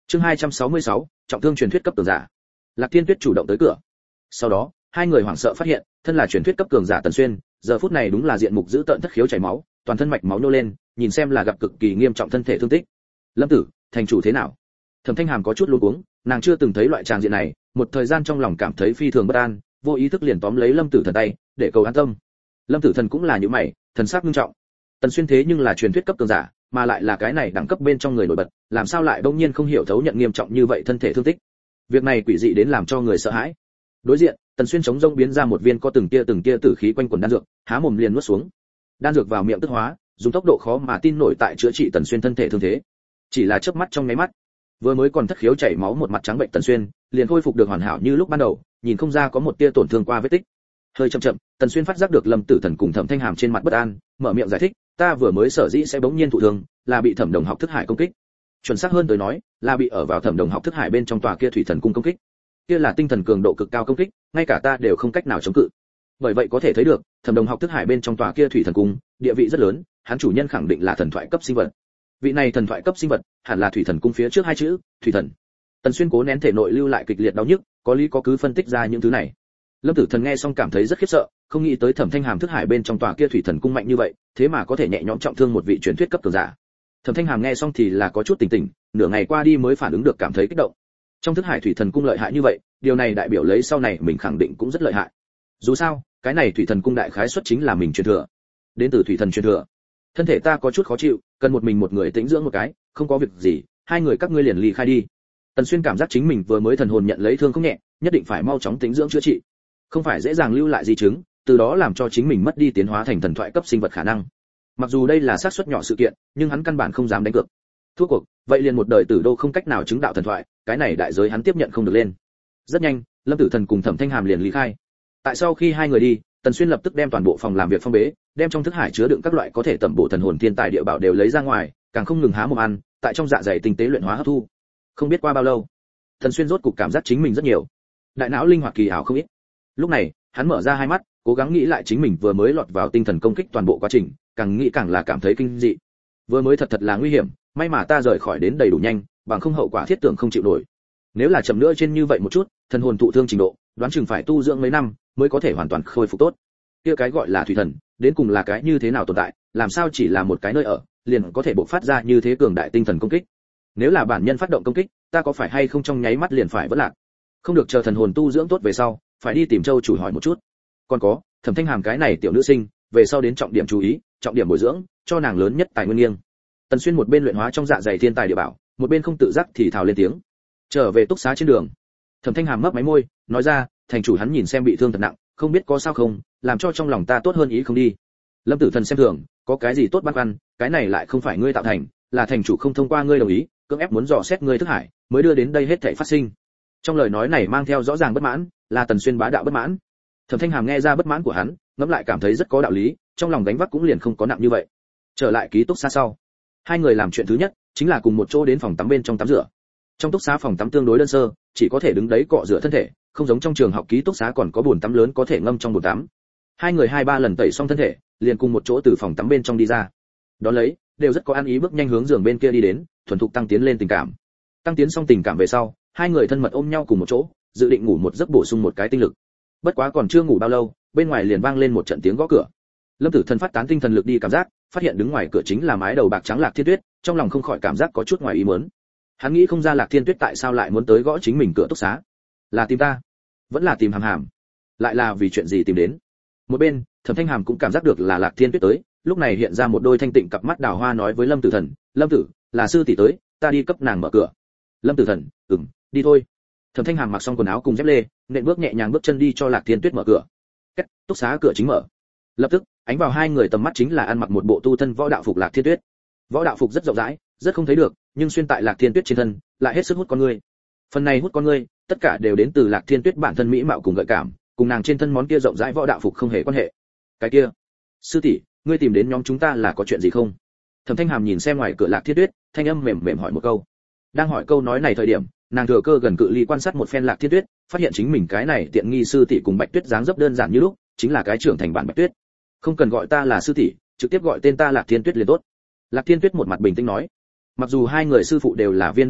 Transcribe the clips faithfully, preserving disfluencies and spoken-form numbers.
Chương hai trăm sáu mươi sáu, trọng thương truyền thuyết cấp cường giả. Lạc Thiên Tuyết chủ động tới cửa. Sau đó, hai người hoảng sợ phát hiện, thân là truyền thuyết cấp cường giả Tần Xuyên, giờ phút này đúng là diện mục dữ tợn thất khiếu chảy máu, toàn thân mạch máu nô lên, nhìn xem là gặp cực kỳ nghiêm trọng thân thể thương tích. Lâm Tử, thành chủ thế nào? Thẩm Thanh Hàm có chút luống cuống, nàng chưa từng thấy loại tràng diện này, một thời gian trong lòng cảm thấy phi thường bất an, vô ý thức liền tóm lấy Lâm Tử Thần tay, để cầu an tâm. Lâm Tử Thần cũng là như mày, thần sắc nghiêm trọng. Tần Xuyên thế nhưng là truyền thuyết cấp cường giả, mà lại là cái này đẳng cấp bên trong người nổi bật, làm sao lại bỗng nhiên không hiểu thấu nhận nghiêm trọng như vậy thân thể thương tích. Việc này quỷ dị đến làm cho người sợ hãi. Đối diện, Tần Xuyên chống rông biến ra một viên có từng tia từng tia tử khí quanh quần đan dược, há mồm liền nuốt xuống. Đan dược vào miệng tức hóa, dùng tốc độ khó mà tin nổi tại chữa trị Tần Xuyên thân thể thương thế. Chỉ là chớp mắt trong nháy mắt, vừa mới còn thất khiếu chảy máu một mặt trắng bệnh Tần Xuyên, liền khôi phục được hoàn hảo như lúc ban đầu, nhìn không ra có một tia tổn thương qua vết tích. Hơi chậm chậm, Tần Xuyên phát giác được Lâm Tử Thần cùng Thẩm Thanh Hàm trên mặt bất an, mở miệng giải thích, ta vừa mới sở dĩ sẽ bỗng nhiên thụ thương, là bị Thẩm Đồng học thức hải công kích. Chuẩn xác hơn tới nói, là bị ở vào Thẩm Đồng học thức hải bên trong tòa kia thủy thần cung công kích. Kia là tinh thần cường độ cực cao công kích, ngay cả ta đều không cách nào chống cự. Bởi vậy có thể thấy được, Thẩm Đồng học thức hải bên trong tòa kia thủy thần cung, địa vị rất lớn, hắn chủ nhân khẳng định là thần thoại cấp sinh vật. Vị này thần thoại cấp sinh vật, hẳn là thủy thần cung phía trước hai chữ, thủy thần. Tần Xuyên cố nén thể nội lưu lại kịch liệt đau nhức, có lý có cứ phân tích ra những thứ này. Lâm Tử Thần nghe xong cảm thấy rất khiếp sợ, không nghĩ tới Thẩm Thanh Hàm thức hải bên trong tòa kia thủy thần cung mạnh như vậy, thế mà có thể nhẹ nhõm trọng thương một vị truyền thuyết cấp cường giả. Thẩm Thanh Hàm nghe xong thì là có chút tỉnh tỉnh, nửa ngày qua đi mới phản ứng được cảm thấy kích động. Trong thức hải thủy thần cung lợi hại như vậy, điều này đại biểu lấy sau này mình khẳng định cũng rất lợi hại. Dù sao, cái này thủy thần cung đại khái xuất chính là mình truyền thừa. Đến từ thủy thần truyền thừa. Thân thể ta có chút khó chịu, cần một mình một người tĩnh dưỡng một cái, không có việc gì, hai người các ngươi liền ly khai đi. Tần Xuyên cảm giác chính mình vừa mới thần hồn nhận lấy thương không nhẹ, nhất định phải mau chóng tĩnh dưỡng chữa trị. Không phải dễ dàng lưu lại di chứng, từ đó làm cho chính mình mất đi tiến hóa thành thần thoại cấp sinh vật khả năng. Mặc dù đây là xác suất nhỏ sự kiện, nhưng hắn căn bản không dám đánh cược. Thua cuộc, vậy liền một đời tử đô không cách nào chứng đạo thần thoại, cái này đại giới hắn tiếp nhận không được lên. Rất nhanh, Lâm Tử Thần cùng Thẩm Thanh Hàm liền ly khai. Tại sau khi hai người đi, Tần Xuyên lập tức đem toàn bộ phòng làm việc phong bế, đem trong thức hải chứa đựng các loại có thể tẩm bổ thần hồn thiên tài địa bảo đều lấy ra ngoài, càng không ngừng há mồm ăn, tại trong dạ dày tinh tế luyện hóa hấp thu. Không biết qua bao lâu, Tần Xuyên rốt cục cảm giác chính mình rất nhiều, đại não linh hoạt kỳ ảo không ít. Lúc này, hắn mở ra hai mắt, cố gắng nghĩ lại chính mình vừa mới lọt vào tinh thần công kích toàn bộ quá trình, càng nghĩ càng là cảm thấy kinh dị. Vừa mới thật thật là nguy hiểm, may mà ta rời khỏi đến đầy đủ nhanh, bằng không hậu quả thiết tưởng không chịu nổi. Nếu là chậm nữa trên như vậy một chút, thần hồn thụ thương trình độ, đoán chừng phải tu dưỡng mấy năm mới có thể hoàn toàn khôi phục tốt. Kia cái gọi là thủy thần, đến cùng là cái như thế nào tồn tại, làm sao chỉ là một cái nơi ở, liền có thể bộc phát ra như thế cường đại tinh thần công kích. Nếu là bản nhân phát động công kích, ta có phải hay không trong nháy mắt liền phải vỡ lạc. Không được chờ thần hồn tu dưỡng tốt về sau, phải đi tìm Châu chủ hỏi một chút. Còn có, Thẩm Thanh Hàm cái này tiểu nữ sinh, về sau đến trọng điểm chú ý, trọng điểm bồi dưỡng, cho nàng lớn nhất tài nguyên nghiêng. Tần Xuyên một bên luyện hóa trong dạ dày thiên tài địa bảo, một bên không tự giác thì thào lên tiếng. Trở về túc xá trên đường, Thẩm Thanh Hàm mấp máy môi, nói ra, thành chủ hắn nhìn xem bị thương thật nặng, không biết có sao không, làm cho trong lòng ta tốt hơn ý không đi. Lâm Tử Thần xem thường, có cái gì tốt băn khoăn, cái này lại không phải ngươi tạo thành, là thành chủ không thông qua ngươi đồng ý, cưỡng ép muốn dò xét ngươi thức hải, mới đưa đến đây hết thảy phát sinh. Trong lời nói này mang theo rõ ràng bất mãn, là Tần Xuyên bá đạo bất mãn. Thẩm Thanh Hàm nghe ra bất mãn của hắn, ngẫm lại cảm thấy rất có đạo lý, trong lòng gánh vác cũng liền không có nặng như vậy. Trở lại ký túc xá sau, hai người làm chuyện thứ nhất chính là cùng một chỗ đến phòng tắm bên trong tắm rửa. Trong túc xá phòng tắm tương đối đơn sơ, chỉ có thể đứng đấy cọ rửa thân thể, không giống trong trường học ký túc xá còn có bồn tắm lớn có thể ngâm trong bồn tắm. Hai người hai ba lần tẩy xong thân thể, liền cùng một chỗ từ phòng tắm bên trong đi ra. Đó lấy, đều rất có ăn ý bước nhanh hướng giường bên kia đi đến, thuần thục tăng tiến lên tình cảm. Tăng tiến xong tình cảm về sau, hai người thân mật ôm nhau cùng một chỗ, dự định ngủ một giấc bổ sung một cái tinh lực. Bất quá còn chưa ngủ bao lâu, bên ngoài liền vang lên một trận tiếng gõ cửa. Lâm Tử Thần phát tán tinh thần lực đi cảm giác, phát hiện đứng ngoài cửa chính là mái đầu bạc trắng Lạc Thiên Tuyết, trong lòng không khỏi cảm giác có chút ngoài ý muốn. Hắn nghĩ không ra Lạc Thiên Tuyết tại sao lại muốn tới gõ chính mình cửa túc xá. Là tìm ta, vẫn là tìm Hàm Hàm, lại là vì chuyện gì tìm đến. Một bên, Thẩm Thanh Hàm cũng cảm giác được là Lạc Thiên Tuyết tới, lúc này hiện ra một đôi thanh tịnh cặp mắt đào hoa nói với Lâm Tử Thần, Lâm tử, là sư tỷ tới, ta đi cấp nàng mở cửa. Lâm Tử Thần, ừm, đi thôi. Thẩm Thanh Hàm mặc xong quần áo cùng dép lê, nện bước nhẹ nhàng bước chân đi cho Lạc Thiên Tuyết mở cửa. Cách túc xá cửa chính mở. Lập tức, ánh vào hai người tầm mắt chính là ăn mặc một bộ tu thân võ đạo phục Lạc Thiên Tuyết. Võ đạo phục rất rộng rãi, rất không thấy được, nhưng xuyên tại Lạc Thiên Tuyết trên thân, lại hết sức hút con người. Phần này hút con người, tất cả đều đến từ Lạc Thiên Tuyết bản thân mỹ mạo cùng gợi cảm, cùng nàng trên thân món kia rộng rãi võ đạo phục không hề quan hệ. Cái kia, sư tỷ, ngươi tìm đến nhóm chúng ta là có chuyện gì không? Thẩm Thanh Hàm nhìn xem ngoài cửa Lạc Thiên Tuyết, thanh âm mềm mềm hỏi một câu. Đang hỏi câu nói này thời điểm, nàng thừa cơ gần cự ly quan sát một phen Lạc Thiên Tuyết, phát hiện chính mình cái này tiện nghi sư tỷ cùng Bạch Tuyết dáng dấp đơn giản như lúc, chính là cái trưởng thành bản Bạch Tuyết. Không cần gọi ta là sư tỷ, trực tiếp gọi tên ta Lạc Thiên Tuyết liền tốt. Lạc Thiên Tuyết một mặt bình tĩnh nói. Mặc dù hai người sư phụ đều là Viên Đông Chi,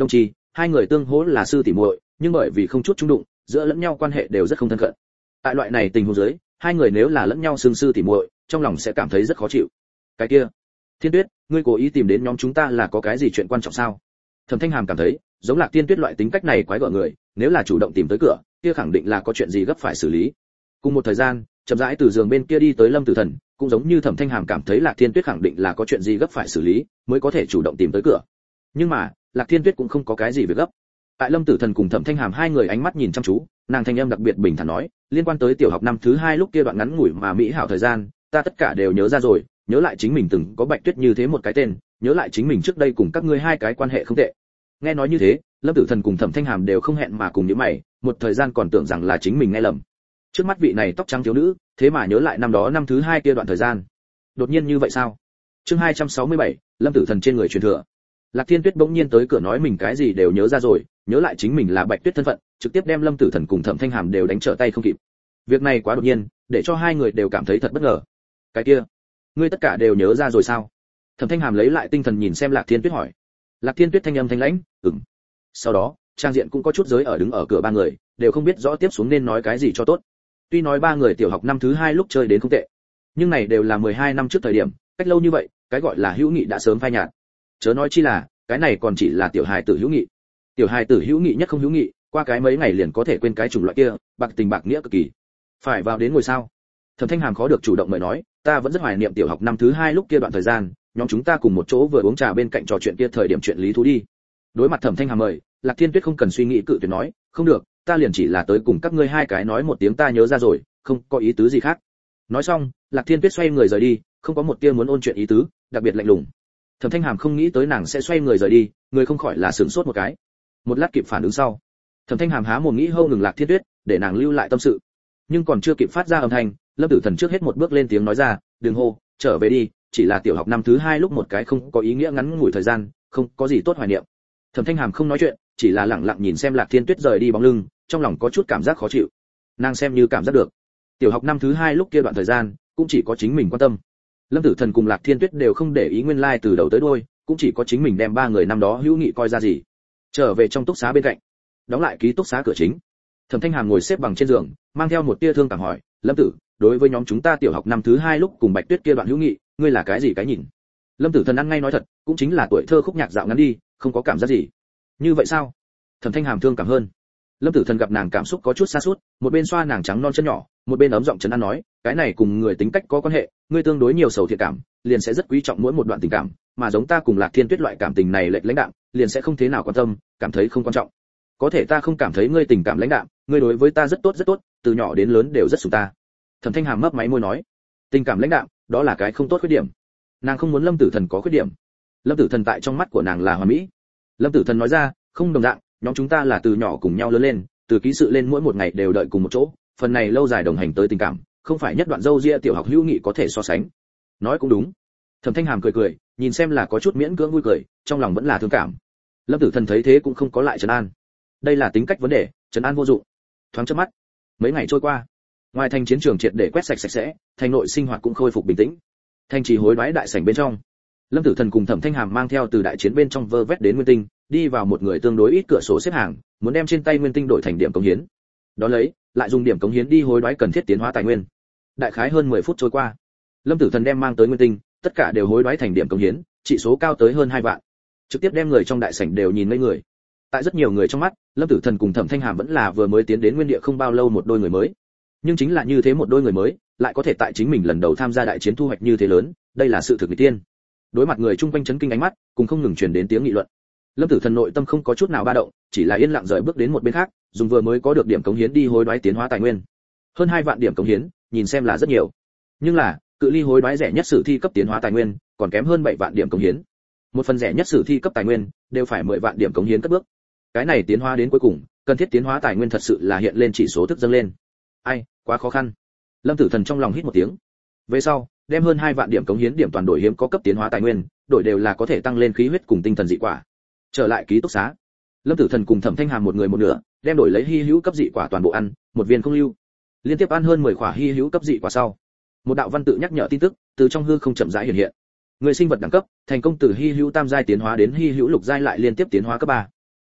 hai người tương hỗ là sư tỷ muội, nhưng bởi vì không chút chung đụng, giữa lẫn nhau quan hệ đều rất không thân cận. Tại loại này tình huống dưới, hai người nếu là lẫn nhau xương sư tỷ muội, trong lòng sẽ cảm thấy rất khó chịu. Cái kia, Thiên Tuyết, ngươi cố ý tìm đến nhóm chúng ta là có cái gì chuyện quan trọng sao? Thẩm Thanh Hàm cảm thấy, giống Lạc Tiên Tuyết loại tính cách này quái gở người, nếu là chủ động tìm tới cửa, kia khẳng định là có chuyện gì gấp phải xử lý. Cùng một thời gian, chậm rãi từ giường bên kia đi tới Lâm Tử Thần, cũng giống như Thẩm Thanh Hàm cảm thấy Lạc Thiên Tuyết khẳng định là có chuyện gì gấp phải xử lý, mới có thể chủ động tìm tới cửa. Nhưng mà, Lạc Thiên Tuyết cũng không có cái gì việc gấp. Tại Lâm Tử Thần cùng Thẩm Thanh Hàm hai người ánh mắt nhìn chăm chú, nàng thanh âm đặc biệt bình thản nói, liên quan tới tiểu học năm thứ hai lúc kia đoạn ngắn ngủi mà mỹ hảo thời gian, ta tất cả đều nhớ ra rồi, nhớ lại chính mình từng có Bạch Tuyết như thế một cái tên, nhớ lại chính mình trước đây cùng các ngươi hai cái quan hệ không tệ. Nghe nói như thế, Lâm Tử Thần cùng Thẩm Thanh Hàm đều không hẹn mà cùng nhíu mày, một thời gian còn tưởng rằng là chính mình nghe lầm. Trước mắt vị này tóc trắng thiếu nữ, thế mà nhớ lại năm đó năm thứ hai kia đoạn thời gian. Đột nhiên như vậy sao? Chương hai trăm sáu mươi bảy, Lâm Tử Thần trên người truyền thừa. Lạc Thiên Tuyết bỗng nhiên tới cửa nói mình cái gì đều nhớ ra rồi, nhớ lại chính mình là Bạch Tuyết thân phận, trực tiếp đem Lâm Tử Thần cùng Thẩm Thanh Hàm đều đánh trở tay không kịp. Việc này quá đột nhiên, để cho hai người đều cảm thấy thật bất ngờ. Cái kia, ngươi tất cả đều nhớ ra rồi sao? Thẩm Thanh Hàm lấy lại tinh thần nhìn xem Lạc Thiên Tuyết hỏi. Lạc Thiên Tuyết thanh âm thanh lãnh, ừm. Sau đó, trang diện cũng có chút giới ở đứng ở cửa ba người, đều không biết rõ tiếp xuống nên nói cái gì cho tốt. Tuy nói ba người tiểu học năm thứ hai lúc chơi đến không tệ, nhưng này đều là mười hai năm trước thời điểm, cách lâu như vậy, cái gọi là hữu nghị đã sớm phai nhạt. Chớ nói chi là, cái này còn chỉ là tiểu hài tử hữu nghị. Tiểu hài tử hữu nghị nhất không hữu nghị, qua cái mấy ngày liền có thể quên cái chủng loại kia, bạc tình bạc nghĩa cực kỳ. Phải vào đến ngồi sao? Thẩm Thanh Hàm khó được chủ động mời nói, ta vẫn rất hoài niệm tiểu học năm thứ hai lúc kia đoạn thời gian, nhóm chúng ta cùng một chỗ vừa uống trà bên cạnh trò chuyện kia thời điểm chuyện lý thú đi. Đối mặt Thẩm Thanh Hàm mời, Lạc Thiên Tuyết không cần suy nghĩ cự tuyệt nói, không được, ta liền chỉ là tới cùng các ngươi hai cái nói một tiếng ta nhớ ra rồi, không có ý tứ gì khác. Nói xong, Lạc Thiên Tuyết xoay người rời đi, không có một tia muốn ôn chuyện ý tứ, đặc biệt lạnh lùng. Thẩm Thanh Hàm không nghĩ tới nàng sẽ xoay người rời đi, người không khỏi là sửng sốt một cái. Một lát kịp phản ứng sau, Thẩm Thanh Hàm há mồm nghĩ hâu ngừng Lạc Thiên Tuyết, để nàng lưu lại tâm sự. Nhưng còn chưa kịp phát ra âm thanh, Lâm Tử Thần trước hết một bước lên tiếng nói ra, "Đừng hô, trở về đi, chỉ là tiểu học năm thứ hai lúc một cái không có ý nghĩa ngắn ngủi thời gian, không có gì tốt hoài niệm." Thẩm Thanh Hàm không nói chuyện, chỉ là lặng lặng nhìn xem Lạc Thiên Tuyết rời đi bóng lưng, trong lòng có chút cảm giác khó chịu. Nàng xem như cảm giác được, tiểu học năm thứ hai lúc kia đoạn thời gian, cũng chỉ có chính mình quan tâm. Lâm Tử Thần cùng Lạc Thiên Tuyết đều không để ý nguyên lai like từ đầu tới đuôi, cũng chỉ có chính mình đem ba người năm đó hữu nghị coi ra gì. Trở về trong túc xá bên cạnh, đóng lại ký túc xá cửa chính. Thẩm Thanh Hàm ngồi xếp bằng trên giường, mang theo một tia thương cảm hỏi, "Lâm Tử, đối với nhóm chúng ta tiểu học năm thứ hai lúc cùng Bạch Tuyết kia đoạn hữu nghị, ngươi là cái gì cái nhìn?" Lâm Tử Thần ăn ngay nói thật, cũng chính là tuổi thơ khúc nhạc dạo ngắn đi, không có cảm giác gì. Như vậy sao? Thẩm Thanh Hàm thương cảm hơn. Lâm Tử Thần gặp nàng cảm xúc có chút xa sút, một bên xoa nàng trắng non chân nhỏ, một bên ấm giọng trấn an nói, cái này cùng người tính cách có quan hệ, ngươi tương đối nhiều sầu thiện cảm, liền sẽ rất quý trọng mỗi một đoạn tình cảm, mà giống ta cùng Lạc Thiên Tuyết loại cảm tình này lệch lãnh đạm, liền sẽ không thế nào quan tâm, cảm thấy không quan trọng. Có thể ta không cảm thấy ngươi tình cảm lãnh đạm, ngươi đối với ta rất tốt rất tốt, từ nhỏ đến lớn đều rất sủng ta. Thẩm Thanh Hàm mấp máy môi nói, tình cảm lãnh đạm, đó là cái không tốt khuyết điểm. Nàng không muốn Lâm Tử Thần có khuyết điểm. Lâm Tử Thần tại trong mắt của nàng là hoàn mỹ. Lâm Tử Thần nói ra, không đồng dạng, nhóm chúng ta là từ nhỏ cùng nhau lớn lên, từ ký sự lên mỗi một ngày đều đợi cùng một chỗ, phần này lâu dài đồng hành tới tình cảm, không phải nhất đoạn dâu ria tiểu học hữu nghị có thể so sánh. Nói cũng đúng. Thẩm Thanh Hàm cười cười, nhìn xem là có chút miễn cưỡng vui cười, trong lòng vẫn là thương cảm. Lâm Tử Thần thấy thế cũng không có lại trấn an. Đây là tính cách vấn đề, trấn an vô dụng. Thoáng chớp mắt, mấy ngày trôi qua, ngoài thành chiến trường triệt để quét sạch sạch sẽ, thành nội sinh hoạt cũng khôi phục bình tĩnh. Thành trì hối đoái đại sảnh bên trong, Lâm Tử Thần cùng Thẩm Thanh Hàm mang theo từ đại chiến bên trong vơ vét đến nguyên tinh, đi vào một người tương đối ít cửa sổ xếp hàng, muốn đem trên tay nguyên tinh đổi thành điểm cống hiến. Đó lấy, lại dùng điểm cống hiến đi hối đoái cần thiết tiến hóa tài nguyên. Đại khái hơn mười phút trôi qua, Lâm Tử Thần đem mang tới nguyên tinh, tất cả đều hối đoái thành điểm cống hiến, trị số cao tới hơn hai vạn. Trực tiếp đem người trong đại sảnh đều nhìn ngây người. Tại rất nhiều người trong mắt, Lâm Tử Thần cùng Thẩm Thanh Hàm vẫn là vừa mới tiến đến nguyên địa không bao lâu một đôi người mới. Nhưng chính là như thế một đôi người mới, lại có thể tại chính mình lần đầu tham gia đại chiến thu hoạch như thế lớn, đây là sự thực nghịch tiên. Đối mặt người chung quanh chấn kinh ánh mắt, cùng không ngừng truyền đến tiếng nghị luận. Lâm Tử Thần nội tâm không có chút nào ba động, chỉ là yên lặng rời bước đến một bên khác, dùng vừa mới có được điểm cống hiến đi hối đoái tiến hóa tài nguyên. Hơn hai vạn điểm cống hiến, nhìn xem là rất nhiều. Nhưng là, cự ly hối đoái rẻ nhất sử thi cấp tiến hóa tài nguyên, còn kém hơn bảy vạn điểm cống hiến. Một phần rẻ nhất sử thi cấp tài nguyên, đều phải mười vạn điểm cống hiến cất bước. Cái này tiến hóa đến cuối cùng, cần thiết tiến hóa tài nguyên thật sự là hiện lên chỉ số thức dâng lên. Ai, quá khó khăn. Lâm Tử Thần trong lòng hít một tiếng. Về sau, đem hơn hai vạn điểm cống hiến điểm toàn đổi hiếm có cấp tiến hóa tài nguyên, đổi đều là có thể tăng lên khí huyết cùng tinh thần dị quả. Trở lại ký túc xá, Lâm Tử Thần cùng Thẩm Thanh Hàm một người một nửa, đem đổi lấy hi hữu cấp dị quả toàn bộ ăn, một viên không lưu. Liên tiếp ăn hơn mười quả hi hữu cấp dị quả sau, một đạo văn tự nhắc nhở tin tức từ trong hư không chậm rãi hiện hiện. Người sinh vật đẳng cấp, thành công từ hi hữu tam giai tiến hóa đến hi hữu lục giai lại liên tiếp tiến hóa cấp ba.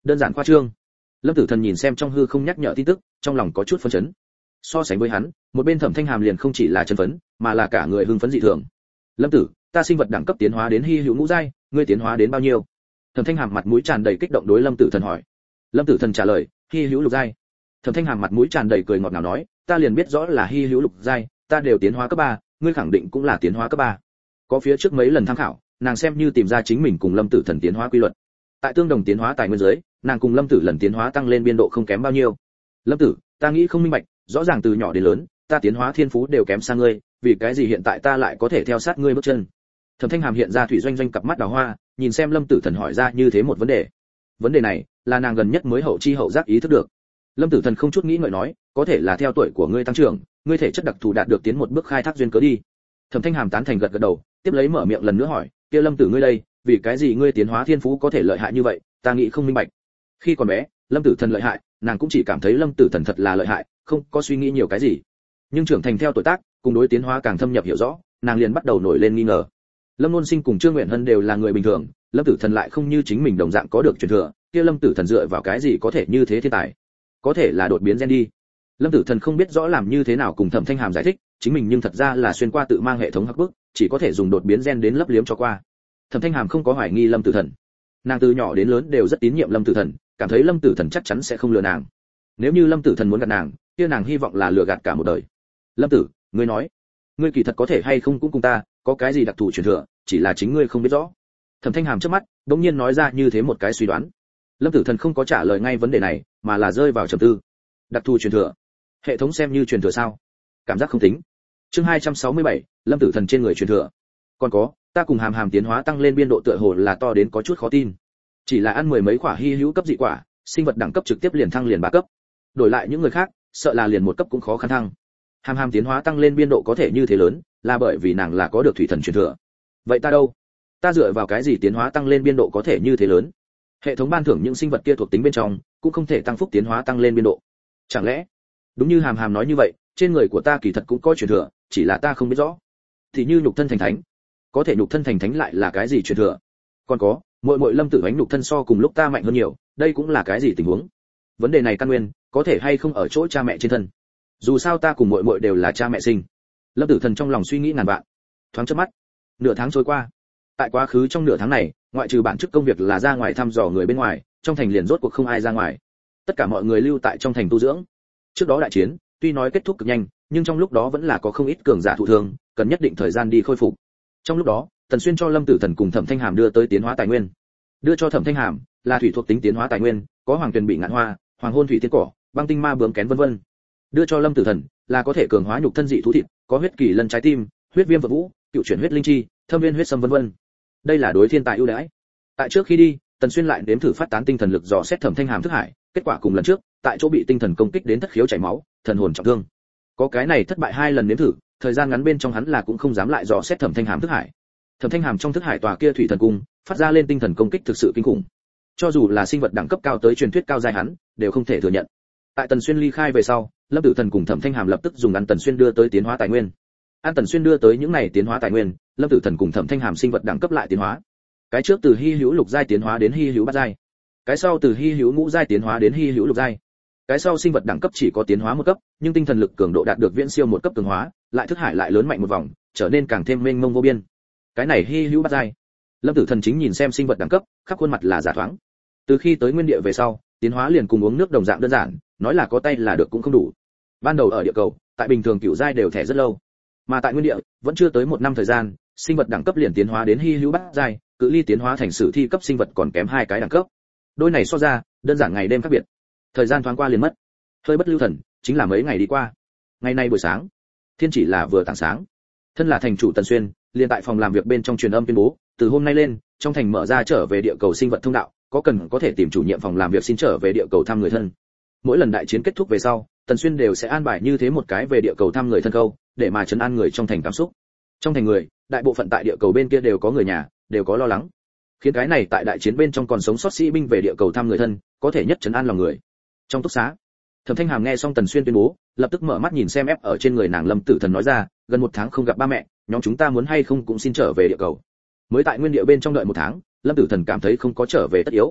Đơn giản khoa trương. Lâm Tử Thần nhìn xem trong hư không nhắc nhở tin tức, trong lòng có chút phấn chấn. So sánh với hắn, một bên Thẩm Thanh Hàm liền không chỉ là chân phấn, mà là cả người hưng phấn dị thường. Lâm tử, ta sinh vật đẳng cấp tiến hóa đến hy hữu ngũ giai, ngươi tiến hóa đến bao nhiêu? Thẩm Thanh Hàm mặt mũi tràn đầy kích động đối Lâm Tử Thần hỏi. Lâm Tử Thần trả lời, hy hữu lục giai. Thẩm Thanh Hàm mặt mũi tràn đầy cười ngọt ngào nói, ta liền biết rõ là hy hữu lục giai, ta đều tiến hóa cấp ba, ngươi khẳng định cũng là tiến hóa cấp ba. Có phía trước mấy lần tham khảo, nàng xem như tìm ra chính mình cùng Lâm Tử Thần tiến hóa quy luật. Tại tương đồng tiến hóa tài nguyên dưới, nàng cùng Lâm Tử lần tiến hóa tăng lên biên độ không kém bao nhiêu. Lâm tử, ta nghĩ không minh bạch, rõ ràng từ nhỏ đến lớn, ta tiến hóa thiên phú đều kém xa ngươi, vì cái gì hiện tại ta lại có thể theo sát ngươi bước chân? Thẩm Thanh Hàm hiện ra thủy doanh doanh cặp mắt đào hoa, nhìn xem Lâm Tử Thần hỏi ra như thế một vấn đề. Vấn đề này, là nàng gần nhất mới hậu chi hậu giác ý thức được. Lâm Tử Thần không chút nghĩ ngợi nói, có thể là theo tuổi của ngươi tăng trưởng, ngươi thể chất đặc thù đạt được tiến một bước khai thác duyên cớ đi. Thẩm Thanh Hàm tán thành gật gật đầu, tiếp lấy mở miệng lần nữa hỏi, kia Lâm tử ngươi đây, vì cái gì ngươi tiến hóa thiên phú có thể lợi hại như vậy, ta nghĩ không minh bạch. Khi còn bé, Lâm Tử Thần lợi hại, nàng cũng chỉ cảm thấy Lâm Tử Thần thật là lợi hại, không có suy nghĩ nhiều cái gì. Nhưng trưởng thành theo tuổi tác, cùng đối tiến hóa càng thâm nhập hiểu rõ, nàng liền bắt đầu nổi lên nghi ngờ. Lâm Luân Sinh cùng Trương Nguyện Hân đều là người bình thường, Lâm Tử Thần lại không như chính mình đồng dạng có được truyền thừa, kia Lâm Tử Thần dựa vào cái gì có thể như thế thiên tài? Có thể là đột biến gen đi. Lâm Tử Thần không biết rõ làm như thế nào cùng Thẩm Thanh Hàm giải thích, chính mình nhưng thật ra là xuyên qua tự mang hệ thống hắc bức, chỉ có thể dùng đột biến gen đến lấp liếm cho qua. Thẩm Thanh Hàm không có hoài nghi Lâm Tử Thần. Nàng từ nhỏ đến lớn đều rất tín nhiệm Lâm Tử Thần, cảm thấy Lâm Tử Thần chắc chắn sẽ không lừa nàng. Nếu như Lâm Tử Thần muốn gạt nàng, kia nàng hy vọng là lừa gạt cả một đời. Lâm tử, ngươi nói, ngươi kỳ thật có thể hay không cũng cùng ta có cái gì đặc thù truyền thừa, chỉ là chính ngươi không biết rõ. Thẩm Thanh Hàm chớp mắt, đột nhiên nói ra như thế một cái suy đoán. Lâm Tử Thần không có trả lời ngay vấn đề này, mà là rơi vào trầm tư. Đặc thù truyền thừa, hệ thống xem như truyền thừa sao? Cảm giác không tính. Chương hai trăm sáu mươi bảy, Lâm Tử Thần trên người truyền thừa. Còn có, ta cùng Hàm Hàm tiến hóa tăng lên biên độ tựa hồ là to đến có chút khó tin. Chỉ là ăn mười mấy quả hy hữu cấp dị quả, sinh vật đẳng cấp trực tiếp liền thăng liền ba cấp. Đổi lại những người khác, sợ là liền một cấp cũng khó khăn thăng. Hàm Hàm tiến hóa tăng lên biên độ có thể như thế lớn, là bởi vì nàng là có được thủy thần truyền thừa. Vậy ta đâu? Ta dựa vào cái gì tiến hóa tăng lên biên độ có thể như thế lớn? Hệ thống ban thưởng những sinh vật kia thuộc tính bên trong, cũng không thể tăng phúc tiến hóa tăng lên biên độ. Chẳng lẽ, đúng như Hàm Hàm nói như vậy, trên người của ta kỳ thật cũng có truyền thừa, chỉ là ta không biết rõ. Thì như nhục thân thành thánh, có thể nhục thân thành thánh lại là cái gì truyền thừa? Còn có, muội muội Lâm Tử Ánh nhục thân so cùng lúc ta mạnh hơn nhiều, đây cũng là cái gì tình huống? Vấn đề này căn nguyên, có thể hay không ở chỗ cha mẹ trên thân? Dù sao ta cùng muội muội đều là cha mẹ sinh. Lâm Tử Thần trong lòng suy nghĩ ngàn vạn. Thoáng chớp mắt, nửa tháng trôi qua. Tại quá khứ trong nửa tháng này, ngoại trừ bản chức công việc là ra ngoài thăm dò người bên ngoài, trong thành liền rốt cuộc không ai ra ngoài. Tất cả mọi người lưu tại trong thành tu dưỡng. Trước đó đại chiến, tuy nói kết thúc cực nhanh, nhưng trong lúc đó vẫn là có không ít cường giả thụ thương, cần nhất định thời gian đi khôi phục. Trong lúc đó, Tần Xuyên cho Lâm Tử Thần cùng Thẩm Thanh Hàm đưa tới tiến hóa tài nguyên. Đưa cho Thẩm Thanh Hàm là thủy thuộc tính tiến hóa tài nguyên, có hoàng tuyền bị ngạn hoa, hoàng hôn thủy tiên cỏ, băng tinh ma bướm kén vân vân. Đưa cho Lâm Tử Thần là có thể cường hóa nhục thân dị thú thịt, có huyết kỳ lân trái tim, huyết viêm vật vũ, cựu chuyển huyết linh chi, thâm viên huyết sâm vân vân. Đây là đối thiên tài ưu đãi. Tại trước khi đi, Tần Xuyên lại nếm thử phát tán tinh thần lực dò xét Thẩm Thanh Hàm thức hải, kết quả cùng lần trước, tại chỗ bị tinh thần công kích đến thất khiếu chảy máu, thần hồn trọng thương. Có cái này thất bại hai lần nếm thử, thời gian ngắn bên trong hắn là cũng không dám lại dò xét Thẩm Thanh Hàm thức hải. Thẩm Thanh Hàm trong thức hải tòa kia thủy thần cung, phát ra lên tinh thần công kích thực sự kinh khủng. Cho dù là sinh vật đẳng cấp cao tới truyền thuyết cao giai hắn, đều không thể thừa nhận. Tại Tần Xuyên ly khai về sau, Lâm Tử Thần cùng Thẩm Thanh Hàm lập tức dùng ăn Tần Xuyên đưa tới tiến hóa tài nguyên. Ăn Tần Xuyên đưa tới những này tiến hóa tài nguyên, Lâm Tử Thần cùng Thẩm Thanh Hàm sinh vật đẳng cấp lại tiến hóa. Cái trước từ hy hữu lục giai tiến hóa đến hy hữu bát giai. Cái sau từ hy hữu ngũ giai tiến hóa đến hy hữu lục giai. Cái sau sinh vật đẳng cấp chỉ có tiến hóa một cấp, nhưng tinh thần lực cường độ đạt được viễn siêu một cấp cường hóa, lại thức hải lại lớn mạnh một vòng, trở nên càng thêm mênh mông vô biên. Cái này hy hữu bát giai. Lâm Tử Thần chính nhìn xem sinh vật đẳng cấp, khắp khuôn mặt là giả thoáng. Từ khi tới nguyên địa về sau, tiến hóa liền cùng uống nước đồng dạng đơn giản, nói là có tay là được cũng không đủ. Ban đầu ở địa cầu, tại bình thường cửu giai đều thẻ rất lâu, mà tại nguyên địa vẫn chưa tới một năm thời gian, sinh vật đẳng cấp liền tiến hóa đến hy hữu bát giai, cự ly tiến hóa thành sử thi cấp sinh vật còn kém hai cái đẳng cấp. Đôi này so ra, đơn giản ngày đêm khác biệt. Thời gian thoáng qua liền mất. Hơi bất lưu thần, chính là mấy ngày đi qua. Ngày nay buổi sáng, thiên chỉ là vừa tảng sáng. Thân là thành chủ Tần Xuyên, liền tại phòng làm việc bên trong truyền âm tuyên bố, từ hôm nay lên, trong thành mở ra trở về địa cầu sinh vật thông đạo, có cần có thể tìm chủ nhiệm phòng làm việc xin trở về địa cầu thăm người thân. Mỗi lần đại chiến kết thúc về sau, Tần Xuyên đều sẽ an bài như thế một cái về địa cầu thăm người thân câu, để mà trấn an người trong thành cảm xúc. Trong thành người, đại bộ phận tại địa cầu bên kia đều có người nhà, đều có lo lắng. Khiến cái này tại đại chiến bên trong còn sống sót sĩ binh về địa cầu thăm người thân, có thể nhất trấn an lòng người. Trong túc xá, Thẩm Thanh Hàm nghe xong Tần Xuyên tuyên bố, lập tức mở mắt nhìn xem ép ở trên người nàng Lâm Tử Thần nói ra, gần một tháng không gặp ba mẹ, nhóm chúng ta muốn hay không cũng xin trở về địa cầu. Mới tại nguyên địa bên trong đợi một tháng, Lâm Tử Thần cảm thấy không có trở về tất yếu.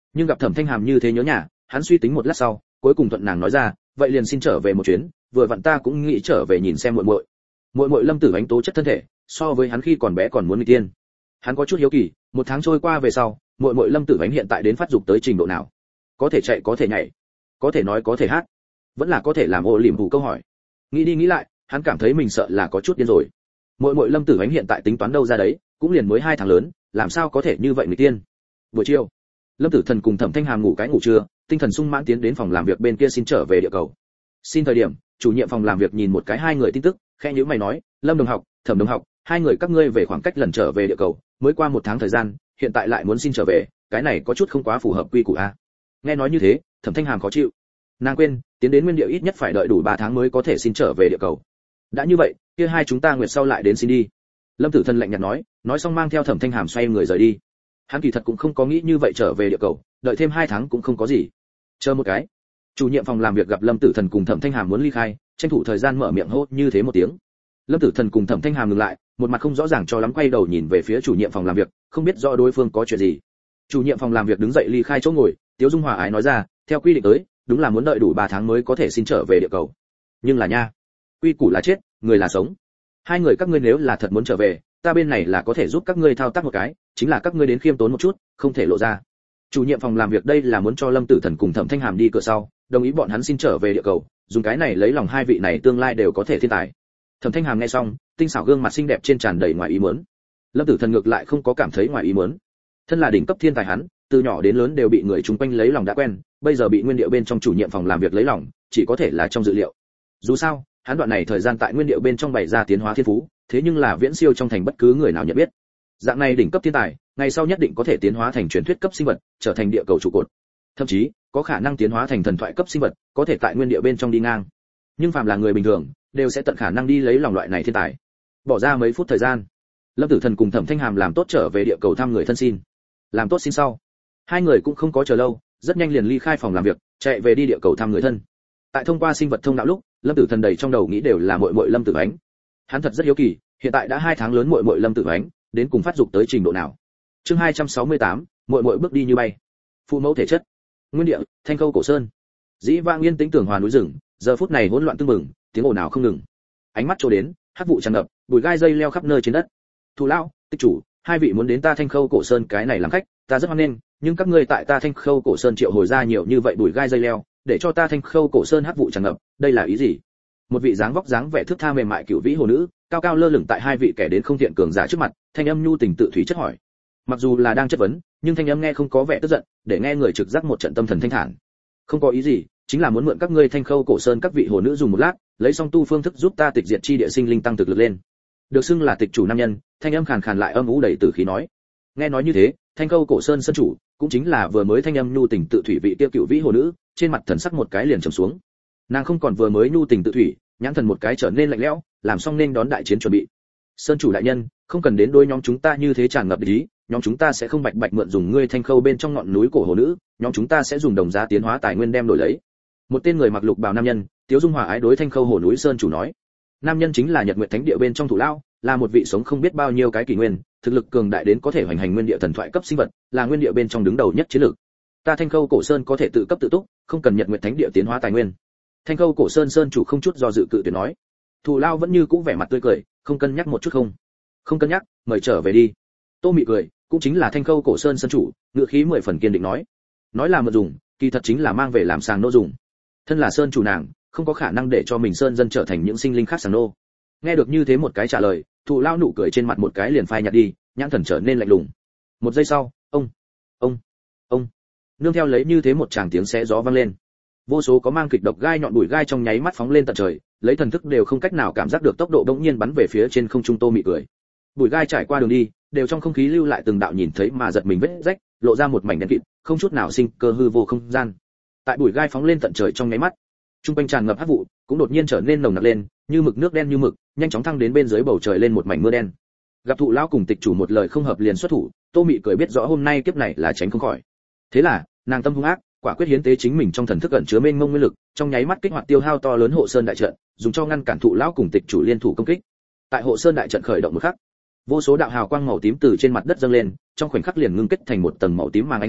Nhưng gặp Thẩm Thanh Hàm như thế nhớ nhà, hắn suy tính một lát sau, cuối cùng thuận nàng nói ra, vậy liền xin trở về một chuyến, vừa vặn ta cũng nghĩ trở về nhìn xem muội muội. Muội muội Lâm Tử Ánh tố chất thân thể, so với hắn khi còn bé còn muốn nguy tiên. Hắn có chút hiếu kỳ, một tháng trôi qua về sau, muội muội Lâm Tử Ánh hiện tại đến phát dục tới trình độ nào? Có thể chạy, có thể nhảy, có thể nói, có thể hát, vẫn là có thể làm ô liềm hủ câu hỏi. Nghĩ đi nghĩ lại, hắn cảm thấy mình sợ là có chút điên rồi. Muội muội Lâm Tử Ánh hiện tại tính toán đâu ra đấy, cũng liền mới hai tháng lớn, làm sao có thể như vậy người tiên. Buổi chiều, Lâm Tử Thần cùng Thẩm Thanh Hàm ngủ cái ngủ trưa, tinh thần sung mãn tiến đến phòng làm việc bên kia xin trở về địa cầu. Xin thời điểm, chủ nhiệm phòng làm việc nhìn một cái hai người tin tức, khẽ nhíu mày nói, Lâm đồng học, Thẩm đồng học, hai người các ngươi về khoảng cách lần trở về địa cầu, mới qua một tháng thời gian, hiện tại lại muốn xin trở về, cái này có chút không quá phù hợp quy củ a. Nghe nói như thế, Thẩm Thanh Hàm khó chịu. Nàng quên, tiến đến nguyên địa ít nhất phải đợi đủ ba tháng mới có thể xin trở về địa cầu. Đã như vậy, kia hai chúng ta nguyệt sau lại đến xin đi. Lâm Tử Thần lạnh nhạt nói, nói xong mang theo Thẩm Thanh Hàm xoay người rời đi. Hắn kỳ thật cũng không có nghĩ như vậy trở về địa cầu, đợi thêm hai tháng cũng không có gì. Chờ một cái. Chủ nhiệm phòng làm việc gặp Lâm Tử Thần cùng Thẩm Thanh Hàm muốn ly khai, tranh thủ thời gian mở miệng hô như thế một tiếng. Lâm Tử Thần cùng Thẩm Thanh Hàm ngừng lại, một mặt không rõ ràng cho lắm quay đầu nhìn về phía chủ nhiệm phòng làm việc, không biết rõ đối phương có chuyện gì. Chủ nhiệm phòng làm việc đứng dậy ly khai chỗ ngồi, Tiếu Dung hòa ái nói ra, theo quy định tới, đúng là muốn đợi đủ ba tháng mới có thể xin trở về địa cầu. Nhưng là nha, quy củ là chết, người là sống. Hai người các ngươi nếu là thật muốn trở về, ta bên này là có thể giúp các ngươi thao tác một cái, chính là các ngươi đến khiêm tốn một chút, không thể lộ ra. Chủ nhiệm phòng làm việc đây là muốn cho Lâm Tử Thần cùng Thẩm Thanh Hàm đi cửa sau, đồng ý bọn hắn xin trở về địa cầu, dùng cái này lấy lòng hai vị này tương lai đều có thể thiên tài. Thẩm Thanh Hàm nghe xong, tinh xảo gương mặt xinh đẹp trên tràn đầy ngoài ý muốn. Lâm Tử Thần ngược lại không có cảm thấy ngoài ý muốn. Thân là đỉnh cấp thiên tài hắn, từ nhỏ đến lớn đều bị người chung quanh lấy lòng đã quen, bây giờ bị nguyên điệu bên trong chủ nhiệm phòng làm việc lấy lòng, chỉ có thể là trong dự liệu. Dù sao, hắn đoạn này thời gian tại nguyên điệu bên trong bày ra tiến hóa thiên phú, thế nhưng là viễn siêu trong thành bất cứ người nào nhận biết. Dạng này đỉnh cấp thiên tài, ngày sau nhất định có thể tiến hóa thành truyền thuyết cấp sinh vật, trở thành địa cầu trụ cột. Thậm chí, có khả năng tiến hóa thành thần thoại cấp sinh vật, có thể tại nguyên địa bên trong đi ngang. Nhưng phàm là người bình thường, đều sẽ tận khả năng đi lấy lòng loại này thiên tài. Bỏ ra mấy phút thời gian, Lâm Tử Thần cùng Thẩm Thanh Hàm làm tốt trở về địa cầu thăm người thân xin. Làm tốt xin sau, hai người cũng không có chờ lâu, rất nhanh liền ly khai phòng làm việc, chạy về đi địa cầu thăm người thân. Tại thông qua sinh vật thông đạo lúc, Lâm Tử Thần đầy trong đầu nghĩ đều là muội muội Lâm Tử Ánh. Hắn thật rất hiếu kỳ, hiện tại đã hai tháng lớn muội muội Lâm Tử Ánh, đến cùng phát dục tới trình độ nào. Chương hai trăm sáu mươi tám, muội muội bước đi như bay. Phụ mẫu thể chất. Nguyên địa, Thanh Khâu Cổ Sơn. Dĩ vang yên tĩnh tường hòa núi rừng, giờ phút này hỗn loạn tưng bừng, tiếng ồn ào không ngừng. Ánh mắt trôi đến, hắc vụ tràn ngập, bụi gai dây leo khắp nơi trên đất. Thủ lão, tích chủ, hai vị muốn đến ta Thanh Khâu Cổ Sơn cái này làm khách, ta rất hoan nghênh, nhưng các ngươi tại ta Thanh Khâu Cổ Sơn triệu hồi ra nhiều như vậy bụi gai dây leo, để cho ta Thanh Khâu Cổ Sơn hắc vụ tràn ngập, đây là ý gì? Một vị dáng vóc dáng vẻ thước tha mềm mại cửu vĩ hồ nữ, cao cao lơ lửng tại hai vị kẻ đến không thiện cường giả trước mặt, thanh âm nhu tình tự thủy chất hỏi. Mặc dù là đang chất vấn, nhưng thanh âm nghe không có vẻ tức giận, để nghe người trực giác một trận tâm thần thanh thản. Không có ý gì, chính là muốn mượn các ngươi Thanh Khâu Cổ Sơn các vị hồ nữ dùng một lát, lấy song tu phương thức giúp ta tịch diệt chi địa sinh linh tăng thực lực lên. Được xưng là tịch chủ nam nhân, thanh âm khàn khàn lại âm u đầy tử khí nói. Nghe nói như thế, Thanh Khâu Cổ Sơn sơn chủ, cũng chính là vừa mới thanh âm nhu tình tự thủy vị tiêu cửu vĩ hồ nữ, trên mặt thần sắc một cái liền trầm xuống. Nàng không còn vừa mới nhu tình tự thủy, nhãn thần một cái trở nên lạnh lẽo, làm xong nên đón đại chiến chuẩn bị. Sơn chủ đại nhân, không cần đến đôi nhóm chúng ta như thế tràn ngập ý, nhóm chúng ta sẽ không bạch bạch mượn dùng ngươi Thanh Khâu bên trong ngọn núi cổ hồ nữ, nhóm chúng ta sẽ dùng đồng giá tiến hóa tài nguyên đem đổi lấy. Một tên người mặc lục bào nam nhân, Tiếu Dung hòa ái đối Thanh Khâu hồ núi sơn chủ nói. Nam nhân chính là Nhật Nguyệt Thánh Địa bên trong thủ lão, là một vị sống không biết bao nhiêu cái kỷ nguyên, thực lực cường đại đến có thể hoành hành nguyên địa thần thoại cấp sinh vật, là nguyên địa bên trong đứng đầu nhất chiến lược. Ta Thanh Khâu Cổ Sơn có thể tự cấp tự túc, không cần Nhật Nguyệt Thánh Địa tiến hóa tài nguyên. Thanh Khâu Cổ Sơn sơn chủ không chút do dự cự tuyệt nói. Thủ lão vẫn như cũ vẻ mặt tươi cười, không cân nhắc một chút không? Không cân nhắc, mời trở về đi. Tô Mị cười, cũng chính là Thanh Khâu Cổ Sơn sơn chủ, ngữ khí mười phần kiên định nói. Nói là mượn dùng, kỳ thật chính là mang về làm sàng nô dùng. Thân là sơn chủ nàng, không có khả năng để cho mình sơn dân trở thành những sinh linh khác sàng nô. Nghe được như thế một cái trả lời, Thủ lão nụ cười trên mặt một cái liền phai nhạt đi, nhãn thần trở nên lạnh lùng. Một giây sau, ông, ông, ông, nương theo lấy như thế một tràng tiếng xé gió vang lên. Vô số có mang kịch độc gai nhọn bụi gai trong nháy mắt phóng lên tận trời, lấy thần thức đều không cách nào cảm giác được tốc độ đống nhiên bắn về phía trên không trung Tô Mị cười. Bụi gai trải qua đường đi, đều trong không khí lưu lại từng đạo nhìn thấy mà giật mình vết rách, lộ ra một mảnh đen kịt, không chút nào sinh cơ hư vô không gian. Tại bụi gai phóng lên tận trời trong nháy mắt, trung quanh tràn ngập hắc vụ, cũng đột nhiên trở nên nồng nặc lên, như mực nước đen như mực, nhanh chóng thăng đến bên dưới bầu trời lên một mảnh mưa đen. Gặp Thụ lão cùng tịch chủ một lời không hợp liền xuất thủ, Tô Mị cười biết rõ hôm nay kiếp này là tránh không khỏi. Thế là, nàng tâm hung ác, quả quyết hiến tế chính mình trong thần thức ẩn chứa mênh mông nguyên lực, trong nháy mắt kích hoạt tiêu hao to lớn hộ sơn đại trận, dùng cho ngăn cản Thụ lão cùng tịch chủ liên thủ công kích. Tại hộ sơn đại trận khởi động một khắc, vô số đạo hào quang màu tím từ trên mặt đất dâng lên, trong khoảnh khắc liền ngưng kết thành một tầng màu tím màng ánh sáng,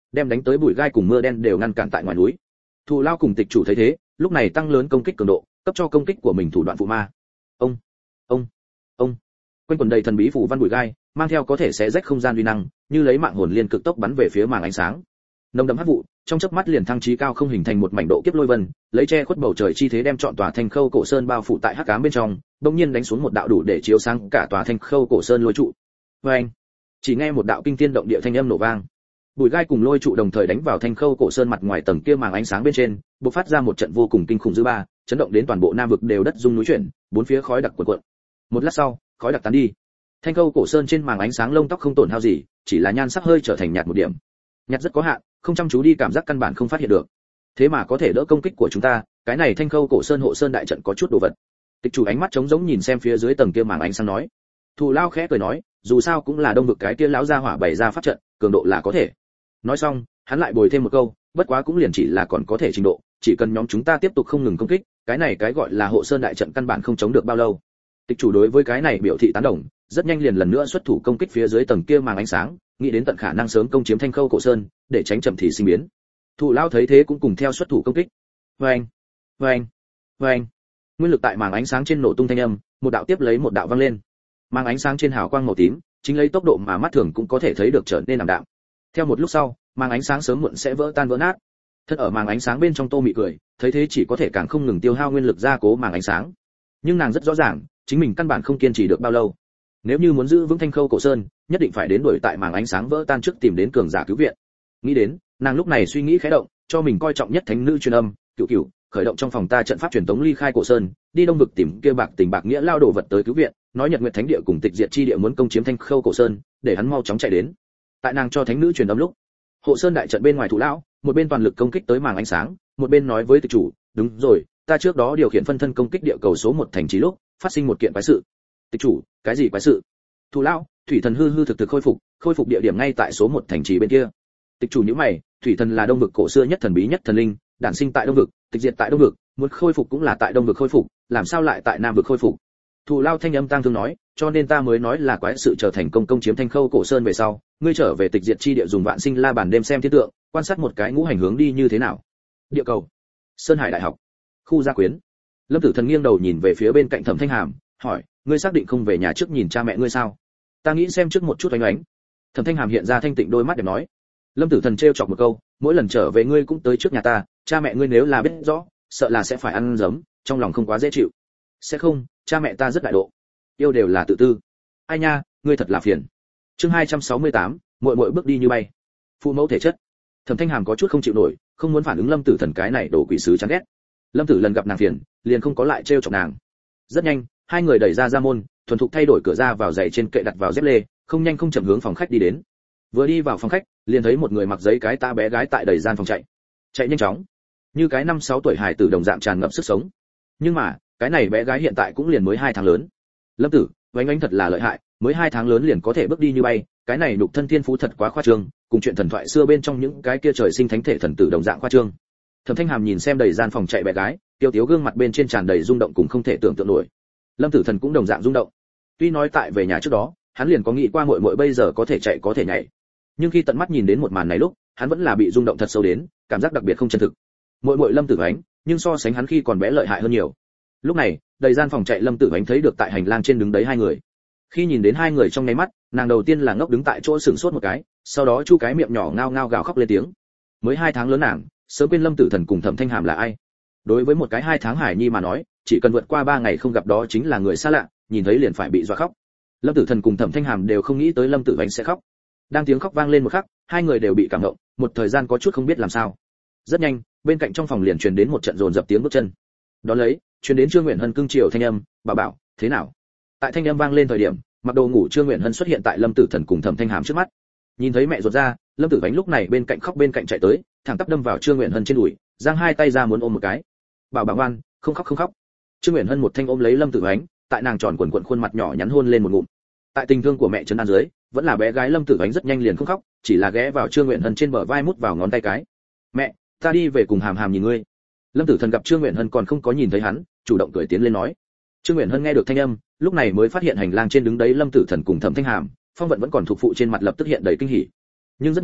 đem đánh tới bụi gai cùng mưa đen đều ngăn cản tại ngoài núi. Thù lao cùng tịch chủ thấy thế, lúc này tăng lớn công kích cường độ, cấp cho công kích của mình thủ đoạn phụ ma. Ông, ông, ông. Quanh quần đầy thần bí phù văn bụi gai, mang theo có thể xé rách không gian uy năng, như lấy mạng hồn liên cực tốc bắn về phía màng ánh sáng. Nồng đậm hắc vụ, trong chớp mắt liền thăng chí cao không hình thành một mảnh độ kiếp lôi vân, lấy che khuất bầu trời chi thế đem trọn tòa Thanh Khâu cổ sơn bao phủ tại hắc ám bên trong, bỗng nhiên đánh xuống một đạo đủ để chiếu sáng cả tòa Thanh Khâu cổ sơn lôi trụ. Oeng! Chỉ nghe một đạo kinh thiên động địa thanh âm nổ vang. Bụi gai cùng lôi trụ đồng thời đánh vào Thanh Khâu cổ sơn mặt ngoài tầng kia màng ánh sáng bên trên, bộc phát ra một trận vô cùng kinh khủng dư ba, chấn động đến toàn bộ Nam vực đều đất rung núi chuyển, bốn phía khói đặc cuộn cuộn. Một lát sau, khói đặc tán đi. Thanh Khâu cổ sơn trên màng ánh sáng lông tóc không tổn hao gì, chỉ là nhan sắc hơi trở thành nhạt một điểm. Nhạt rất có hạn, không chăm chú đi cảm giác căn bản không phát hiện được. Thế mà có thể đỡ công kích của chúng ta, cái này Thanh Khâu cổ sơn hộ sơn đại trận có chút đồ vật. Tịch chủ ánh mắt trống rỗng nhìn xem phía dưới tầng kia màng ánh sáng nói. Thù lao khẽ cười nói, dù sao cũng là đông vực cái kia lão gia hỏa bày ra pháp trận, cường độ là có thể. Nói xong, hắn lại bồi thêm một câu, bất quá cũng liền chỉ là còn có thể trình độ, chỉ cần nhóm chúng ta tiếp tục không ngừng công kích, cái này cái gọi là hộ sơn đại trận căn bản không chống được bao lâu. Tịch chủ đối với cái này biểu thị tán đồng, rất nhanh liền lần nữa xuất thủ công kích phía dưới tầng kia màng ánh sáng, nghĩ đến tận khả năng sớm công chiếm Thanh Khâu cổ sơn, để tránh chậm thì sinh biến. Thù lao thấy thế cũng cùng theo xuất thủ công kích. Oeng, oeng, oeng. Nguyên lực tại màng ánh sáng trên nổ tung thanh âm, một đạo tiếp lấy một đạo vang lên. Màng ánh sáng trên hào quang màu tím, chính lấy tốc độ mà mắt thường cũng có thể thấy được trở nên ảm đạm. Theo một lúc sau, màng ánh sáng sớm muộn sẽ vỡ tan vỡ nát. Thân ở màng ánh sáng bên trong Tô Mị cười, thấy thế chỉ có thể càng không ngừng tiêu hao nguyên lực gia cố màng ánh sáng. Nhưng nàng rất rõ ràng, chính mình căn bản không kiên trì được bao lâu. Nếu như muốn giữ vững Thanh Khâu cổ sơn, nhất định phải đến đuổi tại màng ánh sáng vỡ tan trước tìm đến cường giả cứu viện. Nghĩ đến, nàng lúc này suy nghĩ khẽ động, cho mình coi trọng nhất thánh nữ truyền âm, Cửu Cửu, khởi động trong phòng ta trận pháp truyền tống ly khai cổ sơn, đi đông vực tìm kia bạc tình bạc nghĩa lao đồ vật tới cứu viện, nói Nhật Nguyệt Thánh địa cùng Tịch Diệt chi địa muốn công chiếm Thanh Khâu cổ sơn, để hắn mau chóng chạy đến. Tại nàng cho thánh nữ truyền âm lúc, hộ sơn đại trận bên ngoài thủ lão, một bên toàn lực công kích tới màng ánh sáng, một bên nói với tịch chủ, đúng rồi, ta trước đó điều khiển phân thân công kích địa cầu số một thành trì lúc, phát sinh một kiện quái sự. Tịch chủ, cái gì quái sự? Thủ lão, thủy thần hư hư thực thực khôi phục, khôi phục địa điểm ngay tại số một thành trì bên kia. Tịch chủ nhíu mày, thủy thần là đông vực cổ xưa nhất thần bí nhất thần linh, đản sinh tại đông vực, tịch diệt tại đông vực, muốn khôi phục cũng là tại đông vực khôi phục, làm sao lại tại nam vực khôi phục? Thủ lão thanh âm tang thương nói, cho nên ta mới nói là quái sự trở thành công công chiếm Thanh Khâu cổ sơn về sau, ngươi trở về tịch diệt chi địa dùng vạn sinh la bàn đêm xem thiên tượng, quan sát một cái ngũ hành hướng đi như thế nào. Địa cầu, Sơn Hải đại học, khu gia quyến. Lâm Tử Thần nghiêng đầu nhìn về phía bên cạnh Thẩm Thanh Hàm, hỏi, ngươi xác định không về nhà trước nhìn cha mẹ ngươi sao? Ta nghĩ xem trước một chút oánh oánh. Thẩm Thanh Hàm hiện ra thanh tịnh đôi mắt để nói. Lâm Tử Thần trêu chọc một câu, mỗi lần trở về ngươi cũng tới trước nhà ta, cha mẹ ngươi nếu là biết rõ, sợ là sẽ phải ăn giấm, trong lòng không quá dễ chịu. Sẽ không, cha mẹ ta rất đại độ, yêu đều là tự tư. Ai nha, ngươi thật là phiền. Chương hai trăm sáu mươi tám, muội muội bước đi như bay. Phụ mẫu thể chất. Thẩm Thanh Hàm có chút không chịu nổi, không muốn phản ứng Lâm Tử Thần cái này đồ quỷ sứ chán ghét. Lâm Tử lần gặp nàng phiền, liền không có lại trêu chọc nàng. Rất nhanh, hai người đẩy ra ra môn, thuần thục thay đổi cửa ra vào giày trên kệ đặt vào dép lê, không nhanh không chậm hướng phòng khách đi đến. Vừa đi vào phòng khách, liền thấy một người mặc giấy cái ta bé gái tại đầy gian phòng chạy. Chạy nhanh chóng, như cái năm sáu tuổi hài tử đồng dạng tràn ngập sức sống. Nhưng mà, cái này bé gái hiện tại cũng liền mới hai tháng lớn. Lâm Tử, oánh oánh thật là lợi hại, mới hai tháng lớn liền có thể bước đi như bay, cái này nhục thân thiên phú thật quá khoa trương, cùng chuyện thần thoại xưa bên trong những cái kia trời sinh thánh thể thần tử đồng dạng khoa trương. Thẩm Thanh Hàm nhìn xem đầy gian phòng chạy bé gái, tiêu tiếu gương mặt bên trên tràn đầy rung động cùng không thể tưởng tượng nổi. Lâm Tử Thần cũng đồng dạng rung động. Tuy nói tại về nhà trước đó, hắn liền có nghĩ qua muội muội bây giờ có thể chạy có thể nhảy, nhưng khi tận mắt nhìn đến một màn này lúc, hắn vẫn là bị rung động thật sâu đến, cảm giác đặc biệt không chân thực. Muội muội Lâm Tử Ánh, nhưng so sánh hắn khi còn bé lợi hại hơn nhiều. Lúc này, đầy gian phòng chạy Lâm Tử Ánh thấy được tại hành lang trên đứng đấy hai người. Khi nhìn đến hai người trong nháy mắt, nàng đầu tiên là ngốc đứng tại chỗ sững sốt một cái, sau đó chu cái miệng nhỏ ngao ngao gào khóc lên tiếng. Mới hai tháng lớn nàng, sớm quên Lâm Tử Thần cùng Thẩm Thanh Hàm là ai. Đối với một cái hai tháng hải nhi mà nói, chỉ cần vượt qua ba ngày không gặp đó chính là người xa lạ, nhìn thấy liền phải bị dọa khóc. Lâm Tử Thần cùng Thẩm Thanh Hàm đều không nghĩ tới Lâm Tử Ánh sẽ khóc. Đang tiếng khóc vang lên một khắc, hai người đều bị cảm động, một thời gian có chút không biết làm sao. Rất nhanh, bên cạnh trong phòng liền truyền đến một trận dồn dập tiếng bước chân. Đó lấy, truyền đến Trương Nguyện Hân cưng chiều thanh âm, "Bà bảo, thế nào?" Tại thanh âm vang lên thời điểm, mặc đồ ngủ Trương Nguyện Hân xuất hiện tại Lâm Tử Thần cùng Thẩm Thanh Hàm trước mắt. Nhìn thấy mẹ ruột ra, Lâm Tử Ánh lúc này bên cạnh khóc bên cạnh chạy tới, thẳng tắp đâm vào Trương Nguyện Hân trên đùi, giang hai tay ra muốn ôm một cái. "Bảo bảo ngoan, không khóc không khóc." Trương Nguyện Hân một thanh ôm lấy Lâm Tử Ánh, tại nàng tròn quần quần khuôn mặt nhỏ nhắn hôn lên một ngụm. Tại tình thương của mẹ trấn an dưới, vẫn là bé gái Lâm Tử Ánh rất nhanh liền không khóc, chỉ là ghé vào Trương Nguyện Hân trên bờ vai mút vào ngón tay cái. "Mẹ, ta đi về cùng Hàm Hàm nhìn ngươi." Lâm Tử Thần gặp Trương Nguyện Hân còn không có nhìn thấy hắn, chủ động cười tiến lên nói. Trương Nguyện Hân nghe được thanh âm, lúc này mới phát hiện hành lang trên đứng đấy Lâm Tử Thần cùng Thẩm Thanh Hàm, phong vận vẫn còn thuộc phụ trên mặt lập tức hiện đầy kinh hỉ. Nhưng rất nhanh,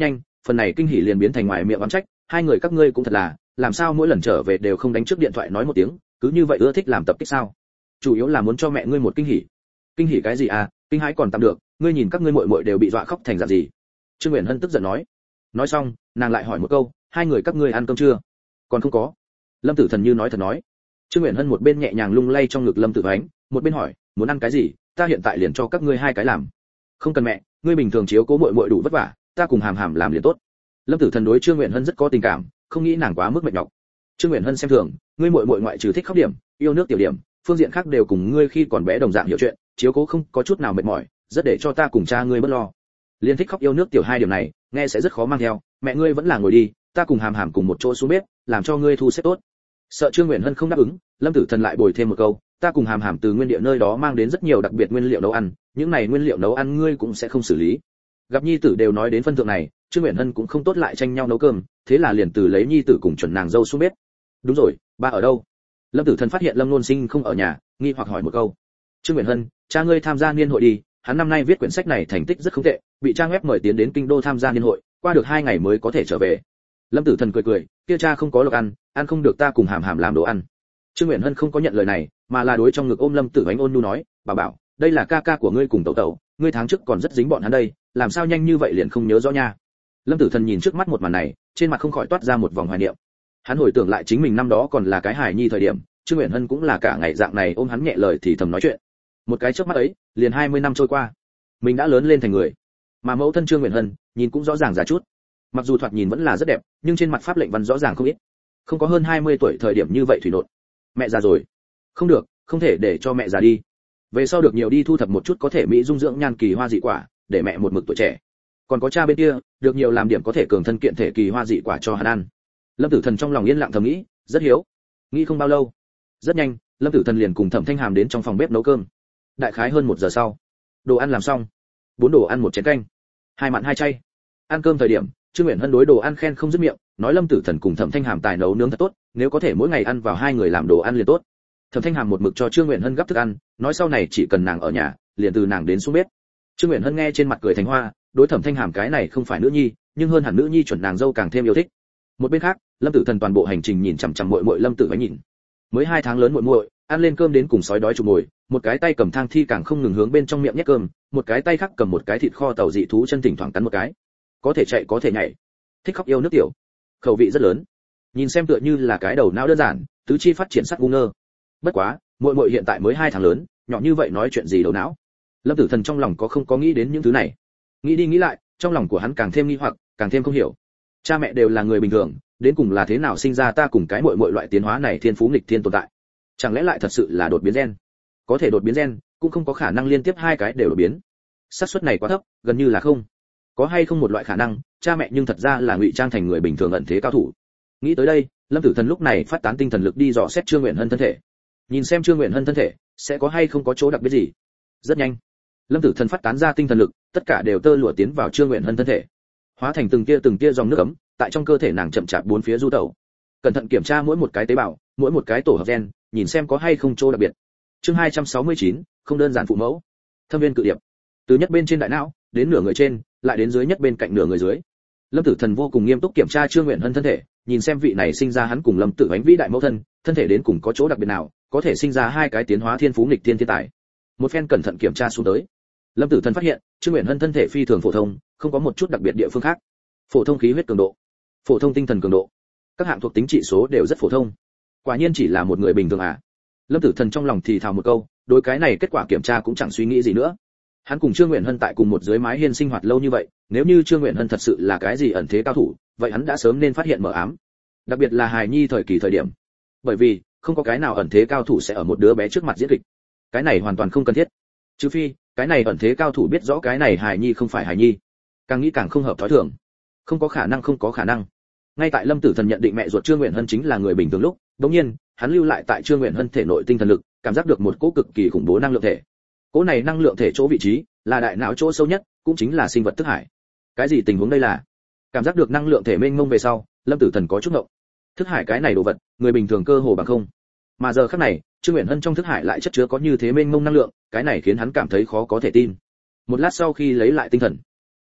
phần này kinh hỉ liền biến thành ngoài miệng oán trách, hai người các ngươi cũng thật là, làm sao mỗi lần trở về đều không đánh trước điện thoại nói một tiếng, cứ như vậy ưa thích làm tập kích sao? Chủ yếu là muốn cho mẹ ngươi một kinh hỉ. Kinh hỉ cái gì à, kinh hãi còn tạm được, ngươi nhìn các ngươi muội muội đều bị dọa khóc thành dạng gì. Trương Uyển Hân tức giận nói. Nói xong, nàng lại hỏi một câu, hai người các ngươi ăn cơm chưa? Còn không có. Lâm Tử Thần như nói thật nói. Trương Uyển Hân một bên nhẹ nhàng lung lay trong ngực Lâm Tử Hoánh, một bên hỏi, muốn ăn cái gì, ta hiện tại liền cho các ngươi hai cái làm. Không cần mẹ, ngươi bình thường chiếu cố muội muội đủ vất vả, ta cùng Hàm Hàm làm liền tốt. Lâm Tử Thần đối Trương Uyển Hân rất có tình cảm, không nghĩ nàng quá mức mệt nhọc. Trương Uyển Hân xem thường, ngươi muội muội ngoại trừ thích khóc điểm, yêu nước tiểu điểm, phương diện khác đều cùng ngươi khi còn bé đồng dạng hiểu chuyện, chiếu cố không có chút nào mệt mỏi, rất để cho ta cùng cha ngươi bất lo. Liên thích khóc yêu nước tiểu hai điểm này, nghe sẽ rất khó mang theo, mẹ ngươi vẫn là ngồi đi, ta cùng Hàm Hàm cùng một chỗ xuống bếp, làm cho ngươi thu xếp tốt. Sợ Trương Uyển Hân không đáp ứng, Lâm Tử Thần lại bồi thêm một câu, ta cùng Hàm Hàm từ nguyên địa nơi đó mang đến rất nhiều đặc biệt nguyên liệu nấu ăn, những này nguyên liệu nấu ăn ngươi cũng sẽ không xử lý. Gặp nhi tử đều nói đến phân thượng này, Trương Uyển Hân cũng không tốt lại tranh nhau nấu cơm, thế là liền từ lấy nhi tử cùng chuẩn nàng dâu xuống bếp. Đúng rồi, ba ở đâu? Lâm Tử Thần phát hiện Lâm Nôn Sinh không ở nhà, nghi hoặc hỏi một câu. Trương Uyển Hân, cha ngươi tham gia niên hội đi, hắn năm nay viết quyển sách này thành tích rất không tệ, bị trang web mời tiến đến kinh đô tham gia niên hội, qua được hai ngày mới có thể trở về. Lâm Tử Thần cười cười, kia cha không có lộc ăn, ăn không được ta cùng Hàm Hàm làm đồ ăn. Trương Uyển Hân không có nhận lời này, mà là đối trong ngực ôm Lâm Tử Hoánh ôn nhu nói, bảo bảo, đây là ca ca của ngươi cùng tẩu tẩu, ngươi tháng trước còn rất dính bọn hắn đây, làm sao nhanh như vậy liền không nhớ rõ nha. Lâm Tử Thần nhìn trước mắt một màn này, trên mặt không khỏi toát ra một vòng hoài niệm. Hắn hồi tưởng lại chính mình năm đó còn là cái hài nhi thời điểm, Trương Uyển Hân cũng là cả ngày dạng này ôm hắn nhẹ lời thì thầm nói chuyện. Một cái chớp mắt ấy, liền hai mươi năm trôi qua, mình đã lớn lên thành người, mà mẫu thân Trương Uyển Hân nhìn cũng rõ ràng già chút. Mặc dù thoạt nhìn vẫn là rất đẹp, nhưng trên mặt pháp lệnh văn rõ ràng không ít. Không có hơn hai mươi tuổi thời điểm như vậy thủy nộn. Mẹ già rồi. Không được, không thể để cho mẹ già đi. Về sau được nhiều đi thu thập một chút có thể mỹ dung dưỡng nhan kỳ hoa dị quả, để mẹ một mực tuổi trẻ. Còn có cha bên kia, được nhiều làm điểm có thể cường thân kiện thể kỳ hoa dị quả cho hắn ăn. Lâm Tử Thần trong lòng yên lặng thầm nghĩ, rất hiếu. Nghĩ không bao lâu, rất nhanh, Lâm Tử Thần liền cùng Thẩm Thanh Hàm đến trong phòng bếp nấu cơm. Đại khái hơn một giờ sau, đồ ăn làm xong, bốn đồ ăn một chén canh, hai mặn hai chay. Ăn cơm thời điểm, Trương Uyển Hân đối đồ ăn khen không dứt miệng, nói Lâm Tử Thần cùng Thẩm Thanh Hàm tài nấu nướng thật tốt, nếu có thể mỗi ngày ăn vào hai người làm đồ ăn liền tốt. Thẩm Thanh Hàm một mực cho Trương Uyển Hân gấp thức ăn, nói sau này chỉ cần nàng ở nhà, liền từ nàng đến xuống bếp. Trương Uyển Hân nghe trên mặt cười thành hoa, đối Thẩm Thanh Hàm cái này không phải nữ nhi, nhưng hơn hẳn nữ nhi chuẩn nàng dâu càng thêm yêu thích. Một bên khác, Lâm Tử Thần toàn bộ hành trình nhìn chằm chằm muội muội Lâm Tử Hoánh nhìn. Mới hai tháng lớn muội muội, ăn lên cơm đến cùng sói đói chụp mồi, một cái tay cầm thang thi càng không ngừng hướng bên trong miệng nhét cơm, một cái tay khác cầm một cái thịt kho tàu dị thú chân thỉnh thoảng cắn một cái. Có thể chạy có thể nhảy, thích khóc yêu nước tiểu, khẩu vị rất lớn. Nhìn xem tựa như là cái đầu não đơn giản, tứ chi phát triển sắc ngu ngơ. Bất quá, muội muội hiện tại mới hai tháng lớn, nhỏ như vậy nói chuyện gì đầu não. Lâm Tử Thần trong lòng có không có nghĩ đến những thứ này. Nghĩ đi nghĩ lại, trong lòng của hắn càng thêm nghi hoặc, càng thêm không hiểu. Cha mẹ đều là người bình thường, đến cùng là thế nào sinh ra ta cùng cái muội muội loại tiến hóa này thiên phú nghịch thiên tồn tại? Chẳng lẽ lại thật sự là đột biến gen? Có thể đột biến gen, cũng không có khả năng liên tiếp hai cái đều đột biến. Xác suất này quá thấp, gần như là không. Có hay không một loại khả năng, cha mẹ nhưng thật ra là ngụy trang thành người bình thường ẩn thế cao thủ. Nghĩ tới đây, Lâm Tử Thần lúc này phát tán tinh thần lực đi dò xét Trương Uyển Hân thân thể. Nhìn xem Trương Uyển Hân thân thể sẽ có hay không có chỗ đặc biệt gì. Rất nhanh, Lâm Tử Thần phát tán ra tinh thần lực, tất cả đều tơ lụa tiến vào Trương Uyển Hân thân thể, hóa thành từng tia từng tia dòng nước ấm, tại trong cơ thể nàng chậm chạp bốn phía du tẩu. Cẩn thận kiểm tra mỗi một cái tế bào, mỗi một cái tổ hợp gen, nhìn xem có hay không chỗ đặc biệt. Chương hai trăm sáu mươi chín, không đơn giản phụ mẫu. Thâm viên cự điệp. Từ nhất bên trên đại não, đến nửa người trên, lại đến dưới nhất bên cạnh nửa người dưới. Lâm Tử Thần vô cùng nghiêm túc kiểm tra Trương Uyển Hân thân thể, nhìn xem vị này sinh ra hắn cùng Lâm Tử Hoánh vĩ đại mẫu thân, thân thể đến cùng có chỗ đặc biệt nào, có thể sinh ra hai cái tiến hóa thiên phú nghịch thiên thiên tài. Một phen cẩn thận kiểm tra xuống tới, Lâm Tử Thần phát hiện, Trương Uyển Hân thân thể phi thường phổ thông, không có một chút đặc biệt địa phương khác. Phổ thông khí huyết cường độ, phổ thông tinh thần cường độ, các hạng thuộc tính trị số đều rất phổ thông. Quả nhiên chỉ là một người bình thường à? Lâm Tử Thần trong lòng thì thào một câu, đối cái này kết quả kiểm tra cũng chẳng suy nghĩ gì nữa. Hắn cùng Trương Uyển Hân tại cùng một dưới mái hiên sinh hoạt lâu như vậy, nếu như Trương Uyển Hân thật sự là cái gì ẩn thế cao thủ, vậy hắn đã sớm nên phát hiện mờ ám. Đặc biệt là hài nhi thời kỳ thời điểm. Bởi vì, không có cái nào ẩn thế cao thủ sẽ ở một đứa bé trước mặt diễn kịch. Cái này hoàn toàn không cần thiết. Trừ phi, cái này ẩn thế cao thủ biết rõ cái này hài nhi không phải hài nhi. Càng nghĩ càng không hợp thói thường. Không có khả năng, không có khả năng. Ngay tại Lâm Tử Thần nhận định mẹ ruột Trương Uyển Hân chính là người bình thường lúc, đột nhiên, hắn lưu lại tại Trương Uyển Hân thể nội tinh thần lực, cảm giác được một cỗ cực kỳ khủng bố năng lượng thể. Cỗ này năng lượng thể chỗ vị trí là đại não chỗ sâu nhất, cũng chính là sinh vật thức hải. Cái gì tình huống đây là? Cảm giác được năng lượng thể mênh mông về sau, Lâm Tử Thần có chút ngộng. Thức hải cái này đồ vật, người bình thường cơ hồ bằng không. Mà giờ khắc này, Trương Uyển Hân trong thức hải lại chất chứa có như thế mênh mông năng lượng, cái này khiến hắn cảm thấy khó có thể tin. Một lát sau khi lấy lại tinh thần,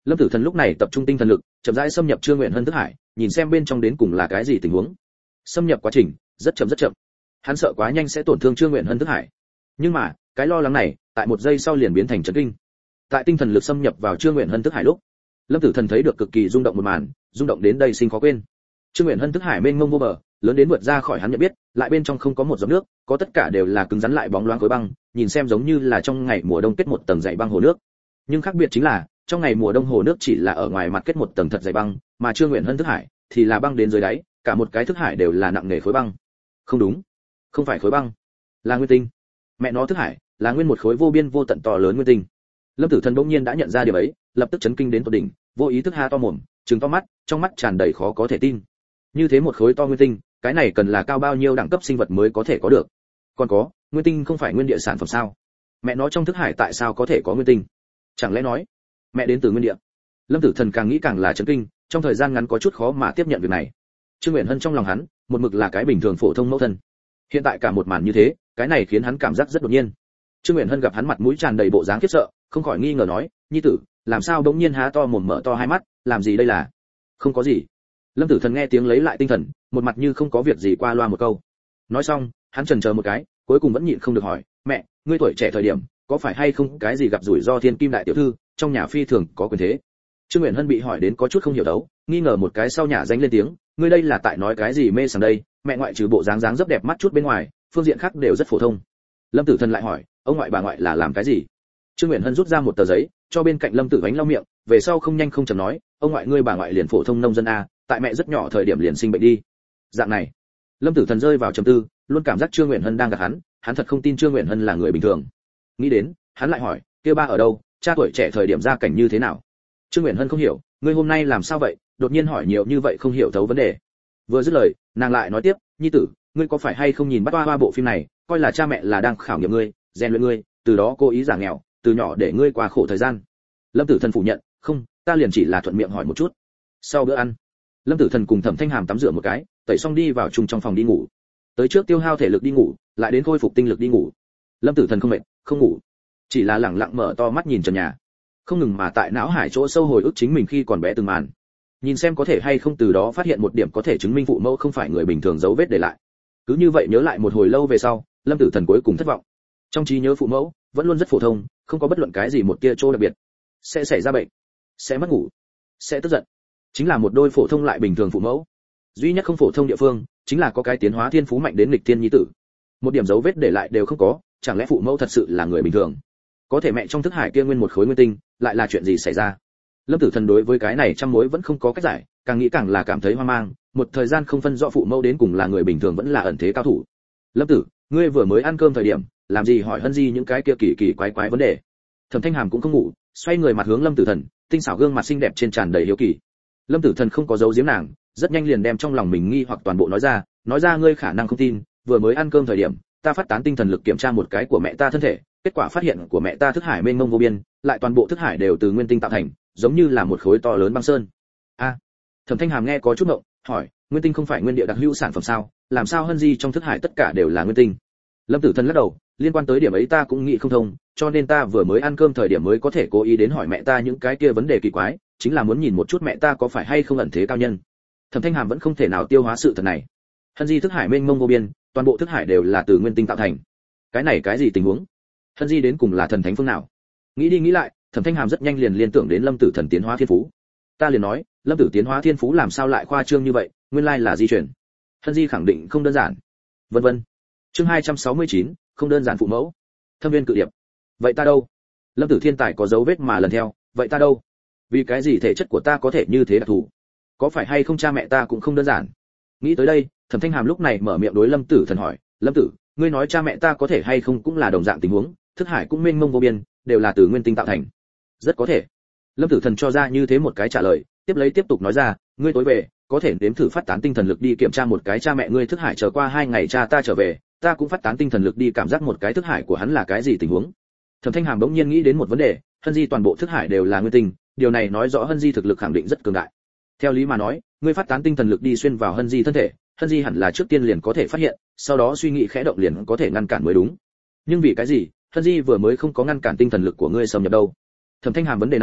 Lâm Tử Thần lúc này tập trung tinh thần lực, chậm rãi xâm nhập Trương Nguyện Hân thức hải, nhìn xem bên trong đến cùng là cái gì tình huống. Xâm nhập quá trình rất chậm rất chậm. Hắn sợ quá nhanh sẽ tổn thương Trương Nguyện Hân thức hải. Nhưng mà, cái lo lắng này, tại một giây sau liền biến thành chấn kinh. Tại tinh thần lực xâm nhập vào Trương Nguyện Hân thức hải lúc, Lâm Tử Thần thấy được cực kỳ rung động một màn, rung động đến đây sinh khó quên. Trương Nguyện Hân thức hải mênh mông vô bờ, lớn đến vượt ra khỏi hắn nhận biết, lại bên trong không có một giọt nước, có tất cả đều là cứng rắn lại bóng loáng khối băng, nhìn xem giống như là trong ngày mùa đông kết một tầng dày băng hồ nước. Nhưng khác biệt chính là, trong ngày mùa đông hồ nước chỉ là ở ngoài mặt kết một tầng thật dày băng, mà Trương Nguyện Hân thức hải thì là băng đến dưới đáy, cả một cái thức hải đều là nặng nề khối băng. Không đúng, không phải khối băng, là nguyên tinh. Mẹ nó thức hải là nguyên một khối vô biên vô tận to lớn nguyên tinh. Lâm Tử Thần bỗng nhiên đã nhận ra điều ấy, lập tức chấn kinh đến tột đỉnh, vô ý thức ha to mồm, trừng to mắt, trong mắt tràn đầy khó có thể tin. Như thế một khối to nguyên tinh, cái này cần là cao bao nhiêu đẳng cấp sinh vật mới có thể có được? Còn có, nguyên tinh không phải nguyên địa sản phẩm sao? Mẹ nó trong thức hải tại sao có thể có nguyên tinh? Chẳng lẽ nói, mẹ đến từ nguyên địa? Lâm Tử Thần càng nghĩ càng là chấn kinh, trong thời gian ngắn có chút khó mà tiếp nhận việc này. Trương Nguyện Hân trong lòng hắn, một mực là cái bình thường phổ thông mẫu thân. Hiện tại cả một màn như thế, cái này khiến hắn cảm giác rất đột nhiên. Trương Nguyện Hân gặp hắn mặt mũi tràn đầy bộ dáng khiếp sợ, không khỏi nghi ngờ nói, nhi tử, làm sao bỗng nhiên há to mồm mở to hai mắt, làm gì đây là? Không có gì. Lâm Tử Thần nghe tiếng lấy lại tinh thần, một mặt như không có việc gì qua loa một câu. Nói xong, hắn chần chờ một cái, cuối cùng vẫn nhịn không được hỏi, mẹ, ngươi tuổi trẻ thời điểm, có phải hay không cái gì gặp rủi ro thiên kim đại tiểu thư, trong nhà phi thường có quyền thế? Trương Nguyện Hân bị hỏi đến có chút không hiểu đấu, nghi ngờ một cái sau nhà danh lên tiếng, ngươi đây là tại nói cái gì mê sảng đây? Mẹ ngoại trừ bộ dáng dáng rất đẹp mắt chút bên ngoài, phương diện khác đều rất phổ thông. Lâm Tử Thần lại hỏi, ông ngoại bà ngoại là làm cái gì? Trương Nguyện Hân rút ra một tờ giấy, cho bên cạnh Lâm Tử Vánh lau miệng, về sau không nhanh không chậm nói, ông ngoại ngươi bà ngoại liền phổ thông nông dân a, tại mẹ rất nhỏ thời điểm liền sinh bệnh đi. Dạng này. Lâm Tử Thần rơi vào trầm tư, luôn cảm giác Trương Nguyện Hân đang gạt hắn, hắn thật không tin Trương Nguyện Hân là người bình thường. Nghĩ đến, hắn lại hỏi, kia ba ở đâu, cha tuổi trẻ thời điểm gia cảnh như thế nào? Trương Nguyện Hân không hiểu, ngươi hôm nay làm sao vậy, đột nhiên hỏi nhiều như vậy không hiểu thấu vấn đề. Vừa dứt lời, nàng lại nói tiếp, nhi tử, ngươi có phải hay không nhìn bắt hoa hoa bộ phim này, coi là cha mẹ là đang khảo nghiệm ngươi, rèn luyện ngươi, từ đó cố ý giả nghèo, từ nhỏ để ngươi qua khổ thời gian. Lâm Tử Thần phủ nhận, không, ta liền chỉ là thuận miệng hỏi một chút. Sau bữa ăn, Lâm Tử Thần cùng Thẩm Thanh Hàm tắm rửa một cái, tẩy xong đi vào chung trong phòng đi ngủ. Tới trước tiêu hao thể lực đi ngủ, lại đến khôi phục tinh lực đi ngủ. Lâm Tử Thần không mệt, không ngủ, chỉ là lẳng lặng mở to mắt nhìn trần nhà, không ngừng mà tại não hải chỗ sâu hồi ức chính mình khi còn bé từng màn, nhìn xem có thể hay không từ đó phát hiện một điểm có thể chứng minh phụ mẫu không phải người bình thường dấu vết để lại. Cứ như vậy nhớ lại một hồi lâu về sau, Lâm Tử Thần cuối cùng thất vọng. Trong trí nhớ phụ mẫu vẫn luôn rất phổ thông, không có bất luận cái gì một tia chỗ đặc biệt. Sẽ xảy ra bệnh, sẽ mất ngủ, sẽ tức giận, chính là một đôi phổ thông lại bình thường phụ mẫu. Duy nhất không phổ thông địa phương chính là có cái tiến hóa thiên phú mạnh đến nghịch thiên nhi tử, một điểm dấu vết để lại đều không có. Chẳng lẽ phụ mẫu thật sự là người bình thường? Có thể mẹ trong thức hải kia nguyên một khối nguyên tinh, lại là chuyện gì xảy ra? Lâm Tử Thần đối với cái này trăm mối vẫn không có cách giải, càng nghĩ càng là cảm thấy hoang mang, một thời gian không phân rõ phụ mẫu đến cùng là người bình thường vẫn là ẩn thế cao thủ. Lâm Tử, ngươi vừa mới ăn cơm thời điểm, làm gì hỏi Hân Di những cái kia kỳ kỳ quái quái vấn đề? Thẩm Thanh Hàm cũng không ngủ, xoay người mặt hướng Lâm Tử Thần, tinh xảo gương mặt xinh đẹp trên tràn đầy hiếu kỳ. Lâm Tử Thần không có giấu giếm nàng, rất nhanh liền đem trong lòng mình nghi hoặc toàn bộ nói ra, nói ra ngươi khả năng không tin, vừa mới ăn cơm thời điểm, ta phát tán tinh thần lực kiểm tra một cái của mẹ ta thân thể, kết quả phát hiện của mẹ ta thức hải mênh mông vô biên, lại toàn bộ thức hải đều từ nguyên tinh tạo thành, giống như là một khối to lớn băng sơn. A. À, Thẩm Thanh Hàm nghe có chút ngộng, hỏi, nguyên tinh không phải nguyên địa đặc hữu sản phẩm sao, làm sao Hân Di trong thức hải tất cả đều là nguyên tinh? Lâm Tử Thần lắc đầu, liên quan tới điểm ấy ta cũng nghĩ không thông, cho nên ta vừa mới ăn cơm thời điểm mới có thể cố ý đến hỏi mẹ ta những cái kia vấn đề kỳ quái, chính là muốn nhìn một chút mẹ ta có phải hay không ẩn thế cao nhân. Thẩm Thanh Hàm vẫn không thể nào tiêu hóa sự thật này. Hân Di thức hải mênh mông vô biên, toàn bộ thức hải đều là từ nguyên tinh tạo thành. Cái này cái gì tình huống? Hân Di đến cùng là thần thánh phương nào? Nghĩ đi nghĩ lại, Thẩm Thanh Hàm rất nhanh liền liên tưởng đến Lâm Tử Thần tiến hóa thiên phú. Ta liền nói, Lâm Tử tiến hóa thiên phú làm sao lại khoa trương như vậy, nguyên lai là di chuyển. Hân Di khẳng định không đơn giản. Vân vân. Chương hai trăm sáu mươi chín, không đơn giản phụ mẫu. Thâm viên cự điệp. Vậy ta đâu? Lâm Tử thiên tài có dấu vết mà lần theo, vậy ta đâu? Vì cái gì thể chất của ta có thể như thế đặc thù? Có phải hay không cha mẹ ta cũng không đơn giản? Nghĩ tới đây, Thẩm Thanh Hàm lúc này mở miệng đối Lâm Tử Thần hỏi, Lâm Tử, ngươi nói cha mẹ ta có thể hay không cũng là đồng dạng tình huống, thức hải cũng mênh mông vô biên, đều là từ nguyên tinh tạo thành. Rất có thể. Lâm Tử Thần cho ra như thế một cái trả lời, tiếp lấy tiếp tục nói ra, ngươi tối về, có thể nếm thử phát tán tinh thần lực đi kiểm tra một cái cha mẹ ngươi thức hải, chờ qua hai ngày cha ta trở về, ta cũng phát tán tinh thần lực đi cảm giác một cái thức hải của hắn là cái gì tình huống. Thẩm Thanh Hàm bỗng nhiên nghĩ đến một vấn đề, Hân Di toàn bộ thức hải đều là nguyên tinh, điều này nói rõ Hân Di thực lực khẳng định rất cường đại. Theo lý mà nói, ngươi phát tán tinh thần lực đi xuyên vào Hân Di thân thể, Hân Di hẳn là trước tiên liền có thể phát hiện, sau đó suy nghĩ khẽ động liền có thể ngăn cản mới đúng. Nhưng vì cái gì, Hân Di vừa mới không có ngăn cản tinh thần lực của ngươi xâm nhập đâu? Thẩm Thanh Hàm vấn đề này,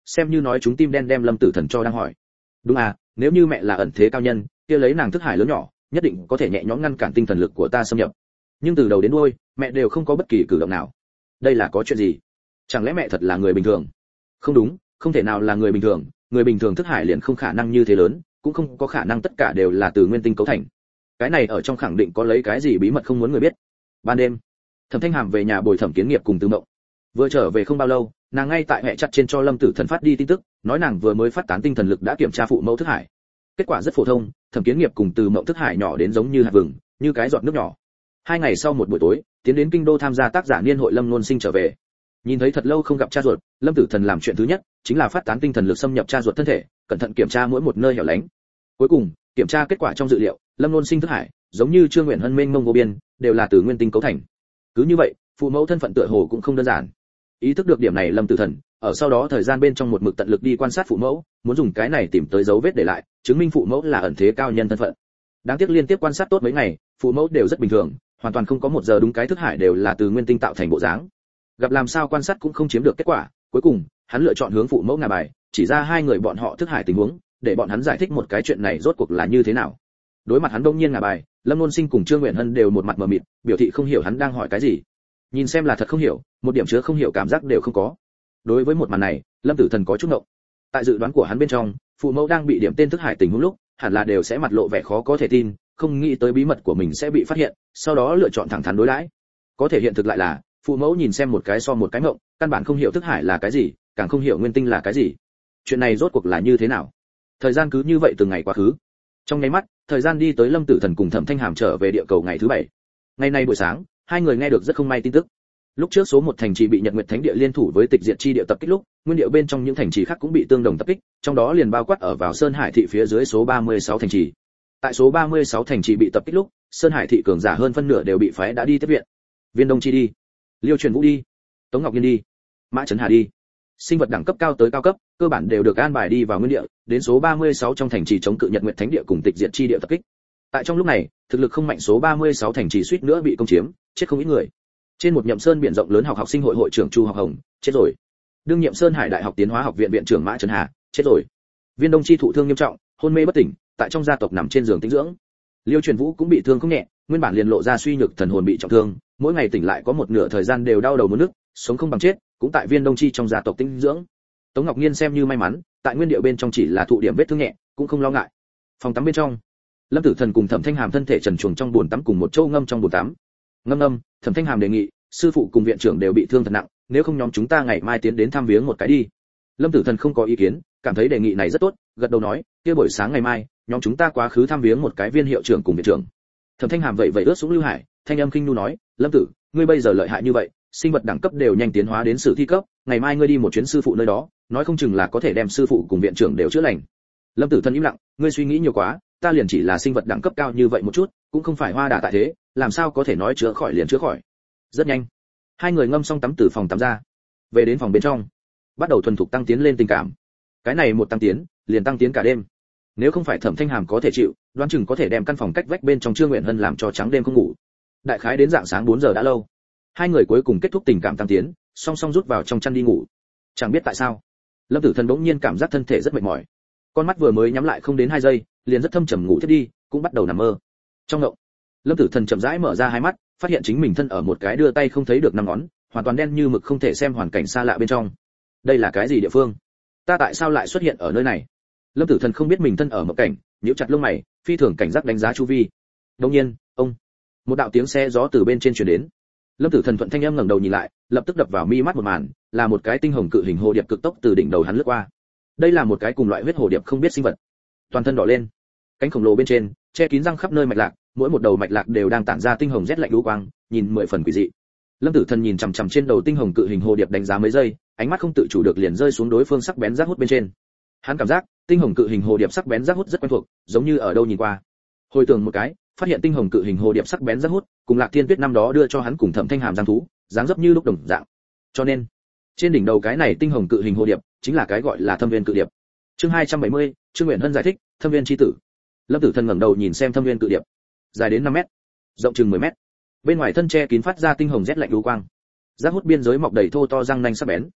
xem như nói chúng tim đen đem Lâm Tử Thần cho đang hỏi. Đúng à, nếu như mẹ là ẩn thế cao nhân, kia lấy nàng thức hải lớn nhỏ, nhất định có thể nhẹ nhõm ngăn cản tinh thần lực của ta xâm nhập. Nhưng từ đầu đến đuôi, mẹ đều không có bất kỳ cử động nào. Đây là có chuyện gì? Chẳng lẽ mẹ thật là người bình thường? Không đúng, không thể nào là người bình thường, người bình thường thức hải liền không khả năng như thế lớn, cũng không có khả năng tất cả đều là từ nguyên tinh cấu thành. Cái này ở trong khẳng định có lấy cái gì bí mật không muốn người biết. Ban đêm, Thẩm Thanh Hàm về nhà bồi Thẩm Kiến Nghiệp cùng Từ Mộng. Vừa trở về không bao lâu, nàng ngay tại hệ chặt trên cho Lâm Tử Thần phát đi tin tức, nói nàng vừa mới phát tán tinh thần lực đã kiểm tra phụ mẫu thức hải. Kết quả rất phổ thông, Thẩm Kiến Nghiệp cùng Từ Mộng thức hải nhỏ đến giống như hạt vừng, như cái giọt nước nhỏ. Hai ngày sau một buổi tối, tiến đến kinh đô tham gia tác giả niên hội Lâm Luân Sinh trở về. Nhìn thấy thật lâu không gặp cha ruột, Lâm Tử Thần làm chuyện thứ nhất chính là phát tán tinh thần lực xâm nhập cha ruột thân thể, cẩn thận kiểm tra mỗi một nơi hẻo lánh. Cuối cùng, kiểm tra kết quả trong dự liệu, Lâm Luân Sinh thức hải, giống như Trương Nguyện Hân mênh mông vô biên, đều là từ nguyên tinh cấu thành. Cứ như vậy, phụ mẫu thân phận tựa hồ cũng không đơn giản. Ý thức được điểm này Lâm Tử Thần, ở sau đó thời gian bên trong một mực tận lực đi quan sát phụ mẫu, muốn dùng cái này tìm tới dấu vết để lại, chứng minh phụ mẫu là ẩn thế cao nhân thân phận. Đáng tiếc liên tiếp quan sát tốt mấy ngày, phụ mẫu đều rất bình thường, hoàn toàn không có một giờ đúng cái thức hải đều là từ nguyên tinh tạo thành bộ dáng. Gặp làm sao quan sát cũng không chiếm được kết quả, cuối cùng, hắn lựa chọn hướng phụ mẫu ngả bài, chỉ ra hai người bọn họ thức hải tình huống, để bọn hắn giải thích một cái chuyện này rốt cuộc là như thế nào. Đối mặt hắn đông nhiên ngả bài, Lâm Luân Sinh cùng Trương Nguyện Hân đều một mặt mờ mịt, biểu thị không hiểu hắn đang hỏi cái gì. Nhìn xem là thật không hiểu, một điểm chứa không hiểu cảm giác đều không có. Đối với một màn này, Lâm Tử Thần có chút ngộng. Tại dự đoán của hắn bên trong, phụ mẫu đang bị điểm tên thức hải tình huống lúc, hẳn là đều sẽ mặt lộ vẻ khó có thể tin, không nghĩ tới bí mật của mình sẽ bị phát hiện, sau đó lựa chọn thẳng thắn đối đãi. Có thể hiện thực lại là, phụ mẫu nhìn xem một cái so một cái ngộng, căn bản không hiểu thức hải là cái gì, càng không hiểu nguyên tinh là cái gì. Chuyện này rốt cuộc là như thế nào? Thời gian cứ như vậy từng ngày quá khứ. Trong nháy mắt, thời gian đi tới Lâm Tử Thần cùng Thẩm Thanh Hàm trở về địa cầu ngày thứ bảy. Ngày nay buổi sáng, hai người nghe được rất không may tin tức. Lúc trước số một thành trì bị Nhật Nguyệt Thánh Địa liên thủ với Tịch Diệt chi địa tập kích lúc, nguyên địa bên trong những thành trì khác cũng bị tương đồng tập kích, trong đó liền bao quát ở vào Sơn Hải thị phía dưới số ba mươi sáu thành trì. Tại số ba mươi sáu thành trì bị tập kích lúc, Sơn Hải thị cường giả hơn phân nửa đều bị phái đã đi tiếp viện. Viên Đông Chi đi, Liêu Truyền Vũ đi, Tống Ngọc Nhiên đi, Mã Chấn Hà đi. Sinh vật đẳng cấp cao tới cao cấp, cơ bản đều được an bài đi vào nguyên địa, đến số ba mươi sáu trong thành trì chống cự Nhật Nguyệt Thánh Địa cùng Tịch Diệt chi địa tập kích. Tại trong lúc này, thực lực không mạnh số ba mươi sáu thành trì suýt nữa bị công chiếm, chết không ít người. Trên một Nhậm Sơn biển rộng lớn học học sinh hội hội trưởng Chu Học Hồng, chết rồi. Đương nhiệm Sơn Hải Đại học Tiến hóa học viện viện trưởng Mã Chấn Hà, chết rồi. Viên Đông Chi thụ thương nghiêm trọng, hôn mê bất tỉnh, tại trong gia tộc nằm trên giường tĩnh dưỡng. Liêu Truyền Vũ cũng bị thương không nhẹ, nguyên bản liền lộ ra suy nhược thần hồn bị trọng thương, mỗi ngày tỉnh lại có một nửa thời gian đều đau đầu muốn nức, sống không bằng chết, cũng tại Viên Đông Chi trong gia tộc tĩnh dưỡng. Tống Ngọc Nhiên xem như may mắn, tại nguyên địa bên trong chỉ là thụ điểm vết thương nhẹ, cũng không lo ngại. Phòng tắm bên trong, Lâm Tử Thần cùng Thẩm Thanh Hàm thân thể trần truồng trong bồn tắm cùng một chỗ ngâm trong bồn tắm. Ngâm ngâm, Thẩm Thanh Hàm đề nghị, sư phụ cùng viện trưởng đều bị thương thật nặng, nếu không nhóm chúng ta ngày mai tiến đến thăm viếng một cái đi. Lâm Tử Thần không có ý kiến, cảm thấy đề nghị này rất tốt, gật đầu nói, kia buổi sáng ngày mai, nhóm chúng ta quá khứ thăm viếng một cái viên hiệu trưởng cùng viện trưởng. Thẩm Thanh Hàm vậy vậy ướt xuống Lưu Hải, thanh âm khinh nu nói, Lâm Tử, ngươi bây giờ lợi hại như vậy, sinh vật đẳng cấp đều nhanh tiến hóa đến sử thi cấp, ngày mai ngươi đi một chuyến sư phụ nơi đó, nói không chừng là có thể đem sư phụ cùng viện trưởng đều chữa lành. Lâm Tử Thần im lặng, ngươi suy nghĩ nhiều quá, ta liền chỉ là sinh vật đẳng cấp cao như vậy một chút, cũng không phải hoa đà tại thế, làm sao có thể nói chữa khỏi liền chữa khỏi. Rất nhanh, hai người ngâm xong tắm từ phòng tắm ra, về đến phòng bên trong, bắt đầu thuần thục tăng tiến lên tình cảm. Cái này một tăng tiến, liền tăng tiến cả đêm. Nếu không phải Thẩm Thanh Hàm có thể chịu, đoán chừng có thể đem căn phòng cách vách bên trong Trương Nguyện Hân làm cho trắng đêm không ngủ. Đại khái đến dạng sáng bốn giờ đã lâu, hai người cuối cùng kết thúc tình cảm tăng tiến, song song rút vào trong chăn đi ngủ. Chẳng biết tại sao, Lâm Tử Thần bỗng nhiên cảm giác thân thể rất mệt mỏi, con mắt vừa mới nhắm lại không đến hai giây, liền rất thâm trầm ngủ thiết đi, cũng bắt đầu nằm mơ. Trong ngộng, Lâm Tử Thần chậm rãi mở ra hai mắt, phát hiện chính mình thân ở một cái đưa tay không thấy được năm ngón, hoàn toàn đen như mực không thể xem hoàn cảnh xa lạ bên trong. Đây là cái gì địa phương? Ta tại sao lại xuất hiện ở nơi này? Lâm Tử Thần không biết mình thân ở một cảnh, nhíu chặt lông mày, phi thường cảnh giác đánh giá chu vi. Đột nhiên, ông, một đạo tiếng xe gió từ bên trên truyền đến. Lâm Tử Thần thuận thanh âm ngẩng đầu nhìn lại, lập tức đập vào mi mắt một màn, là một cái tinh hồng cự hình hồ điệp cực tốc từ đỉnh đầu hắn lướt qua. Đây là một cái cùng loại huyết hồ điệp không biết sinh vật, toàn thân đỏ lên, cánh khổng lồ bên trên che kín răng khắp nơi mạch lạc, mỗi một đầu mạch lạc đều đang tản ra tinh hồng rét lạnh lũ quang, nhìn mười phần quỷ dị. Lâm Tử Thần nhìn chằm chằm trên đầu tinh hồng cự hình hồ điệp đánh giá mấy giây, ánh mắt không tự chủ được liền rơi xuống đối phương sắc bén giác hút bên trên. Hắn cảm giác, tinh hồng cự hình hồ điệp sắc bén giác hút rất quen thuộc, giống như ở đâu nhìn qua. Hồi tưởng một cái, phát hiện tinh hồng cự hình hồ điệp sắc bén giác hút, cùng Lạc Thiên Tuyết năm đó đưa cho hắn cùng Thẩm Thanh Hàm giang thú, dáng dấp như lúc đồng dạng. Cho nên, trên đỉnh đầu cái này tinh hồng cự hình hồ điệp, chính là cái gọi là Thâm Viên cự điệp. Chương hai trăm bảy mươi, Trương Nguyện Hân giải thích, Thâm Viên chi tử. Lâm Tử Thần ngẩng đầu nhìn xem Thâm Viên cự điệp, dài đến năm mét, rộng chừng mười mét. Bên ngoài thân che kín phát ra tinh hồng rét lạnh lũ quang. Giác hút biên giới mọc đầy thô to răng nanh sắc bén.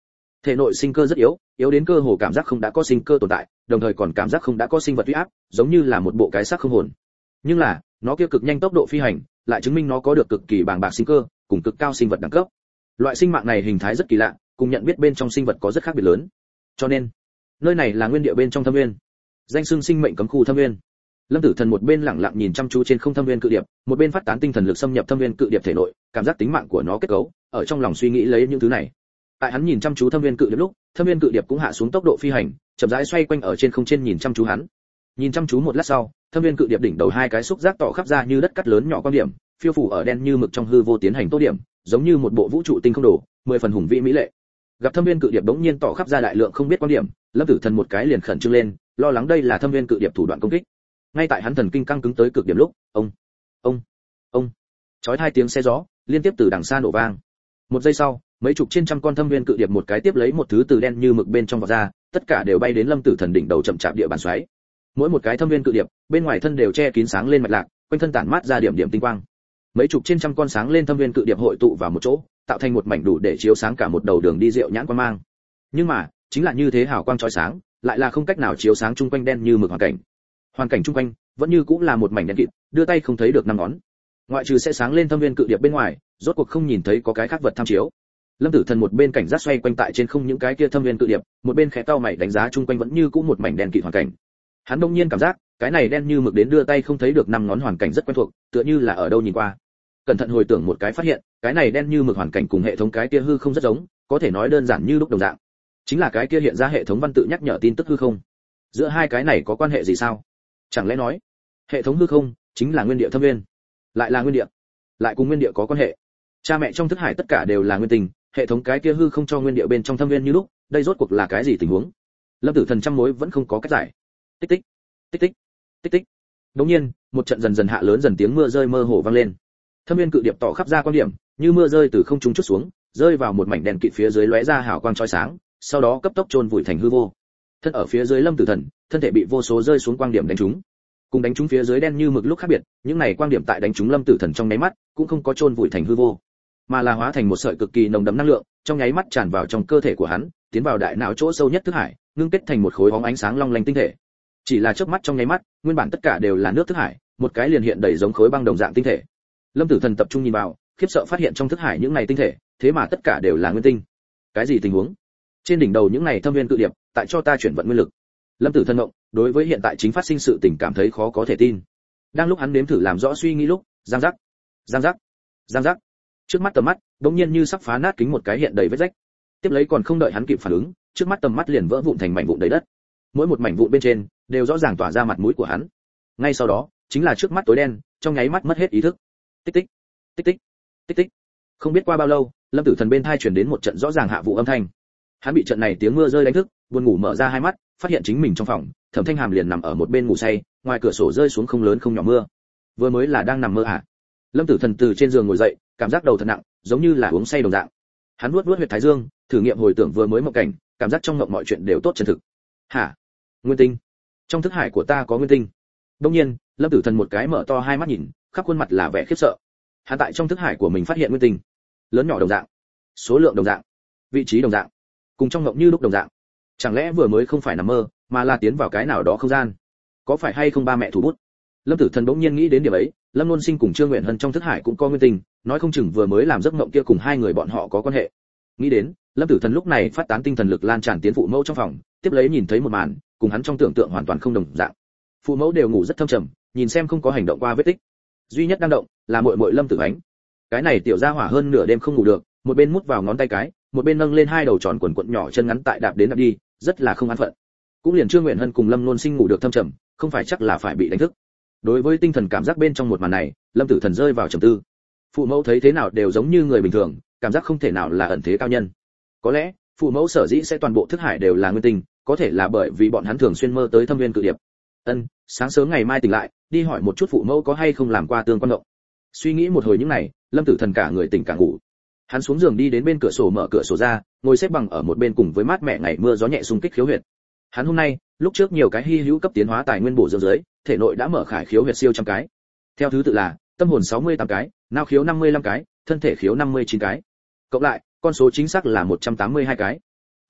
Thể nội sinh cơ rất yếu, yếu đến cơ hồ cảm giác không đã có sinh cơ tồn tại, đồng thời còn cảm giác không đã có sinh vật uy áp, giống như là một bộ cái xác không hồn. Nhưng là, nó kia cực nhanh tốc độ phi hành, lại chứng minh nó có được cực kỳ bàng bạc sinh cơ, cùng cực cao sinh vật đẳng cấp. Loại sinh mạng này hình thái rất kỳ lạ, cùng nhận biết bên trong sinh vật có rất khác biệt lớn. Cho nên, nơi này là nguyên địa bên trong thâm nguyên, danh xưng sinh mệnh cấm khu thâm nguyên. Lâm Tử Thần một bên lặng lặng nhìn chăm chú trên không thâm nguyên cự điệp, một bên phát tán tinh thần lực xâm nhập thâm nguyên cự điệp thể nội, cảm giác tính mạng của nó kết cấu, ở trong lòng suy nghĩ lấy những thứ này. Tại hắn nhìn chăm chú thâm nguyên cự điệp lúc, thâm nguyên cự điệp cũng hạ xuống tốc độ phi hành, chậm rãi xoay quanh ở trên không trên nhìn chăm chú hắn. Nhìn chăm chú một lát sau, thâm nguyên cự điệp đỉnh đầu hai cái xúc giác tỏ khắp ra như đất cắt lớn nhỏ quan điểm, phiêu phù ở đen như mực trong hư vô tiến hành tô điểm, giống như một bộ vũ trụ tinh không đồ, mười phần hùng vĩ mỹ lệ. Gặp thâm nguyên cự điệp bỗng nhiên tỏ khắp ra đại lượng không biết quan điểm, Lâm Tử Thần một cái liền khẩn trương lên, lo lắng đây là thâm nguyên cự điệp thủ đoạn công kích. Ngay tại hắn thần kinh căng cứng tới cực điểm lúc, ông, ông, ông, chói hai tiếng xe gió liên tiếp từ đằng xa nổ vang. Một giây sau, mấy chục trên trăm con thâm nguyên cự điệp một cái tiếp lấy một thứ từ đen như mực bên trong vọt ra, tất cả đều bay đến Lâm Tử Thần đỉnh đầu chậm chạp địa bàn xoáy. Mỗi một cái thâm nguyên cự điệp, bên ngoài thân đều che kín sáng lên mạch lạc, quanh thân tản mát ra điểm điểm tinh quang. Mấy chục trên trăm con sáng lên thâm nguyên cự điệp hội tụ vào một chỗ, tạo thành một mảnh đủ để chiếu sáng cả một đầu đường đi rượu nhãn quang mang. Nhưng mà, chính là như thế hào quang chói sáng, lại là không cách nào chiếu sáng chung quanh đen như mực hoàn cảnh. Hoàn cảnh chung quanh vẫn như cũng là một mảnh đen kịt, đưa tay không thấy được năm ngón. Ngoại trừ sẽ sáng lên thâm nguyên cự điệp bên ngoài, rốt cuộc không nhìn thấy có cái khác vật tham chiếu. Lâm Tử Thần một bên cảnh giác xoay quanh tại trên không những cái kia thâm nguyên cự điệp, một bên khẽ cau mày đánh giá chung quanh vẫn như cũ một mảnh đen kịt hoàn cảnh. Hắn đông nhiên cảm giác, cái này đen như mực đến đưa tay không thấy được năm ngón hoàn cảnh rất quen thuộc, tựa như là ở đâu nhìn qua. Cẩn thận hồi tưởng một cái phát hiện, cái này đen như mực hoàn cảnh cùng hệ thống cái kia hư không rất giống, có thể nói đơn giản như lúc đồng dạng. Chính là cái kia hiện ra hệ thống văn tự nhắc nhở tin tức hư không. Giữa hai cái này có quan hệ gì sao? Chẳng lẽ nói, hệ thống hư không chính là nguyên địa thâm nguyên, lại là nguyên địa, lại cùng nguyên địa có quan hệ. Cha mẹ trong thức hải tất cả đều là nguyên tình, hệ thống cái kia hư không cho nguyên địa bên trong thâm nguyên như lúc, đây rốt cuộc là cái gì tình huống? Lâm Tử Thần trăm mối vẫn không có cách giải. Tích tích, tích tích, tích tích. Đột nhiên, một trận dần dần hạ lớn dần tiếng mưa rơi mơ hồ vang lên. Thâm nguyên cự điệp tỏ khắp ra quan điểm, như mưa rơi từ không trung chút xuống, rơi vào một mảnh đèn kịt phía dưới lóe ra hào quang chói sáng, sau đó cấp tốc chôn vùi thành hư vô. Thân ở phía dưới Lâm Tử Thần, thân thể bị vô số rơi xuống quang điểm đánh trúng. Cùng đánh trúng phía dưới đen như mực lúc khác biệt, những này quang điểm tại đánh trúng Lâm Tử Thần trong nháy mắt, cũng không có chôn vùi thành hư vô, mà là hóa thành một sợi cực kỳ nồng đậm năng lượng, trong nháy mắt tràn vào trong cơ thể của hắn, tiến vào đại não chỗ sâu nhất thức hải, ngưng kết thành một khối bóng ánh sáng long lanh tinh thể. Chỉ là chớp mắt trong nháy mắt, nguyên bản tất cả đều là nước thức hải, một cái liền hiện đầy giống khối băng đồng dạng tinh thể. Lâm Tử Thần tập trung nhìn vào, khiếp sợ phát hiện trong thức hải những này tinh thể, thế mà tất cả đều là nguyên tinh. Cái gì tình huống? Trên đỉnh đầu những này thâm viên cự điệp, tại cho ta chuyển vận nguyên lực. Lâm Tử Thần ngộng, đối với hiện tại chính phát sinh sự tình cảm thấy khó có thể tin. Đang lúc hắn nếm thử làm rõ suy nghĩ lúc, giang giác, giang giác, giang giác. Trước mắt tầm mắt, đột nhiên như sắp phá nát kính một cái hiện đầy vết rách. Tiếp lấy còn không đợi hắn kịp phản ứng, trước mắt tầm mắt liền vỡ vụn thành mảnh vụn đầy đất. Mỗi một mảnh vụn bên trên đều rõ ràng tỏa ra mặt mũi của hắn. Ngay sau đó, chính là trước mắt tối đen, trong nháy mắt mất hết ý thức. Tích tích, tích tích, tích tích. Không biết qua bao lâu, Lâm Tử Thần bên tai truyền đến một trận rõ ràng hạ vụ âm thanh. Hắn bị trận này tiếng mưa rơi đánh thức, buồn ngủ mở ra hai mắt, phát hiện chính mình trong phòng, Thẩm Thanh Hàm liền nằm ở một bên ngủ say, ngoài cửa sổ rơi xuống không lớn không nhỏ mưa. Vừa mới là đang nằm mơ à? Lâm Tử Thần từ trên giường ngồi dậy, cảm giác đầu thật nặng, giống như là uống say đồng dạng. Hắn nuốt nuốt huyệt thái dương, thử nghiệm hồi tưởng vừa mới mộng cảnh, cảm giác trong mộng mọi chuyện đều tốt chân thực. Hả? Nguyên tinh? Trong thức hải của ta có nguyên tinh? Đương nhiên, Lâm Tử Thần một cái mở to hai mắt nhìn, khắp khuôn mặt là vẻ khiếp sợ. Hắn tại trong thức hải của mình phát hiện nguyên tinh, lớn nhỏ đồng dạng, số lượng đồng dạng, vị trí đồng dạng, cùng trong mộng như lúc đồng dạng. Chẳng lẽ vừa mới không phải nằm mơ, mà là tiến vào cái nào đó không gian? Có phải hay không ba mẹ thủ bút? Lâm Tử Thần bỗng nhiên nghĩ đến điểm ấy, Lâm Luân Sinh cùng Trương Nguyện Hân trong thức hải cũng có nguyên tinh, nói không chừng vừa mới làm giấc mộng kia cùng hai người bọn họ có quan hệ. Nghĩ đến, Lâm Tử Thần lúc này phát tán tinh thần lực lan tràn tiến phụ mẫu trong phòng, tiếp lấy nhìn thấy một màn, cùng hắn trong tưởng tượng hoàn toàn không đồng dạng. Phụ mẫu đều ngủ rất thâm trầm, nhìn xem không có hành động qua vết tích. Duy nhất đang động là muội muội Lâm Tử Ánh. Cái này tiểu gia hỏa hơn nửa đêm không ngủ được, một bên mút vào ngón tay cái, một bên nâng lên hai đầu tròn quần quần nhỏ chân ngắn tại đạp đến đạp đi, rất là không an phận. Cũng liền Trương Nguyện Hân cùng Lâm Luân Sinh ngủ được thâm trầm, không phải chắc là phải bị đánh thức. Đối với tinh thần cảm giác bên trong một màn này, Lâm Tử Thần rơi vào trầm tư. Phụ mẫu thấy thế nào đều giống như người bình thường, cảm giác không thể nào là ẩn thế cao nhân. Có lẽ, phụ mẫu sở dĩ sẽ toàn bộ thức hải đều là nguyên tinh, có thể là bởi vì bọn hắn thường xuyên mơ tới thâm viên cự điệp. Ân, sáng sớm ngày mai tỉnh lại, đi hỏi một chút phụ mẫu có hay không làm qua tương quan động. Suy nghĩ một hồi những này, Lâm Tử Thần cả người tỉnh cả ngủ. Hắn xuống giường đi đến bên cửa sổ mở cửa sổ ra, ngồi xếp bằng ở một bên cùng với mát mẻ ngày mưa gió nhẹ xung kích khiếu huyệt. Hắn hôm nay, lúc trước nhiều cái hy hữu cấp tiến hóa tài nguyên bổ dưỡng dưới, thể nội đã mở khải khiếu huyệt siêu trăm cái. Theo thứ tự là tâm hồn sáu mươi tám cái, não khiếu năm mươi lăm cái, thân thể khiếu năm mươi chín cái. Cộng lại, con số chính xác là một trăm tám mươi hai cái.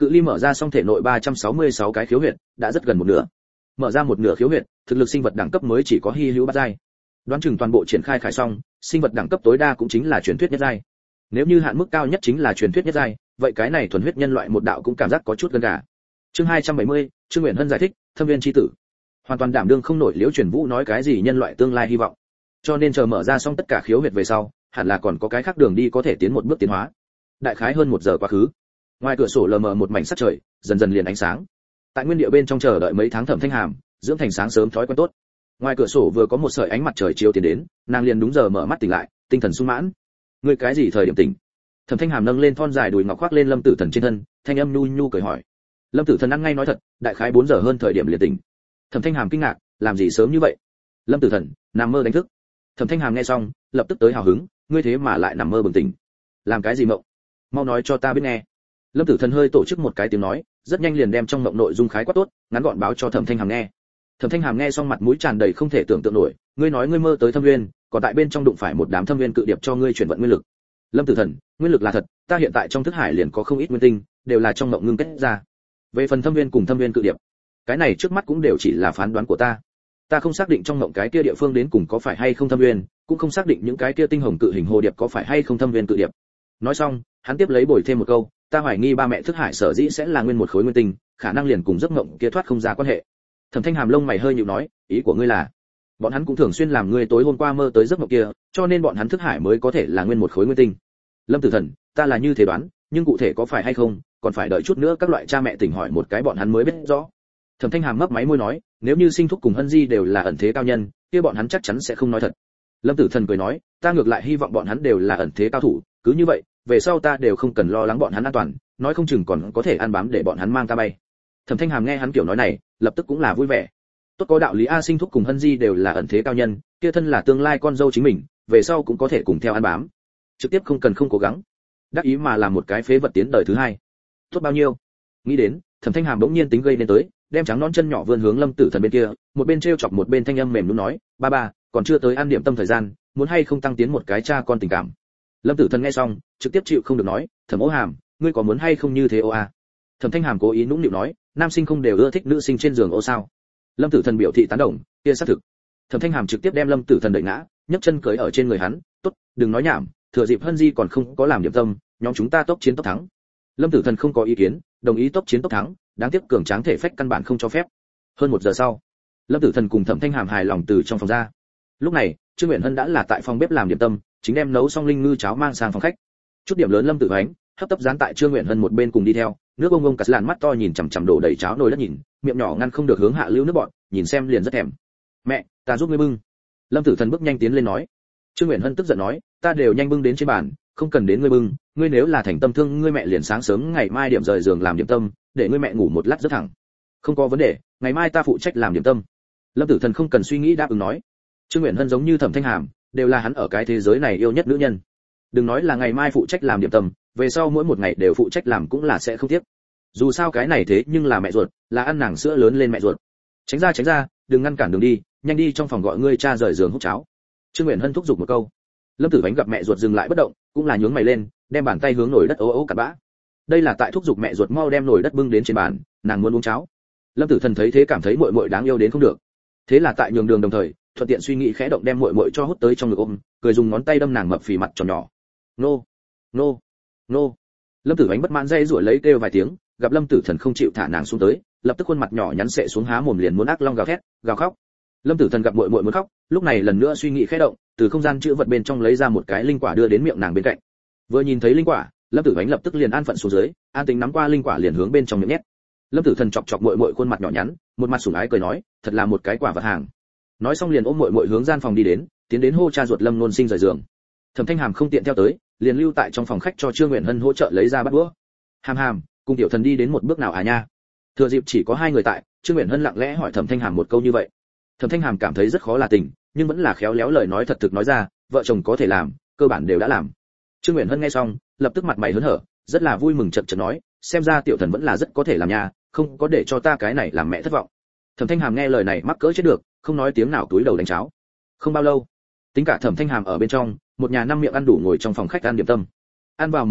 Cự ly mở ra xong thể nội ba trăm sáu mươi sáu cái khiếu huyệt, đã rất gần một nửa. Mở ra một nửa khiếu huyệt, thực lực sinh vật đẳng cấp mới chỉ có hy hữu bát giai. Đoán chừng toàn bộ triển khai khải xong, sinh vật đẳng cấp tối đa cũng chính là truyền thuyết nhất giai. Nếu như hạn mức cao nhất chính là truyền thuyết nhất giai, vậy cái này thuần huyết nhân loại một đạo cũng cảm giác có chút gần gà. Chương hai trăm bảy mươi, Trương Uyển Hân giải thích, Thâm Viên chi tử. Hoàn toàn đảm đương không nổi Liễu Truyền Vũ nói cái gì nhân loại tương lai hy vọng. Cho nên chờ mở ra xong tất cả khiếu huyệt về sau, hẳn là còn có cái khác đường đi có thể tiến một bước tiến hóa. Đại khái hơn một giờ quá khứ. Ngoài cửa sổ lờ mờ một mảnh sắc trời, dần dần liền ánh sáng. Tại nguyên địa bên trong chờ đợi mấy tháng Thẩm Thanh Hàm, dưỡng thành sáng sớm thói quen tốt. Ngoài cửa sổ vừa có một sợi ánh mặt trời chiếu tiến đến, nàng liền đúng giờ mở mắt tỉnh lại, tinh thần sung mãn. Ngươi cái gì thời điểm tỉnh? Thẩm Thanh Hàm nâng lên thon dài đùi ngọc khoác lên Lâm Tử Thần trên thân, thanh âm nhu nhu cười hỏi. Lâm Tử Thần ăn ngay nói thật, đại khái bốn giờ hơn thời điểm liền tỉnh. Thẩm Thanh Hàm kinh ngạc, làm gì sớm như vậy? Lâm Tử Thần, nằm mơ đánh thức. Thẩm Thanh Hàm nghe xong, lập tức tới hào hứng, ngươi thế mà lại nằm mơ bừng tỉnh. Làm cái gì mộng? Mau nói cho ta biết nghe. Lâm Tử Thần hơi tổ chức một cái tiếng nói, rất nhanh liền đem trong mộng nội dung khái quát tốt, ngắn gọn báo cho Thẩm Thanh Hàm nghe. Thẩm Thanh Hàm nghe xong mặt mũi tràn đầy không thể tưởng tượng nổi, ngươi nói ngươi mơ tới Thâm Nguyên, còn tại bên trong đụng phải một đám Thâm Nguyên cự điệp cho ngươi chuyển vận nguyên lực. Lâm Tử Thần, nguyên lực là thật, ta hiện tại trong thức hải liền có không ít nguyên tinh, đều là trong mộng ngưng kết ra. Về phần Thâm Nguyên cùng Thâm Nguyên cự điệp, cái này trước mắt cũng đều chỉ là phán đoán của ta. Ta không xác định trong mộng cái kia địa phương đến cùng có phải hay không Thâm Nguyên, cũng không xác định những cái kia tinh hồng cự hình hồ điệp có phải hay không Thâm Nguyên cự điệp. Nói xong, hắn tiếp lấy bồi thêm một câu, ta hoài nghi ba mẹ thức hải sở dĩ sẽ là nguyên một khối nguyên tinh, khả năng liền cùng giấc mộng kia thoát không ra quan hệ. Thẩm Thanh Hàm lông mày hơi nhíu nói, ý của ngươi là, bọn hắn cũng thường xuyên làm ngươi tối hôm qua mơ tới giấc mộng kia, cho nên bọn hắn thức hải mới có thể là nguyên một khối nguyên tinh. Lâm Tử Thần, ta là như thế đoán, nhưng cụ thể có phải hay không, còn phải đợi chút nữa các loại cha mẹ tỉnh hỏi một cái bọn hắn mới biết rõ. Thẩm Thanh Hàm mấp máy môi nói, nếu như Sinh Thúc cùng Hân Di đều là ẩn thế cao nhân, kia bọn hắn chắc chắn sẽ không nói thật. Lâm Tử Thần cười nói, ta ngược lại hy vọng bọn hắn đều là ẩn thế cao thủ, cứ như vậy, về sau ta đều không cần lo lắng bọn hắn an toàn, nói không chừng còn có thể ăn bám để bọn hắn mang ta bay. Thẩm Thanh Hàm nghe hắn kiểu nói này, lập tức cũng là vui vẻ. Tốt có đạo lý a, Sinh Thúc cùng Hân Di đều là ẩn thế cao nhân, kia thân là tương lai con dâu chính mình, về sau cũng có thể cùng theo ăn bám. Trực tiếp không cần không cố gắng. Đắc ý mà làm một cái phế vật tiến đời thứ hai. Tốt bao nhiêu? Nghĩ đến, Thẩm Thanh Hàm bỗng nhiên tính gây nên tới, đem trắng nón chân nhỏ vươn hướng Lâm Tử Thần bên kia, một bên trêu chọc một bên thanh âm mềm nhũn nói, "Ba ba, còn chưa tới ăn điểm tâm thời gian, muốn hay không tăng tiến một cái cha con tình cảm." Lâm Tử Thần nghe xong, trực tiếp chịu không được nói, "Thẩm Ố Hàm, ngươi có muốn hay không như thế ô a?" Thẩm Thanh Hàm cố ý nũng nịu nói, "Nam sinh không đều ưa thích nữ sinh trên giường ô sao?" Lâm Tử Thần biểu thị tán đồng, kia xác thực. Thẩm Thanh Hàm trực tiếp đem Lâm Tử Thần đẩy ngã, nhấc chân cưỡi ở trên người hắn, "Tốt, đừng nói nhảm, thừa dịp Hân Di còn không có làm điểm tâm, nhóm chúng ta tốc chiến tốc thắng." Lâm Tử Thần không có ý kiến, đồng ý tốc chiến tốc thắng, đáng tiếc cường tráng thể phách căn bản không cho phép. Hơn một giờ sau, Lâm Tử Thần cùng Thẩm Thanh Hàm hài lòng từ trong phòng ra. Lúc này, Trương Uyển Hân đã là tại phòng bếp làm điểm tâm, chính đem nấu xong linh ngư cháo mang sang phòng khách. Chút điểm lớn Lâm Tử Hoánh, hấp tấp dán tại Trương Uyển Hân một bên cùng đi theo, nước bông bông cắt làn mắt to nhìn chằm chằm đổ đầy cháo nồi đất nhìn, miệng nhỏ ngăn không được hướng hạ lưu nước bọt, nhìn xem liền rất thèm. "Mẹ, ta giúp ngươi bưng." Lâm Tử Thần bước nhanh tiến lên nói. Trương Uyển Hân tức giận nói, "Ta đều nhanh bưng đến trên bàn, không cần đến ngươi bưng, ngươi nếu là thành tâm thương ngươi mẹ liền sáng sớm ngày mai điểm rời giường làm điểm tâm, để ngươi mẹ ngủ một lát rất thẳng." "Không có vấn đề, ngày mai ta phụ trách làm điểm tâm." Lâm Tử Thần không cần suy nghĩ đáp ứng nói. Trương Uyển Hân giống như Thẩm Thanh Hàm, đều là hắn ở cái thế giới này yêu nhất nữ nhân. Đừng nói là ngày mai phụ trách làm điểm tâm, về sau mỗi một ngày đều phụ trách làm cũng là sẽ không tiếc. Dù sao cái này thế nhưng là mẹ ruột, là ăn nàng sữa lớn lên mẹ ruột. Tránh ra tránh ra, đừng ngăn cản đường đi, nhanh đi trong phòng gọi ngươi cha rời giường hút cháo. Trương Uyển Hân thúc giục một câu. Lâm Tử Bánh gặp mẹ ruột dừng lại bất động, cũng là nhướng mày lên, đem bàn tay hướng nồi đất ố ố cặn bã. Đây là tại thúc giục mẹ ruột mau đem nồi đất bưng đến trên bàn, nàng muốn uống cháo. Lâm Tử Thần thấy thế cảm thấy muội muội đáng yêu đến không được. Thế là tại nhường đường đồng thời, thuận tiện suy nghĩ khẽ động đem muội muội cho hút tới trong ngực ôm, cười dùng ngón tay đâm nàng mập phì mặt tròn nhỏ. Nô, nô, nô. Lâm Tử Bánh bất mãn dây rủa lấy kêu vài tiếng, gặp Lâm Tử Thần không chịu thả nàng xuống tới, lập tức khuôn mặt nhỏ nhắn sệ xuống há mồm liền muốn ác long gào thét, gào khóc. Lâm Tử Thần gặp muội muội muốn khóc, lúc này lần nữa suy nghĩ khẽ động, từ không gian chữ vật bên trong lấy ra một cái linh quả đưa đến miệng nàng bên cạnh. Vừa nhìn thấy linh quả, Lâm Tử Bánh lập tức liền an phận xuống dưới, an tính nắm qua linh quả liền hướng bên trong miệng nhét. Lâm Tử Thần chọc chọc muội muội khuôn mặt nhỏ nhắn, một mặt sủng ái cười nói, thật là một cái quả vật hàng. Nói xong liền ôm muội muội hướng gian phòng đi đến, tiến đến hô cha ruột Lâm Nôn Sinh rời giường. Thẩm Thanh Hàm không tiện theo tới, liền lưu tại trong phòng khách cho Trương Uyển Hân hỗ trợ lấy ra bát đũa. Hàm Hàm, cùng tiểu thần đi đến một bước nào à nha? Thừa dịp chỉ có hai người tại, Trương Uyển Hân lặng lẽ hỏi Thẩm Thanh Hàm một câu như vậy. Thẩm Thanh Hàm cảm thấy rất khó là tình, nhưng vẫn là khéo léo lời nói thật thực nói ra, vợ chồng có thể làm, cơ bản đều đã làm. Trương Uyển Hân nghe xong, lập tức mặt mày hớn hở, rất là vui mừng chậm chậm nói, xem ra tiểu thần vẫn là rất có thể làm nha, không có để cho ta cái này làm mẹ thất vọng. Thẩm Thanh Hàm nghe lời này mắc cỡ chết được, không nói tiếng nào túi đầu đánh cháo. Không bao lâu, tính cả Thẩm Thanh Hàm ở bên trong, một nhà năm miệng ăn đủ ngồi trong phòng khách ăn điểm tâm. Ăn vào một nửa lúc,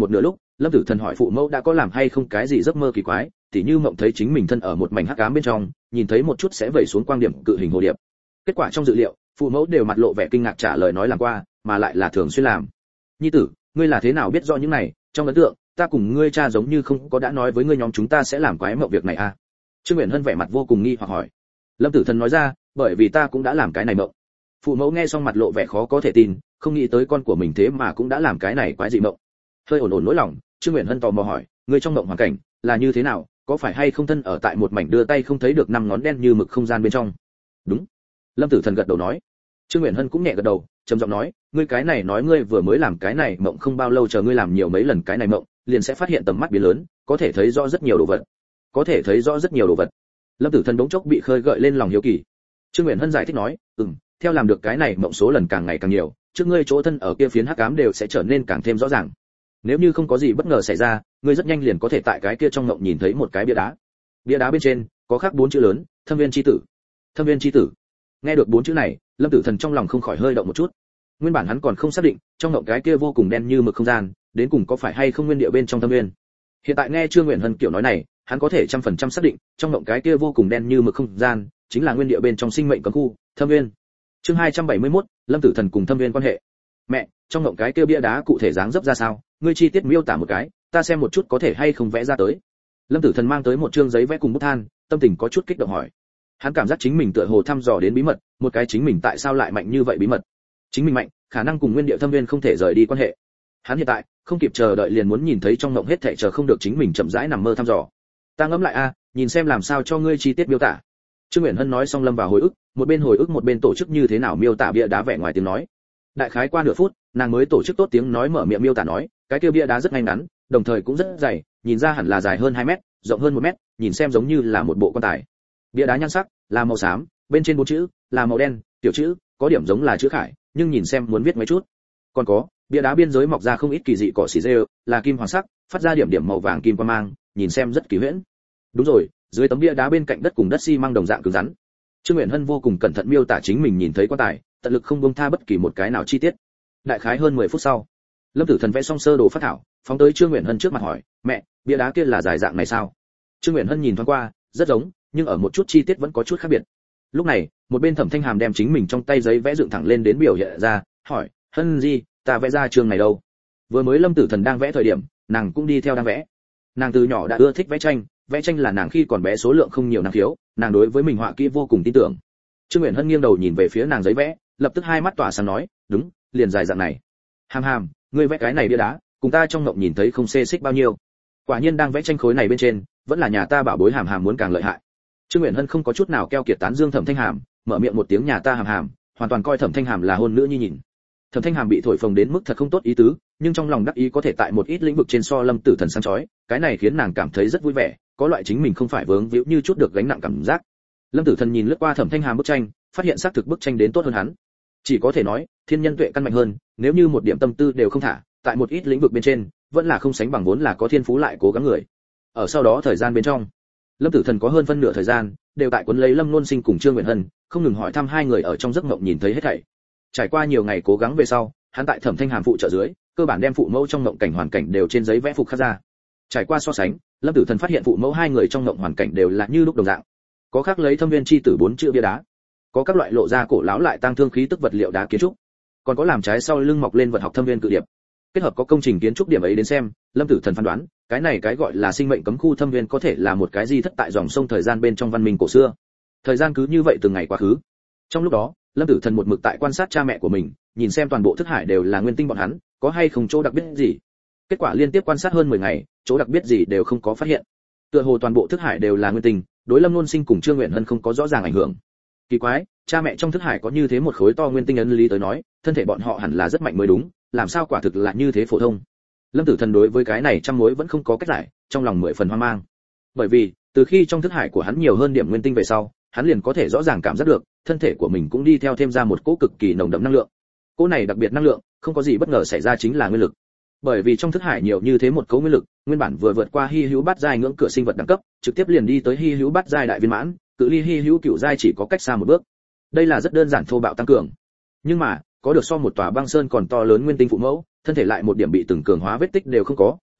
Lâm Tử Thần hỏi phụ mẫu đã có làm hay không cái gì giấc mơ kỳ quái, tỉ như mộng thấy chính mình thân ở một mảnh hắc ám bên trong, nhìn thấy một chút sẽ vẩy xuống quang điểm cự hình hồ điệp. Kết quả trong dự liệu, phụ mẫu đều mặt lộ vẻ kinh ngạc trả lời nói làm qua, mà lại là thường xuyên làm. Nhi tử, ngươi là thế nào biết rõ những này? Trong ấn tượng, ta cùng ngươi cha giống như không có đã nói với ngươi nhóm chúng ta sẽ làm quái mộng việc này à? Trương Uyển Hân vẻ mặt vô cùng nghi hoặc hỏi. Lâm Tử Thần nói ra, bởi vì ta cũng đã làm cái này mộng. Phụ mẫu nghe xong mặt lộ vẻ khó có thể tin, không nghĩ tới con của mình thế mà cũng đã làm cái này quái dị mộng. Hơi ổn ổn nỗi lòng, Trương Uyển Hân tò mò hỏi, ngươi trong mộng hoàn cảnh là như thế nào, có phải hay không thân ở tại một mảnh đưa tay không thấy được năm ngón đen như mực không gian bên trong? Đúng. Lâm Tử Thần gật đầu nói. Trương Uyển Hân cũng nhẹ gật đầu, trầm giọng nói, ngươi cái này nói ngươi vừa mới làm cái này mộng không bao lâu, chờ ngươi làm nhiều mấy lần cái này mộng, liền sẽ phát hiện tầm mắt biến lớn, có thể thấy rõ rất nhiều đồ vật. Có thể thấy rõ rất nhiều đồ vật. Lâm Tử Thần bỗng chốc bị khơi gợi lên lòng hiếu kỳ. Trương Uyển Hân giải thích nói, ừm, theo làm được cái này mộng số lần càng ngày càng nhiều, trước ngươi chỗ thân ở kia phiến hắc ám đều sẽ trở nên càng thêm rõ ràng. Nếu như không có gì bất ngờ xảy ra, ngươi rất nhanh liền có thể tại cái kia trong mộng nhìn thấy một cái bia đá. Bia đá bên trên có khắc bốn chữ lớn, Thâm Viên chi tử. Thâm Viên chi tử. Nghe được bốn chữ này, Lâm Tử Thần trong lòng không khỏi hơi động một chút. Nguyên bản hắn còn không xác định, trong mộng cái kia vô cùng đen như mực không gian, đến cùng có phải hay không nguyên địa bên trong Thâm Viên. Hiện tại nghe Trương Uyển Hân kiểu nói này, hắn có thể trăm phần trăm xác định, trong mộng cái kia vô cùng đen như mực không gian, chính là nguyên địa bên trong sinh mệnh cấm khu, Thâm Viên. Chương hai trăm bảy mươi mốt, Lâm Tử Thần cùng Thâm Viên quan hệ. Mẹ, trong mộng cái kia bia đá cụ thể dáng dấp ra sao, ngươi chi tiết miêu tả một cái, ta xem một chút có thể hay không vẽ ra tới. Lâm Tử Thần mang tới một trương giấy vẽ cùng bút than, tâm tình có chút kích động hỏi. Hắn cảm giác chính mình tựa hồ thăm dò đến bí mật, một cái chính mình tại sao lại mạnh như vậy bí mật. Chính mình mạnh, khả năng cùng nguyên địa Thâm Viên không thể rời đi quan hệ. Hắn hiện tại không kịp chờ đợi liền muốn nhìn thấy trong mộng hết thảy, chờ không được chính mình chậm rãi nằm mơ thăm dò. Ta ngẫm lại a, nhìn xem làm sao cho ngươi chi tiết miêu tả. Trương Uyển Hân nói xong lâm vào hồi ức, một bên hồi ức một bên tổ chức như thế nào miêu tả bia đá vẻ ngoài tiếng nói. Đại khái qua nửa phút, nàng mới tổ chức tốt tiếng nói mở miệng miêu tả nói, cái kia bia đá rất ngay ngắn, đồng thời cũng rất dày, nhìn ra hẳn là dài hơn hai mét, rộng hơn một mét, nhìn xem giống như là một bộ quan tài. Bia đá nhan sắc là màu xám, bên trên bốn chữ là màu đen, tiểu chữ có điểm giống là chữ khải, nhưng nhìn xem muốn viết mấy chút. Còn có, bia đá biên giới mọc ra không ít kỳ dị cỏ xỉ rêu, là kim hoàng sắc, phát ra điểm điểm màu vàng kim quang mang, nhìn xem rất kỳ huyễn. Đúng rồi, dưới tấm bia đá bên cạnh đất cùng đất xi măng đồng dạng cứng rắn. Trương Uyển Hân vô cùng cẩn thận miêu tả chính mình nhìn thấy quan tài, tận lực không buông tha bất kỳ một cái nào chi tiết. Đại khái hơn mười phút sau, Lâm Tử Thần vẽ xong sơ đồ phát thảo, phóng tới Trương Uyển Hân trước mặt hỏi, "Mẹ, bia đá kia là dài dạng này sao?" Trương Uyển Hân nhìn thoáng qua, rất giống, nhưng ở một chút chi tiết vẫn có chút khác biệt. Lúc này, một bên Thẩm Thanh Hàm đem chính mình trong tay giấy vẽ dựng thẳng lên đến biểu hiện ra, hỏi, "Hân gì, ta vẽ ra chương này đâu?" Vừa mới Lâm Tử Thần đang vẽ thời điểm, nàng cũng đi theo đang vẽ. Nàng từ nhỏ đã ưa thích vẽ tranh, vẽ tranh là nàng khi còn bé số lượng không nhiều năng khiếu, nàng đối với mình họa kỹ vô cùng tin tưởng. Trương Uyển Hân nghiêng đầu nhìn về phía nàng giấy vẽ, lập tức hai mắt tỏa sáng nói, "Đúng, liền dài dạng này." Hàm Hàm, ngươi vẽ cái này bia đá, cùng ta trong mộng nhìn thấy không xê xích bao nhiêu. Quả nhiên đang vẽ tranh khối này bên trên, vẫn là nhà ta bảo bối Hàm Hàm muốn càng lợi hại. Trương Uyển Hân không có chút nào keo kiệt tán dương Thẩm Thanh Hàm, mở miệng một tiếng nhà ta Hàm Hàm, hoàn toàn coi Thẩm Thanh Hàm là hôn nữ nhi nhìn. Thẩm Thanh Hàm bị thổi phồng đến mức thật không tốt ý tứ, nhưng trong lòng đắc ý có thể tại một ít lĩnh vực trên so Lâm Tử Thần sáng chói, cái này khiến nàng cảm thấy rất vui vẻ, có loại chính mình không phải vướng víu như chút được gánh nặng cảm giác. Lâm Tử Thần nhìn lướt qua Thẩm Thanh Hàm bức tranh, phát hiện xác thực bức tranh đến tốt hơn hắn. Chỉ có thể nói, thiên nhân tuệ căn mạnh hơn, nếu như một điểm tâm tư đều không thả, tại một ít lĩnh vực bên trên, vẫn là không sánh bằng vốn là có thiên phú lại cố gắng người. Ở sau đó thời gian bên trong, Lâm Tử Thần có hơn phân nửa thời gian đều tại cuốn lấy Lâm Luân Sinh cùng Trương Uyển Hân, không ngừng hỏi thăm hai người ở trong giấc mộng nhìn thấy hết thảy. Trải qua nhiều ngày cố gắng về sau, hắn tại Thẩm Thanh Hàm phụ trợ dưới, cơ bản đem phụ mẫu trong mộng cảnh hoàn cảnh đều trên giấy vẽ phục khắc ra. Trải qua so sánh, Lâm Tử Thần phát hiện phụ mẫu hai người trong mộng hoàn cảnh đều là như lúc đồng dạng. Có khắc lấy Thâm Viên chi tử bốn chữ bia đá, có các loại lộ ra cổ lão lại tăng thương khí tức vật liệu đá kiến trúc, còn có làm trái sau lưng mọc lên vật học thâm viên cự điệp. Kết hợp có công trình kiến trúc điểm ấy đến xem, Lâm Tử Thần phán đoán, cái này cái gọi là sinh mệnh cấm khu thâm viên có thể là một cái di thất tại dòng sông thời gian bên trong văn minh cổ xưa. Thời gian cứ như vậy từng ngày quá khứ. Trong lúc đó, Lâm Tử Thần một mực tại quan sát cha mẹ của mình, nhìn xem toàn bộ thức hải đều là nguyên tinh bọn hắn, có hay không chỗ đặc biệt gì. Kết quả liên tiếp quan sát hơn mười ngày, chỗ đặc biệt gì đều không có phát hiện. Tựa hồ toàn bộ thức hải đều là nguyên tinh, đối Lâm Luân Sinh cùng Trương Uyển Hân không có rõ ràng ảnh hưởng. Kỳ quái, cha mẹ trong thức hải có như thế một khối to nguyên tinh ấn lý tới nói, thân thể bọn họ hẳn là rất mạnh mới đúng, làm sao quả thực là như thế phổ thông. Lâm Tử Thần đối với cái này trăm mối vẫn không có cách giải, trong lòng mười phần hoang mang. Bởi vì, từ khi trong thức hải của hắn nhiều hơn điểm nguyên tinh về sau, hắn liền có thể rõ ràng cảm giác được, thân thể của mình cũng đi theo thêm ra một cỗ cực kỳ nồng đậm năng lượng. Cỗ này đặc biệt năng lượng, không có gì bất ngờ xảy ra chính là nguyên lực. Bởi vì trong thức hải nhiều như thế một cỗ nguyên lực, nguyên bản vừa vượt qua hy hữu bát giai ngưỡng cửa sinh vật đẳng cấp, trực tiếp liền đi tới hy hữu bát giai đại viên mãn, cự ly hy hữu cửu giai chỉ có cách xa một bước. Đây là rất đơn giản thô bạo tăng cường. Nhưng mà, có được so một tòa băng sơn còn to lớn nguyên tinh phụ mẫu, thân thể lại một điểm bị từng cường hóa vết tích đều không có,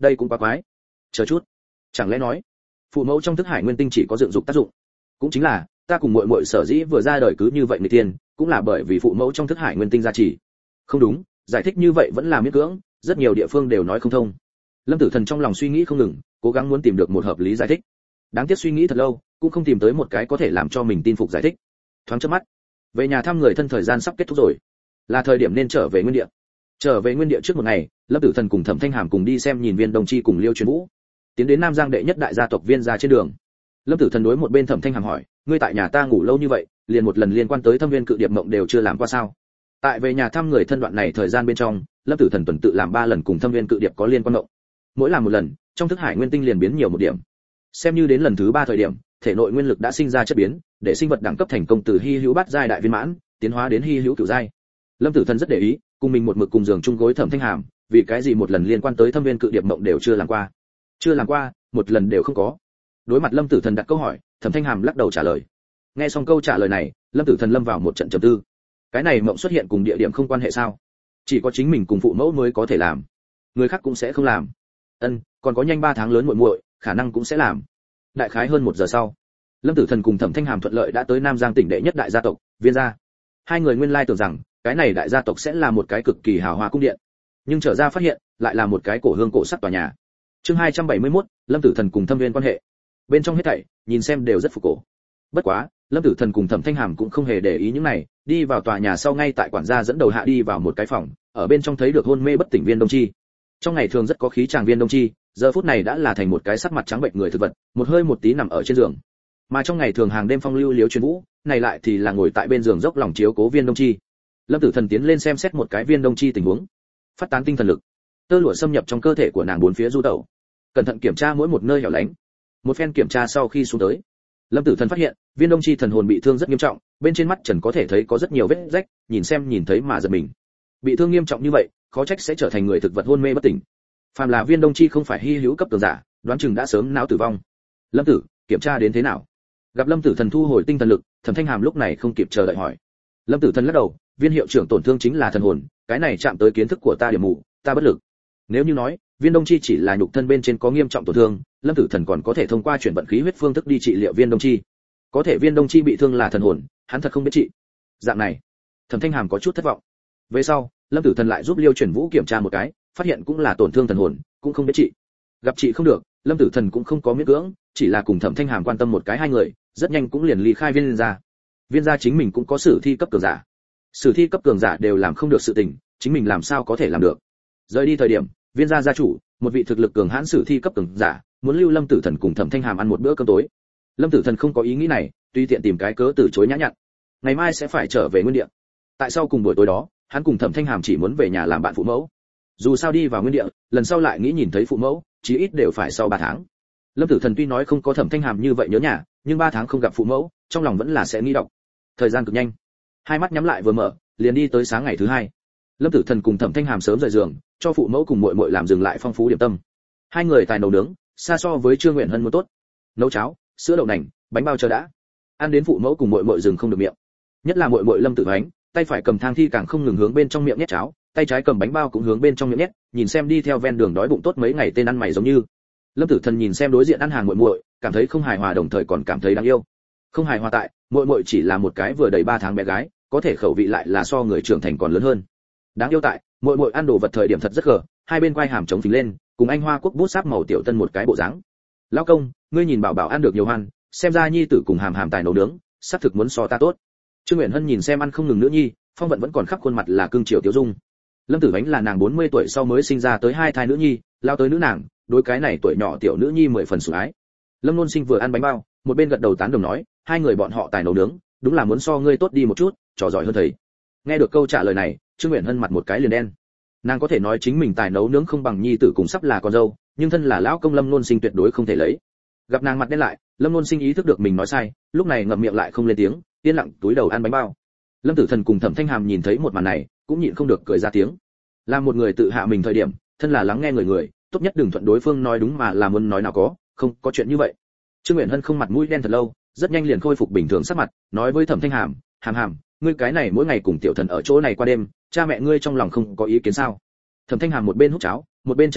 đây cũng quá quái. Chờ chút, chẳng lẽ nói phụ mẫu trong thức hải nguyên tinh chỉ có dựng dục tác dụng? Cũng chính là ta cùng muội muội sở dĩ vừa ra đời cứ như vậy người tiên, cũng là bởi vì phụ mẫu trong thức hải nguyên tinh gia trì. Không đúng, giải thích như vậy vẫn là miễn cưỡng, rất nhiều địa phương đều nói không thông. Lâm Tử Thần trong lòng suy nghĩ không ngừng, cố gắng muốn tìm được một hợp lý giải thích. Đáng tiếc suy nghĩ thật lâu, cũng không tìm tới một cái có thể làm cho mình tin phục giải thích. Thoáng chớp mắt, về nhà thăm người thân thời gian sắp kết thúc rồi, là thời điểm nên trở về nguyên địa. Trở về nguyên địa trước một ngày, Lâm Tử Thần cùng Thẩm Thanh Hàm cùng đi xem nhìn Viên Đông Chi cùng Liêu Truyền Vũ. Tiến đến Nam Giang đệ nhất đại gia tộc Viên gia trên đường, Lâm Tử Thần đối một bên Thẩm Thanh Hàm hỏi, ngươi tại nhà ta ngủ lâu như vậy, liền một lần liên quan tới Thâm Viên Cự Điệp mộng đều chưa làm qua sao? Tại về nhà thăm người thân đoạn này thời gian bên trong, Lâm Tử Thần tuần tự làm ba lần cùng Thâm Viên Cự Điệp có liên quan mộng. Mỗi làm một lần, trong thức hải nguyên tinh liền biến nhiều một điểm. Xem như đến lần thứ ba thời điểm, thể nội nguyên lực đã sinh ra chất biến, để sinh vật đẳng cấp thành công từ hy hữu bát giai đại viên mãn, tiến hóa đến hy hữu cửu giai. Lâm Tử Thần rất để ý, cùng mình một mực cùng giường chung gối Thẩm Thanh Hàm, vì cái gì một lần liên quan tới Thâm Viên Cự Điệp mộng đều chưa làm qua? Chưa làm qua, một lần đều không có. Đối mặt Lâm Tử Thần đặt câu hỏi, Thẩm Thanh Hàm lắc đầu trả lời. Nghe xong câu trả lời này, Lâm Tử Thần lâm vào một trận trầm tư. Cái này mộng xuất hiện cùng địa điểm không quan hệ sao? Chỉ có chính mình cùng phụ mẫu mới có thể làm, người khác cũng sẽ không làm. Ân, còn có nhanh ba tháng lớn muội muội, khả năng cũng sẽ làm. Đại khái hơn một giờ sau, Lâm Tử Thần cùng Thẩm Thanh Hàm thuận lợi đã tới Nam Giang tỉnh đệ nhất đại gia tộc Viên gia. Hai người nguyên lai tưởng rằng cái này đại gia tộc sẽ là một cái cực kỳ hào hoa cung điện, nhưng trở ra phát hiện lại là một cái cổ hương cổ sắc tòa nhà. Chương hai trăm bảy mươi mốt, Lâm Tử Thần cùng Thâm Viên quan hệ. Bên trong hết thảy, nhìn xem đều rất phục cổ. Bất quá, Lâm Tử Thần cùng Thẩm Thanh Hàm cũng không hề để ý những này, đi vào tòa nhà sau ngay tại quản gia dẫn đầu hạ đi vào một cái phòng, ở bên trong thấy được hôn mê bất tỉnh Viên Đông Chi. Trong ngày thường rất có khí chàng Viên Đông Chi, giờ phút này đã là thành một cái sắc mặt trắng bệnh người thực vật, một hơi một tí nằm ở trên giường. Mà trong ngày thường hàng đêm phong lưu Liếu Truyền Vũ, này lại thì là ngồi tại bên giường dốc lòng chiếu cố Viên Đông Chi. Lâm Tử Thần tiến lên xem xét một cái Viên Đông Chi tình huống, phát tán tinh thần lực, tơ lụa xâm nhập trong cơ thể của nàng bốn phía du tẩu, cẩn thận kiểm tra mỗi một nơi hẻo lánh. Một phen kiểm tra sau khi xuống tới, Lâm Tử Thần phát hiện Viên Đông Chi thần hồn bị thương rất nghiêm trọng, bên trên mắt trần có thể thấy có rất nhiều vết rách, nhìn xem nhìn thấy mà giật mình. Bị thương nghiêm trọng như vậy, khó trách sẽ trở thành người thực vật hôn mê bất tỉnh. Phàm là Viên Đông Chi không phải hy hữu cấp cường giả, đoán chừng đã sớm não tử vong. Lâm Tử, kiểm tra đến thế nào? Gặp Lâm Tử Thần thu hồi tinh thần lực, Thẩm Thanh Hàm lúc này không kịp chờ đợi hỏi. Lâm Tử Thần lắc đầu, Viên hiệu trưởng tổn thương chính là thần hồn, cái này chạm tới kiến thức của ta điểm mù, ta bất lực. Nếu như nói Viên Đông Chi chỉ là nhục thân bên trên có nghiêm trọng tổn thương, Lâm Tử Thần còn có thể thông qua chuyển vận khí huyết phương thức đi trị liệu Viên Đông Chi. Có thể Viên Đông Chi bị thương là thần hồn, hắn thật không biết trị. Dạng này, Thẩm Thanh Hàm có chút thất vọng. Về sau, Lâm Tử Thần lại giúp Liêu Truyền Vũ kiểm tra một cái, phát hiện cũng là tổn thương thần hồn, cũng không biết trị. Gặp trị không được, Lâm Tử Thần cũng không có miễn cưỡng, chỉ là cùng Thẩm Thanh Hàm quan tâm một cái hai người, rất nhanh cũng liền ly khai Viên gia. Viên gia chính mình cũng có sử thi cấp cường giả. Sử thi cấp cường giả đều làm không được sự tình, chính mình làm sao có thể làm được. Rời đi thời điểm, Viên gia gia chủ, một vị thực lực cường hãn sử thi cấp cường giả, muốn lưu Lâm Tử Thần cùng Thẩm Thanh Hàm ăn một bữa cơm tối. Lâm Tử Thần không có ý nghĩ này, tùy tiện tìm cái cớ từ chối nhã nhặn. Ngày mai sẽ phải trở về nguyên địa. Tại sao cùng buổi tối đó, hắn cùng Thẩm Thanh Hàm chỉ muốn về nhà làm bạn phụ mẫu. Dù sao đi vào nguyên địa, lần sau lại nghĩ nhìn thấy phụ mẫu, chí ít đều phải sau ba tháng. Lâm Tử Thần tuy nói không có Thẩm Thanh Hàm như vậy nhớ nhà, nhưng ba tháng không gặp phụ mẫu, trong lòng vẫn là sẽ nghĩ đọc. Thời gian cực nhanh, hai mắt nhắm lại vừa mở, liền đi tới sáng ngày thứ hai. Lâm Tử Thần cùng Thẩm Thanh Hàm sớm rời giường, cho phụ mẫu cùng muội muội làm dừng lại phong phú điểm tâm. Hai người tài nấu nướng, xa so với Trương Nguyện Hân muốn tốt. Nấu cháo, sữa đậu nành, bánh bao chờ đã. Ăn đến phụ mẫu cùng muội muội dừng không được miệng. Nhất là muội muội Lâm Tử Ánh, tay phải cầm thang thi càng không ngừng hướng bên trong miệng nhét cháo, tay trái cầm bánh bao cũng hướng bên trong miệng nhét, nhìn xem đi theo ven đường đói bụng tốt mấy ngày tên ăn mày giống như. Lâm Tử Thần nhìn xem đối diện ăn hàng muội muội, cảm thấy không hài hòa đồng thời còn cảm thấy đáng yêu. Không hài hòa tại, muội muội chỉ là một cái vừa đầy ba tháng bé gái, có thể khẩu vị lại là so người trưởng thành còn lớn hơn. Đáng yêu tại, muội muội ăn đồ vật thời điểm thật rất gờ, hai bên quai hàm chống phình lên, cùng anh Hoa Quốc bút sáp màu tiểu tân một cái bộ dáng. Lão công, ngươi nhìn bảo bảo ăn được nhiều hoan, xem ra nhi tử cùng hàm hàm tài nấu nướng, xác thực muốn so ta tốt. Trương Uyển Hân nhìn xem ăn không ngừng nữa nhi, phong vận vẫn còn khắp khuôn mặt là cương triều tiêu dung. Lâm Tử Ánh là nàng bốn mươi tuổi sau mới sinh ra tới hai thai nữ nhi, lao tới nữ nàng, đối cái này tuổi nhỏ tiểu nữ nhi mười phần sủng ái. Lâm Nôn Sinh vừa ăn bánh bao, một bên gật đầu tán đồng nói, hai người bọn họ tài nấu nướng, đúng là muốn so ngươi tốt đi một chút, trò giỏi hơn thầy. Nghe được câu trả lời này, Trương Uyển Hân mặt một cái liền đen. Nàng có thể nói chính mình tài nấu nướng không bằng nhi tử cùng sắp là con dâu, nhưng thân là lão công Lâm Nôn Sinh tuyệt đối không thể lấy. Gặp nàng mặt đen lại, Lâm Nôn Sinh ý thức được mình nói sai, lúc này ngậm miệng lại không lên tiếng, yên lặng túi đầu ăn bánh bao. Lâm Tử Thần cùng Thẩm Thanh Hàm nhìn thấy một màn này, cũng nhịn không được cười ra tiếng. Làm một người tự hạ mình thời điểm, thân là lắng nghe người người, tốt nhất đừng thuận đối phương nói đúng mà là muốn nói nào có, không có chuyện như vậy. Trương Uyển Hân không mặt mũi đen thật lâu, rất nhanh liền khôi phục bình thường sắc mặt, nói với Thẩm Thanh Hàm, "Hàm Hàm, ngươi cái này mỗi ngày cùng tiểu thần ở chỗ này qua đêm, cha mẹ ngươi trong lòng không có ý kiến sao?" Thẩm Thanh Hàm một bên hút cháo, một bên trả lời,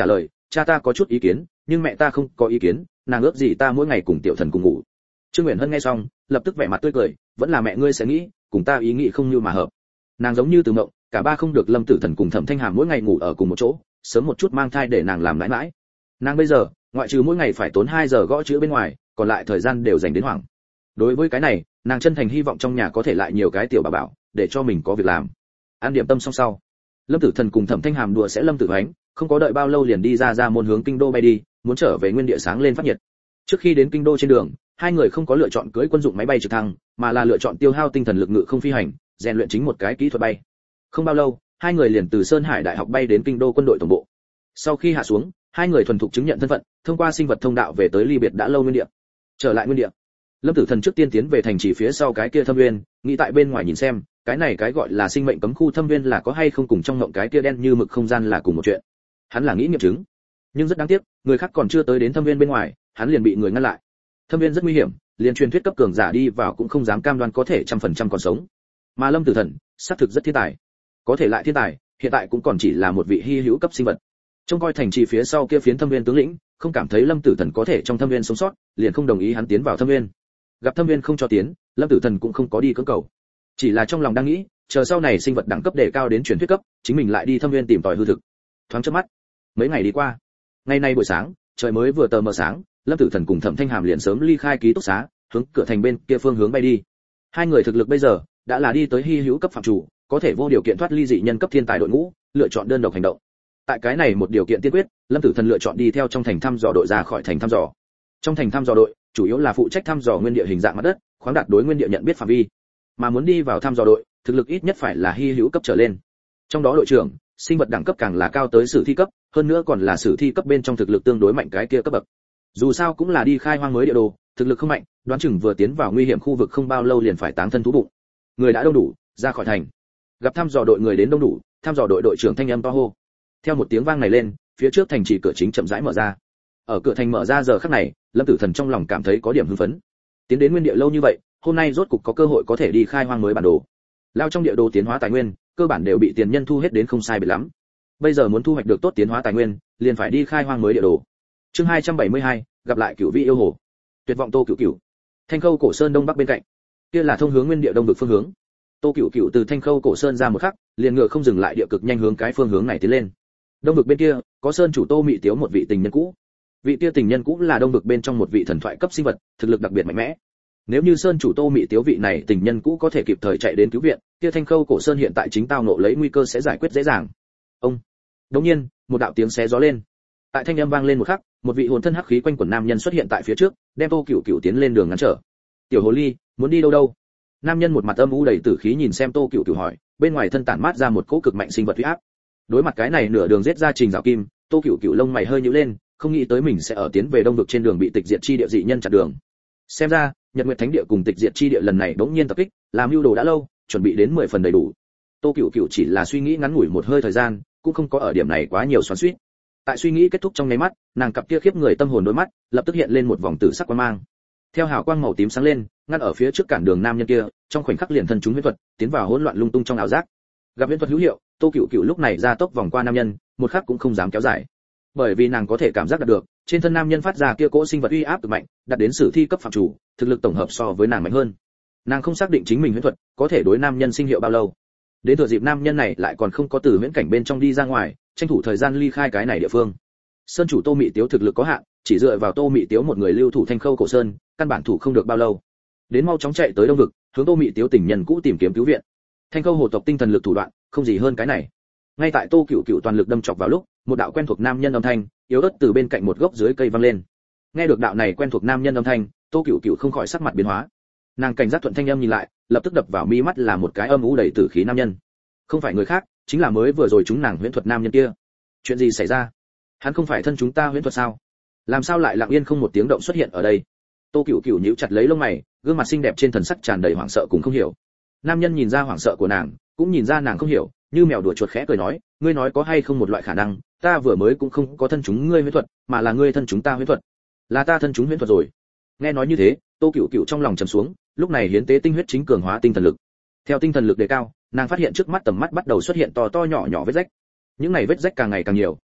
cha ta có chút ý kiến nhưng mẹ ta không có ý kiến, nàng ước gì ta mỗi ngày cùng tiểu thần cùng ngủ. Trương Uyển Hân nghe xong lập tức vẻ mặt tươi cười, vẫn là mẹ ngươi sẽ nghĩ, cùng ta ý nghĩ không như mà hợp. Nàng giống như từ mộng, cả ba không được Lâm Tử Thần cùng Thẩm Thanh Hàm mỗi ngày ngủ ở cùng một chỗ, sớm một chút mang thai để nàng làm mãi mãi. Nàng bây giờ ngoại trừ mỗi ngày phải tốn hai giờ gõ chữ bên ngoài, còn lại thời gian đều dành đến hoảng. Đối với cái này, nàng chân thành hy vọng trong nhà có thể lại nhiều cái tiểu bà bảo, để cho mình có việc làm. Ăn điểm tâm xong sau, Lâm Tử Thần cùng Thẩm Thanh Hàm đùa sẽ Lâm Tử Hoánh, không có đợi bao lâu liền đi ra ra môn hướng kinh đô bay đi, muốn trở về nguyên địa sáng lên phát nhiệt. Trước khi đến kinh đô trên đường, hai người không có lựa chọn cưỡi quân dụng máy bay trực thăng, mà là lựa chọn tiêu hao tinh thần lực ngự không phi hành, rèn luyện chính một cái kỹ thuật bay. Không bao lâu, hai người liền từ Sơn Hải Đại học bay đến kinh đô quân đội tổng bộ. Sau khi hạ xuống, hai người thuần thục chứng nhận thân phận, thông qua sinh vật thông đạo về tới ly biệt đã lâu nguyên địa. Trở lại nguyên địa, Lâm Tử Thần trước tiên tiến về thành trì phía sau cái kia thâm viên, nghĩ tại bên ngoài nhìn xem, cái này cái gọi là sinh mệnh cấm khu thâm viên là có hay không cùng trong ngộng cái kia đen như mực không gian là cùng một chuyện. Hắn là nghĩ nghiệm chứng, nhưng rất đáng tiếc, người khác còn chưa tới đến thâm viên bên ngoài, hắn liền bị người ngăn lại. Thâm viên rất nguy hiểm, liền truyền thuyết cấp cường giả đi vào cũng không dám cam đoan có thể trăm phần trăm còn sống. Mà Lâm Tử Thần, xác thực rất thiên tài, có thể lại thiên tài, hiện tại cũng còn chỉ là một vị hi hữu cấp sinh vật. Trông coi thành trì phía sau kia phiến thâm viên tướng lĩnh, không cảm thấy Lâm Tử Thần có thể trong thâm viên sống sót, liền không đồng ý hắn tiến vào thâm viên. Gặp thâm viên không cho tiến, Lâm Tử Thần cũng không có đi cưỡng cầu, chỉ là trong lòng đang nghĩ, chờ sau này sinh vật đẳng cấp đề cao đến truyền thuyết cấp, chính mình lại đi thâm viên tìm tòi hư thực. Thoáng chớp mắt, mấy ngày đi qua. Ngày nay buổi sáng, trời mới vừa tờ mờ sáng, Lâm Tử Thần cùng Thẩm Thanh Hàm liền sớm ly khai ký túc xá, hướng cửa thành bên kia phương hướng bay đi. Hai người thực lực bây giờ đã là đi tới hi hữu cấp phạm chủ, có thể vô điều kiện thoát ly dị nhân cấp thiên tài đội ngũ, lựa chọn đơn độc hành động. Tại cái này một điều kiện tiên quyết, Lâm Tử Thần lựa chọn đi theo trong thành thăm dò đội ra khỏi thành thăm dò. Trong thành thăm dò đội, chủ yếu là phụ trách thăm dò nguyên địa hình dạng mặt đất, khoáng đạt đối nguyên địa nhận biết phạm vi. Mà muốn đi vào thăm dò đội, thực lực ít nhất phải là hi hữu cấp trở lên. Trong đó đội trưởng, sinh vật đẳng cấp càng là cao tới sử thi cấp, hơn nữa còn là sử thi cấp bên trong thực lực tương đối mạnh cái kia cấp bậc. Dù sao cũng là đi khai hoang mới địa đồ, thực lực không mạnh, đoán chừng vừa tiến vào nguy hiểm khu vực không bao lâu liền phải táng thân thú bụng. Người đã đông đủ, ra khỏi thành. Gặp thăm dò đội người đến đông đủ, thăm dò đội đội trưởng thanh âm to hô. Theo một tiếng vang này lên, phía trước thành trì cửa chính chậm rãi mở ra. Ở cửa thành mở ra giờ khắc này, Lâm Tử Thần trong lòng cảm thấy có điểm hưng phấn. Tiến đến nguyên địa lâu như vậy, hôm nay rốt cục có cơ hội có thể đi khai hoang mới bản đồ. Lao trong địa đồ tiến hóa tài nguyên, cơ bản đều bị tiền nhân thu hết đến không sai biệt lắm. Bây giờ muốn thu hoạch được tốt tiến hóa tài nguyên, liền phải đi khai hoang mới địa đồ. Chương hai trăm bảy mươi hai, gặp lại cửu vị yêu hồ. Tuyệt vọng Tô Cửu Cửu. Thanh Khâu cổ sơn đông bắc bên cạnh, kia là thông hướng nguyên địa đông vực phương hướng. Tô Cửu Cửu từ Thanh Khâu cổ sơn ra một khắc, liền ngựa không dừng lại địa cực nhanh hướng cái phương hướng này tiến lên. Đông vực bên kia, có sơn chủ Tô Mị Tiếu một vị tình nhân cũ. Vị kia tình nhân cũ là đông vực bên trong một vị thần thoại cấp sinh vật, thực lực đặc biệt mạnh mẽ. Nếu như sơn chủ Tô Mị Tiếu vị này tình nhân cũ có thể kịp thời chạy đến cứu viện, kia Thanh Khâu cổ sơn hiện tại chính tao nộ lấy nguy cơ sẽ giải quyết dễ dàng. Ông. Đột nhiên, một đạo tiếng xé gió lên. Tại thanh âm vang lên một khắc, một vị hồn thân hắc khí quanh quẩn nam nhân xuất hiện tại phía trước, đem Tô Cửu Cửu tiến lên đường ngăn trở. "Tiểu hồ ly, muốn đi đâu đâu?" Nam nhân một mặt âm u đầy tử khí nhìn xem Tô Cửu Cửu hỏi, bên ngoài thân tản mát ra một cỗ cực mạnh sinh vật uy áp. Đối mặt cái này nửa đường giết ra trình rào kim, Tô Cửu Cửu lông mày hơi nhíu lên, không nghĩ tới mình sẽ ở tiến về đông vực trên đường bị tịch diệt chi địa dị nhân chặn đường. Xem ra, Nhật Nguyệt Thánh Địa cùng tịch diệt chi địa lần này đống nhiên tập kích, làm mưu đồ đã lâu, chuẩn bị đến mười phần đầy đủ. Tô Cửu Cửu chỉ là suy nghĩ ngắn ngủi một hơi thời gian, cũng không có ở điểm này quá nhiều xoắn xuýt. Tại suy nghĩ kết thúc trong nháy mắt, nàng cặp kia khiếp người tâm hồn đôi mắt, lập tức hiện lên một vòng tử sắc quang mang. Theo hào quang màu tím sáng lên, ngăn ở phía trước cản đường nam nhân kia, trong khoảnh khắc liền thân chúng huyễn thuật, tiến vào hỗn loạn lung tung trong ảo giác. Gặp huyễn thuật hữu hiệu, Tô Cửu Cửu lúc này ra tốc vòng qua nam nhân, một khắc cũng không dám kéo dài. Bởi vì nàng có thể cảm giác được, trên thân nam nhân phát ra kia cỗ sinh vật uy áp cực mạnh, đạt đến sử thi cấp phạm chủ, thực lực tổng hợp so với nàng mạnh hơn. Nàng không xác định chính mình huyễn thuật có thể đối nam nhân sinh hiệu bao lâu. Đến thừa dịp nam nhân này lại còn không có từ huyễn cảnh bên trong đi ra ngoài, tranh thủ thời gian ly khai cái này địa phương. Sơn chủ Tô Mị Tiếu thực lực có hạn, chỉ dựa vào Tô Mị Tiếu một người lưu thủ Thanh Khâu cổ sơn, căn bản thủ không được bao lâu. Đến mau chóng chạy tới đông vực, hướng Tô Mị Tiếu tình nhân cũ tìm kiếm cứu viện. Thanh Khâu hồ tộc tinh thần lực thủ đoạn, không gì hơn cái này. Ngay tại Tô Cửu Cửu toàn lực đâm chọc vào lúc, một đạo quen thuộc nam nhân âm thanh, yếu ớt từ bên cạnh một gốc dưới cây vang lên. Nghe được đạo này quen thuộc nam nhân âm thanh, Tô Cửu Cửu không khỏi sắc mặt biến hóa. Nàng cảnh giác thuận thanh âm nhìn lại, lập tức đập vào mi mắt là một cái âm u đầy tử khí nam nhân. Không phải người khác, chính là mới vừa rồi chúng nàng huyễn thuật nam nhân kia. Chuyện gì xảy ra? Hắn không phải thân chúng ta huyễn thuật sao? Làm sao lại lặng yên không một tiếng động xuất hiện ở đây? Tô Cửu Cửu nhíu chặt lấy lông mày, gương mặt xinh đẹp trên thần sắc tràn đầy hoảng sợ cùng không hiểu. Nam nhân nhìn ra hoảng sợ của nàng, cũng nhìn ra nàng không hiểu, như mèo đùa chuột khẽ cười nói, ngươi nói có hay không một loại khả năng, ta vừa mới cũng không có thân chúng ngươi huyễn thuật, mà là ngươi thân chúng ta huyễn thuật. Là ta thân chúng huyễn thuật rồi. Nghe nói như thế, Tô Cửu Cửu trong lòng trầm xuống, lúc này hiến tế tinh huyết chính cường hóa tinh thần lực. Theo tinh thần lực đề cao, nàng phát hiện trước mắt tầm mắt bắt đầu xuất hiện to to nhỏ nhỏ vết rách. Những này vết rách càng ngày càng nhiều,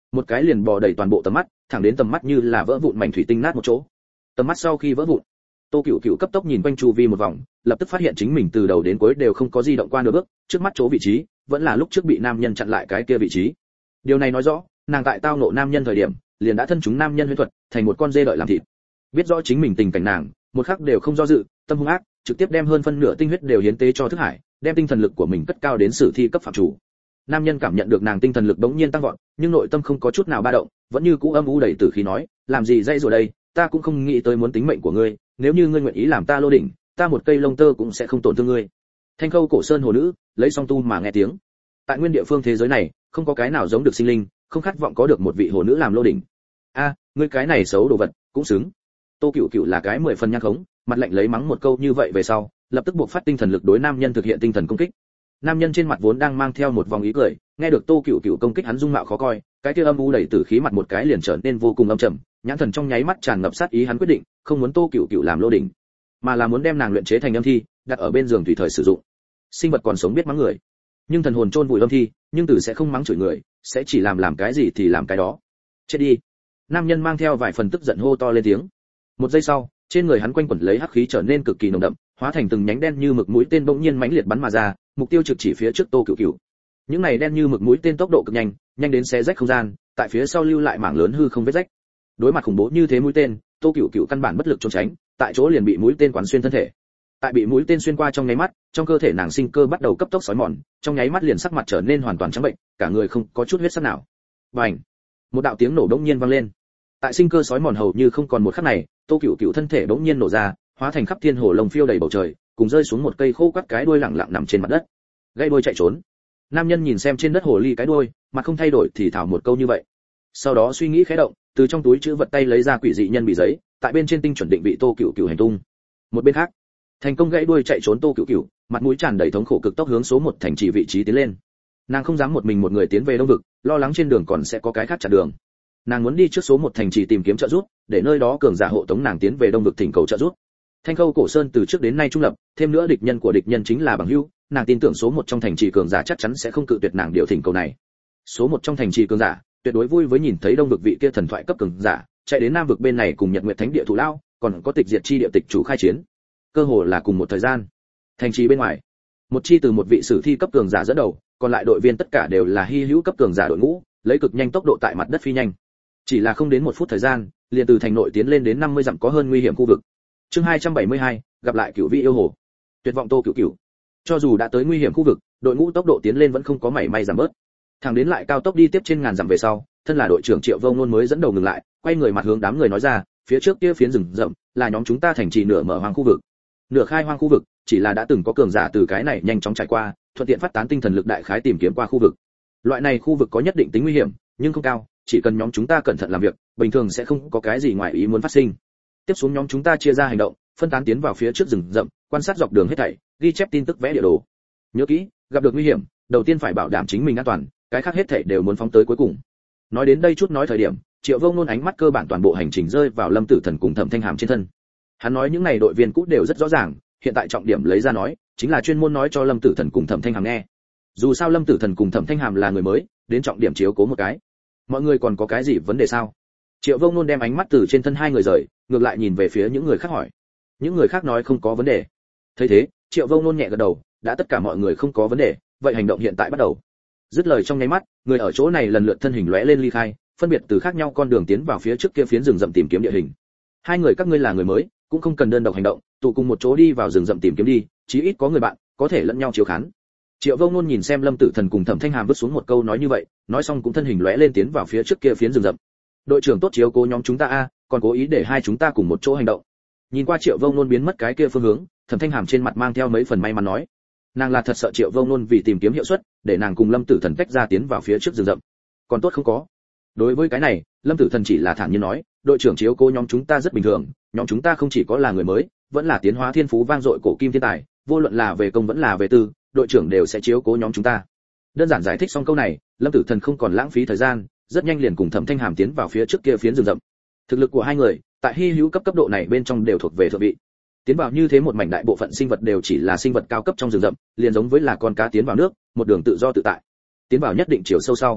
một cái liền bò đầy toàn bộ tầm mắt, thẳng đến tầm mắt như là vỡ vụn mảnh thủy tinh nát một chỗ. Tầm mắt sau khi vỡ vụn, Tô Cửu Cửu cấp tốc nhìn quanh chu vi một vòng, lập tức phát hiện chính mình từ đầu đến cuối đều không có di động qua nửa bước, trước mắt chỗ vị trí vẫn là lúc trước bị nam nhân chặn lại cái kia vị trí. Điều này nói rõ, nàng tại tao ngộ nam nhân thời điểm, liền đã thân chúng nam nhân huyễn thuật, thành một con dê đợi làm thịt. Biết rõ chính mình tình cảnh nàng, một khắc đều không do dự, tâm hung ác, trực tiếp đem hơn phân nửa tinh huyết đều hiến tế cho thức hải, đem tinh thần lực của mình cất cao đến sử thi cấp phạm chủ. Nam nhân cảm nhận được nàng tinh thần lực bỗng nhiên tăng vọt, nhưng nội tâm không có chút nào ba động, vẫn như cũ âm u đầy tử khí nói, làm gì dây rồi đây, ta cũng không nghĩ tới muốn tính mệnh của ngươi, nếu như ngươi nguyện ý làm ta lô đỉnh, ta một cây lông tơ cũng sẽ không tổn thương ngươi. Thanh Khâu cổ sơn hồ nữ, lấy song tu mà nghe tiếng. Tại nguyên địa phương thế giới này, không có cái nào giống được sinh linh, không khát vọng có được một vị hồ nữ làm lô đỉnh. A, ngươi cái này xấu đồ vật, cũng xứng. Tô Cửu Cửu là cái mười phần nhang khống, mặt lạnh lấy mắng một câu như vậy về sau, lập tức buộc phát tinh thần lực đối nam nhân thực hiện tinh thần công kích. Nam nhân trên mặt vốn đang mang theo một vòng ý cười, nghe được Tô Cửu Cửu công kích hắn dung mạo khó coi, cái kia âm u đầy tử khí mặt một cái liền trở nên vô cùng âm trầm, nhãn thần trong nháy mắt tràn ngập sát ý, hắn quyết định, không muốn Tô Cửu Cửu làm lô đỉnh, mà là muốn đem nàng luyện chế thành âm thi, đặt ở bên giường tùy thời sử dụng. Sinh vật còn sống biết mắng người, nhưng thần hồn chôn vùi âm thi, nhưng từ sẽ không mắng chửi người, sẽ chỉ làm làm cái gì thì làm cái đó. Chết đi. Nam nhân mang theo vài phần tức giận hô to lên tiếng. Một giây sau, trên người hắn quanh quẩn lấy hắc khí trở nên cực kỳ nồng đậm, hóa thành từng nhánh đen như mực mũi tên bỗng nhiên mãnh liệt bắn mà ra, mục tiêu trực chỉ phía trước Tô Cửu Cửu. Những này đen như mực mũi tên tốc độ cực nhanh, nhanh đến xé rách không gian, tại phía sau lưu lại mảng lớn hư không vết rách. Đối mặt khủng bố như thế mũi tên, Tô Cửu Cửu căn bản bất lực trốn tránh, tại chỗ liền bị mũi tên quán xuyên thân thể. Tại bị mũi tên xuyên qua trong nháy mắt, trong cơ thể nàng sinh cơ bắt đầu cấp tốc xói mòn, trong nháy mắt liền sắc mặt trở nên hoàn toàn trắng bệnh, cả người không có chút huyết sắc nào. Bành! Một đạo tiếng nổ đống nhiên vang lên. Tại sinh cơ xói mòn hầu như không còn một khắc này, Tô Cửu Cửu thân thể đống nhiên nổ ra, hóa thành khắp thiên hồ lồng phiêu đầy bầu trời, cùng rơi xuống một cây khô quắt cái đuôi lẳng lặng nằm trên mặt đất. Gãy đuôi chạy trốn. Nam nhân nhìn xem trên đất hồ ly cái đuôi, mặt không thay đổi thì thảo một câu như vậy. Sau đó suy nghĩ khẽ động, từ trong túi trữ vật tay lấy ra quỷ dị nhân bị giấy, tại bên trên tinh chuẩn định vị Tô Cửu Cửu hành tung. Một bên khác, thành công gãy đuôi chạy trốn Tô Cửu Cửu, mặt mũi tràn đầy thống khổ cực tốc hướng số một thành trì vị trí tiến lên. Nàng không dám một mình một người tiến về đông vực, lo lắng trên đường còn sẽ có cái khác chặn đường. Nàng muốn đi trước số một thành trì tìm kiếm trợ giúp, để nơi đó cường giả hộ tống nàng tiến về đông vực thỉnh cầu trợ giúp. Thanh Khâu cổ sơn từ trước đến nay trung lập, thêm nữa địch nhân của địch nhân chính là bằng hữu, nàng tin tưởng số một trong thành trì cường giả chắc chắn sẽ không cự tuyệt nàng điều thỉnh cầu này. Số một trong thành trì cường giả, tuyệt đối vui với nhìn thấy đông vực vị kia thần thoại cấp cường giả, chạy đến nam vực bên này cùng Nhật Nguyệt Thánh địa thủ lao, còn có tịch diệt chi địa tịch chủ khai chiến. Cơ hồ là cùng một thời gian. Thành trì bên ngoài, một chi từ một vị sử thi cấp cường giả dẫn đầu, còn lại đội viên tất cả đều là hy hữu cấp cường giả đội ngũ, lấy cực nhanh tốc độ tại mặt đất phi nhanh. Chỉ là không đến một phút thời gian, liền từ thành nội tiến lên đến năm mươi dặm có hơn nguy hiểm khu vực. Chương hai trăm bảy mươi hai, gặp lại cửu vị yêu hồ. Tuyệt vọng Tô Cửu Cửu. Cho dù đã tới nguy hiểm khu vực, đội ngũ tốc độ tiến lên vẫn không có mảy may giảm bớt. Thẳng đến lại cao tốc đi tiếp trên ngàn dặm về sau, thân là đội trưởng Triệu Vông Nôn mới dẫn đầu ngừng lại, quay người mặt hướng đám người nói ra, phía trước kia phiến rừng rậm, là nhóm chúng ta thành trì nửa mở hoang khu vực. Nửa khai hoang khu vực, chỉ là đã từng có cường giả từ cái này nhanh chóng trải qua, thuận tiện phát tán tinh thần lực đại khái tìm kiếm qua khu vực. Loại này khu vực có nhất định tính nguy hiểm, nhưng không cao, chỉ cần nhóm chúng ta cẩn thận làm việc, bình thường sẽ không có cái gì ngoài ý muốn phát sinh. Tiếp xuống nhóm chúng ta chia ra hành động, phân tán tiến vào phía trước rừng rậm, quan sát dọc đường hết thảy, ghi chép tin tức vẽ địa đồ. Nhớ kỹ, gặp được nguy hiểm, đầu tiên phải bảo đảm chính mình an toàn, cái khác hết thảy đều muốn phóng tới cuối cùng. Nói đến đây chút nói thời điểm, Triệu Vông Nôn ánh mắt cơ bản toàn bộ hành trình rơi vào Lâm Tử Thần cùng Thẩm Thanh Hàm trên thân. Hắn nói những này đội viên cũ đều rất rõ ràng, hiện tại trọng điểm lấy ra nói, chính là chuyên môn nói cho Lâm Tử Thần cùng Thẩm Thanh Hàm nghe. Dù sao Lâm Tử Thần cùng Thẩm Thanh Hàm là người mới, đến trọng điểm chiếu cố một cái. Mọi người còn có cái gì vấn đề sao? Triệu Vông Nôn đem ánh mắt từ trên thân hai người rời, ngược lại nhìn về phía những người khác hỏi. Những người khác nói không có vấn đề. Thấy thế, Triệu Vông Nôn nhẹ gật đầu, đã tất cả mọi người không có vấn đề, vậy hành động hiện tại bắt đầu. Dứt lời trong nháy mắt, người ở chỗ này lần lượt thân hình lóe lên ly khai, phân biệt từ khác nhau con đường tiến vào phía trước kia phiến rừng rậm tìm kiếm địa hình. Hai người các ngươi là người mới, cũng không cần đơn độc hành động, tụ cùng một chỗ đi vào rừng rậm tìm kiếm đi, chí ít có người bạn, có thể lẫn nhau chiếu khán. Triệu Vông Nôn nhìn xem Lâm Tử Thần cùng Thẩm Thanh Hàm vứt xuống một câu nói như vậy, nói xong cũng thân hình lóe lên tiến vào phía trước kia phiến rừng rậm. Đội trưởng tốt chiếu cố nhóm chúng ta a, còn cố ý để hai chúng ta cùng một chỗ hành động. Nhìn qua Triệu Vông Nôn biến mất cái kia phương hướng, Thẩm Thanh Hàm trên mặt mang theo mấy phần may mắn nói, nàng là thật sợ Triệu Vông Nôn vì tìm kiếm hiệu suất, để nàng cùng Lâm Tử Thần tách ra tiến vào phía trước rừng rậm. Còn tốt không có. Đối với cái này, Lâm Tử Thần chỉ là thản nhiên nói, đội trưởng chiếu cố nhóm chúng ta rất bình thường, nhóm chúng ta không chỉ có là người mới, vẫn là tiến hóa thiên phú vang dội cổ kim thiên tài, vô luận là về công vẫn là về tư, đội trưởng đều sẽ chiếu cố nhóm chúng ta. Đơn giản giải thích xong câu này, Lâm Tử Thần không còn lãng phí thời gian, rất nhanh liền cùng Thẩm Thanh Hàm tiến vào phía trước kia phiến rừng rậm. Thực lực của hai người, tại hy hữu cấp cấp độ này bên trong đều thuộc về thượng vị. Tiến vào như thế một mảnh đại bộ phận sinh vật đều chỉ là sinh vật cao cấp trong rừng rậm, liền giống với là con cá tiến vào nước, một đường tự do tự tại. Tiến vào nhất định chiều sâu sau,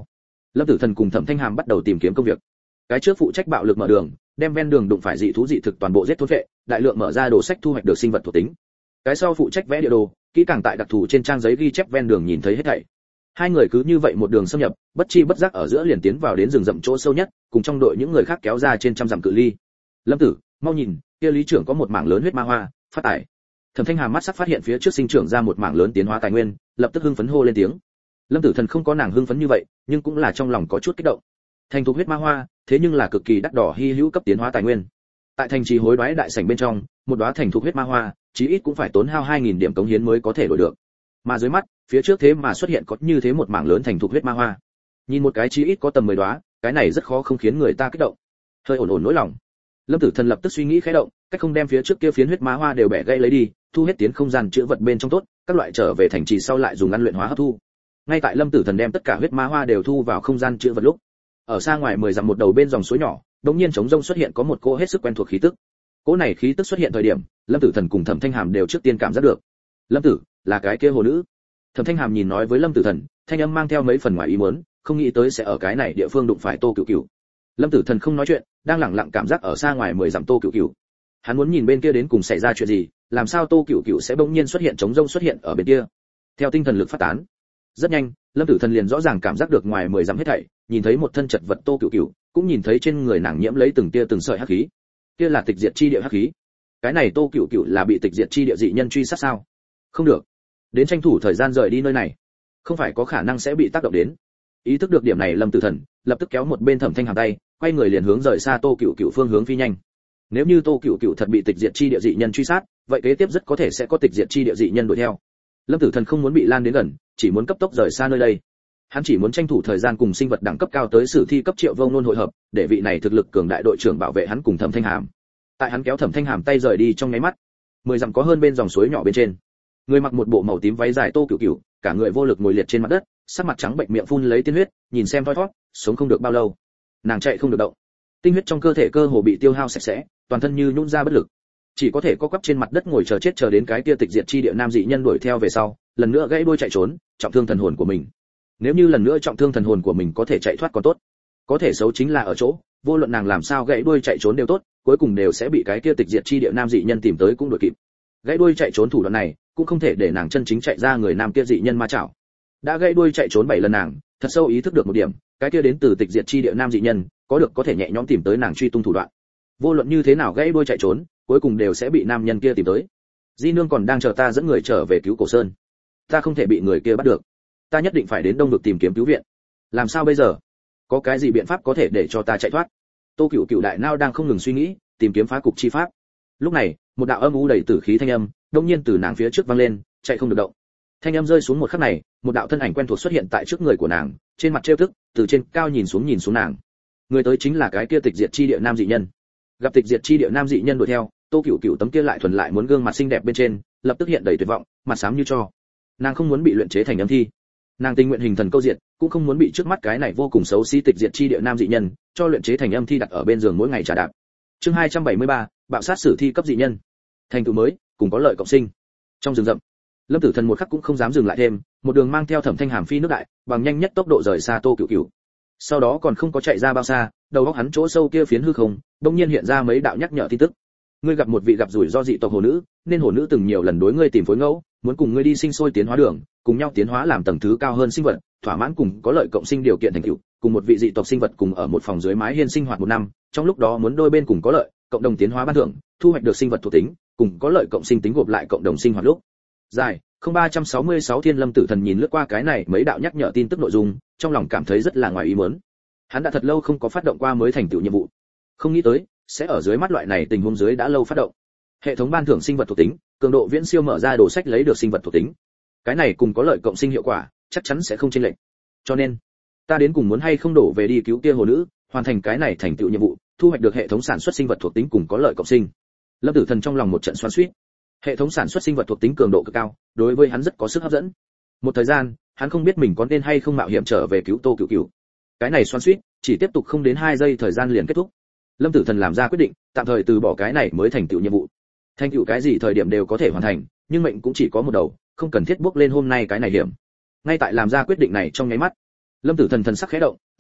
Lâm Tử Thần cùng Thẩm Thanh Hàm bắt đầu tìm kiếm công việc. Cái trước phụ trách bạo lực mở đường, đem ven đường đụng phải dị thú dị thực toàn bộ giết thôn vệ, đại lượng mở ra đồ sách thu hoạch được sinh vật thuộc tính. Cái sau phụ trách vẽ địa đồ, kỹ càng tại đặc thù trên trang giấy ghi chép ven đường nhìn thấy hết thảy. Hai người cứ như vậy một đường xâm nhập, bất chi bất giác ở giữa liền tiến vào đến rừng rậm chỗ sâu nhất, cùng trong đội những người khác kéo ra trên trăm dặm cự ly. Lâm Tử, mau nhìn, kia lý trưởng có một mảng lớn huyết ma hoa, phát tải. Thẩm Thanh Hàm mắt sắc phát hiện phía trước sinh trưởng ra một mảng lớn tiến hóa tài nguyên, lập tức hưng phấn hô lên tiếng. Lâm Tử Thần không có nàng hưng phấn như vậy, nhưng cũng là trong lòng có chút kích động. Thành thục huyết ma hoa, thế nhưng là cực kỳ đắt đỏ hi hữu cấp tiến hóa tài nguyên. Tại thành trì hối đoái đại sảnh bên trong, một đóa thành thục huyết ma hoa, chí ít cũng phải tốn hao hai nghìn điểm cống hiến mới có thể đổi được. Mà dưới mắt, phía trước thế mà xuất hiện có như thế một mảng lớn thành thục huyết ma hoa. Nhìn một cái chí ít có tầm mười đóa, cái này rất khó không khiến người ta kích động. Hơi ổn ổn nỗi lòng. Lâm Tử Thần lập tức suy nghĩ khẽ động, cách không đem phía trước kia phiến huyết ma hoa đều bẻ gãy lấy đi, thu hết tiến không gian chứa vật bên trong tốt, các loại trở về thành trì sau lại dùng ăn luyện hóa hấp thu. Ngay tại Lâm Tử Thần đem tất cả huyết ma hoa đều thu vào không gian chứa vật lúc, ở xa ngoài mười dặm một đầu bên dòng suối nhỏ, đột nhiên trống rông xuất hiện có một cô hết sức quen thuộc khí tức. Cỗ này khí tức xuất hiện thời điểm, Lâm Tử Thần cùng Thẩm Thanh Hàm đều trước tiên cảm giác được. Lâm Tử, là cái kia hồ nữ. Thẩm Thanh Hàm nhìn nói với Lâm Tử Thần, thanh âm mang theo mấy phần ngoài ý muốn, không nghĩ tới sẽ ở cái này địa phương đụng phải Tô Cửu Cửu. Lâm Tử Thần không nói chuyện, đang lặng lặng cảm giác ở xa ngoài mười dặm Tô Cửu Cửu. Hắn muốn nhìn bên kia đến cùng xảy ra chuyện gì, làm sao Tô Cửu Cửu sẽ bỗng nhiên xuất hiện trống rông xuất hiện ở bên kia. Theo tinh thần lực phát tán, rất nhanh, Lâm Tử Thần liền rõ ràng cảm giác được ngoài mười dặm hết thảy, nhìn thấy một thân chật vật Tô Cửu Cửu, cũng nhìn thấy trên người nàng nhiễm lấy từng tia từng sợi hắc khí. Kia là tịch diệt chi địa hắc khí. Cái này Tô Cửu Cửu là bị tịch diệt chi địa dị nhân truy sát sao? Không được, đến tranh thủ thời gian rời đi nơi này, không phải có khả năng sẽ bị tác động đến. Ý thức được điểm này, Lâm Tử Thần lập tức kéo một bên Thẩm Thanh Hàm tay, quay người liền hướng rời xa Tô Cửu Cửu phương hướng phi nhanh. Nếu như Tô Cửu Cửu thật bị tịch diệt chi địa dị nhân truy sát, vậy kế tiếp rất có thể sẽ có tịch diệt chi địa dị nhân đuổi theo. Lâm Tử Thần không muốn bị lan đến gần, chỉ muốn cấp tốc rời xa nơi đây. Hắn chỉ muốn tranh thủ thời gian cùng sinh vật đẳng cấp cao tới sử thi cấp Triệu Vông Nôn hội hợp, để vị này thực lực cường đại đội trưởng bảo vệ hắn cùng Thẩm Thanh Hàm. Tại hắn kéo Thẩm Thanh Hàm tay rời đi trong nháy mắt, mười dặm có hơn bên dòng suối nhỏ bên trên, người mặc một bộ màu tím váy dài Tô Cửu Cửu, cả người vô lực ngồi liệt trên mặt đất, sắc mặt trắng bệnh miệng phun lấy tiên huyết, nhìn xem thoi thoát, sống không được bao lâu. Nàng chạy không được động, tinh huyết trong cơ thể cơ hồ bị tiêu hao sạch sẽ, toàn thân như nhũn ra bất lực, chỉ có thể co quắp trên mặt đất ngồi chờ chết chờ đến cái kia tịch diệt chi địa nam dị nhân đuổi theo về sau, lần nữa gãy đuôi chạy trốn, trọng thương thần hồn của mình. Nếu như lần nữa trọng thương thần hồn của mình có thể chạy thoát còn tốt, có thể xấu chính là ở chỗ, vô luận nàng làm sao gãy đuôi chạy trốn đều tốt, cuối cùng đều sẽ bị cái kia tịch diệt chi địa nam dị nhân tìm tới cũng đuổi kịp. Gãy đuôi chạy trốn thủ đoạn này, cũng không thể để nàng chân chính chạy ra người nam kia dị nhân ma chảo. Đã gãy đuôi chạy trốn bảy lần nàng, thật sâu ý thức được một điểm, cái kia đến từ tịch diệt chi địa nam dị nhân, có được có thể nhẹ nhõm tìm tới nàng truy tung thủ đoạn. Vô luận như thế nào gãy đuôi chạy trốn, cuối cùng đều sẽ bị nam nhân kia tìm tới. Di nương còn đang chờ ta dẫn người trở về cứu Cổ Sơn. Ta không thể bị người kia bắt được. Ta nhất định phải đến Đông Vực tìm kiếm cứu viện. Làm sao bây giờ? Có cái gì biện pháp có thể để cho ta chạy thoát? Tô Cửu Cửu đại nao đang không ngừng suy nghĩ, tìm kiếm phá cục chi pháp. Lúc này, một đạo âm u đầy tử khí thanh âm, đột nhiên từ nàng phía trước vang lên, chạy không được động. Thanh âm rơi xuống một khắc này, một đạo thân ảnh quen thuộc xuất hiện tại trước người của nàng, trên mặt trêu tức, từ trên cao nhìn xuống nhìn xuống nàng. Người tới chính là cái kia tịch diệt chi địa nam dị nhân. Gặp tịch diệt chi địa nam dị nhân đuổi theo, Tô Cửu Cửu tấm kia lại thuần lại muốn gương mặt xinh đẹp bên trên, lập tức hiện đầy tuyệt vọng, mặt xám như tro. Nàng không muốn bị luyện chế thành âm thi, nàng tình nguyện hình thần câu diệt, cũng không muốn bị trước mắt cái này vô cùng xấu xí tịch diệt chi địa nam dị nhân cho luyện chế thành âm thi đặt ở bên giường mỗi ngày trả đạp. Chương hai trăm bảy mươi ba, bạo sát sử thi cấp dị nhân. Thành tựu mới, cùng có lợi cộng sinh. Trong rừng rậm, Lâm Tử Thần một khắc cũng không dám dừng lại thêm, một đường mang theo Thẩm Thanh Hàm phi nước đại, bằng nhanh nhất tốc độ rời xa Tô Cửu Cửu. Sau đó còn không có chạy ra bao xa, đầu óc hắn chỗ sâu kia phiến hư không, đột nhiên hiện ra mấy đạo nhắc nhở tin tức. Ngươi gặp một vị gặp rủi ro dị tộc hồ nữ, nên hồ nữ từng nhiều lần đối ngươi tìm phối ngẫu, muốn cùng ngươi đi sinh sôi tiến hóa đường, cùng nhau tiến hóa làm tầng thứ cao hơn sinh vật, thỏa mãn cùng có lợi cộng sinh điều kiện thành tựu, cùng một vị dị tộc sinh vật cùng ở một phòng dưới mái hiên sinh hoạt một năm, trong lúc đó muốn đôi bên cùng có lợi, cộng đồng tiến hóa ban thưởng, thu hoạch được sinh vật thuộc tính, cùng có lợi cộng sinh tính gộp lại cộng đồng sinh hoạt lúc. Dài, không ba trăm sáu mươi sáu Thiên Lâm Tử Thần nhìn lướt qua cái này mấy đạo nhắc nhở tin tức nội dung, trong lòng cảm thấy rất là ngoài ý muốn. Hắn đã thật lâu không có phát động qua mới thành tựu nhiệm vụ, không nghĩ tới sẽ ở dưới mắt loại này tình huống dưới đã lâu phát động. Hệ thống ban thưởng sinh vật thuộc tính, cường độ viễn siêu mở ra đồ sách lấy được sinh vật thuộc tính. Cái này cùng có lợi cộng sinh hiệu quả, chắc chắn sẽ không chênh lệch. Cho nên, ta đến cùng muốn hay không đổ về đi cứu kia hồ nữ, hoàn thành cái này thành tựu nhiệm vụ, thu hoạch được hệ thống sản xuất sinh vật thuộc tính cùng có lợi cộng sinh. Lâm Tử Thần trong lòng một trận xoắn xuýt. Hệ thống sản xuất sinh vật thuộc tính cường độ cực cao, đối với hắn rất có sức hấp dẫn. Một thời gian, hắn không biết mình có nên hay không mạo hiểm trở về cứu Tô Cửu Cửu. Cái này xoắn xuýt, chỉ tiếp tục không đến hai giây thời gian liền kết thúc. Lâm Tử Thần làm ra quyết định, tạm thời từ bỏ cái này mới thành tựu nhiệm vụ. Thành tựu cái gì thời điểm đều có thể hoàn thành, nhưng mệnh cũng chỉ có một đầu, không cần thiết bước lên hôm nay cái này hiểm. Ngay tại làm ra quyết định này trong nháy mắt, Lâm Tử Thần thần sắc khẽ động,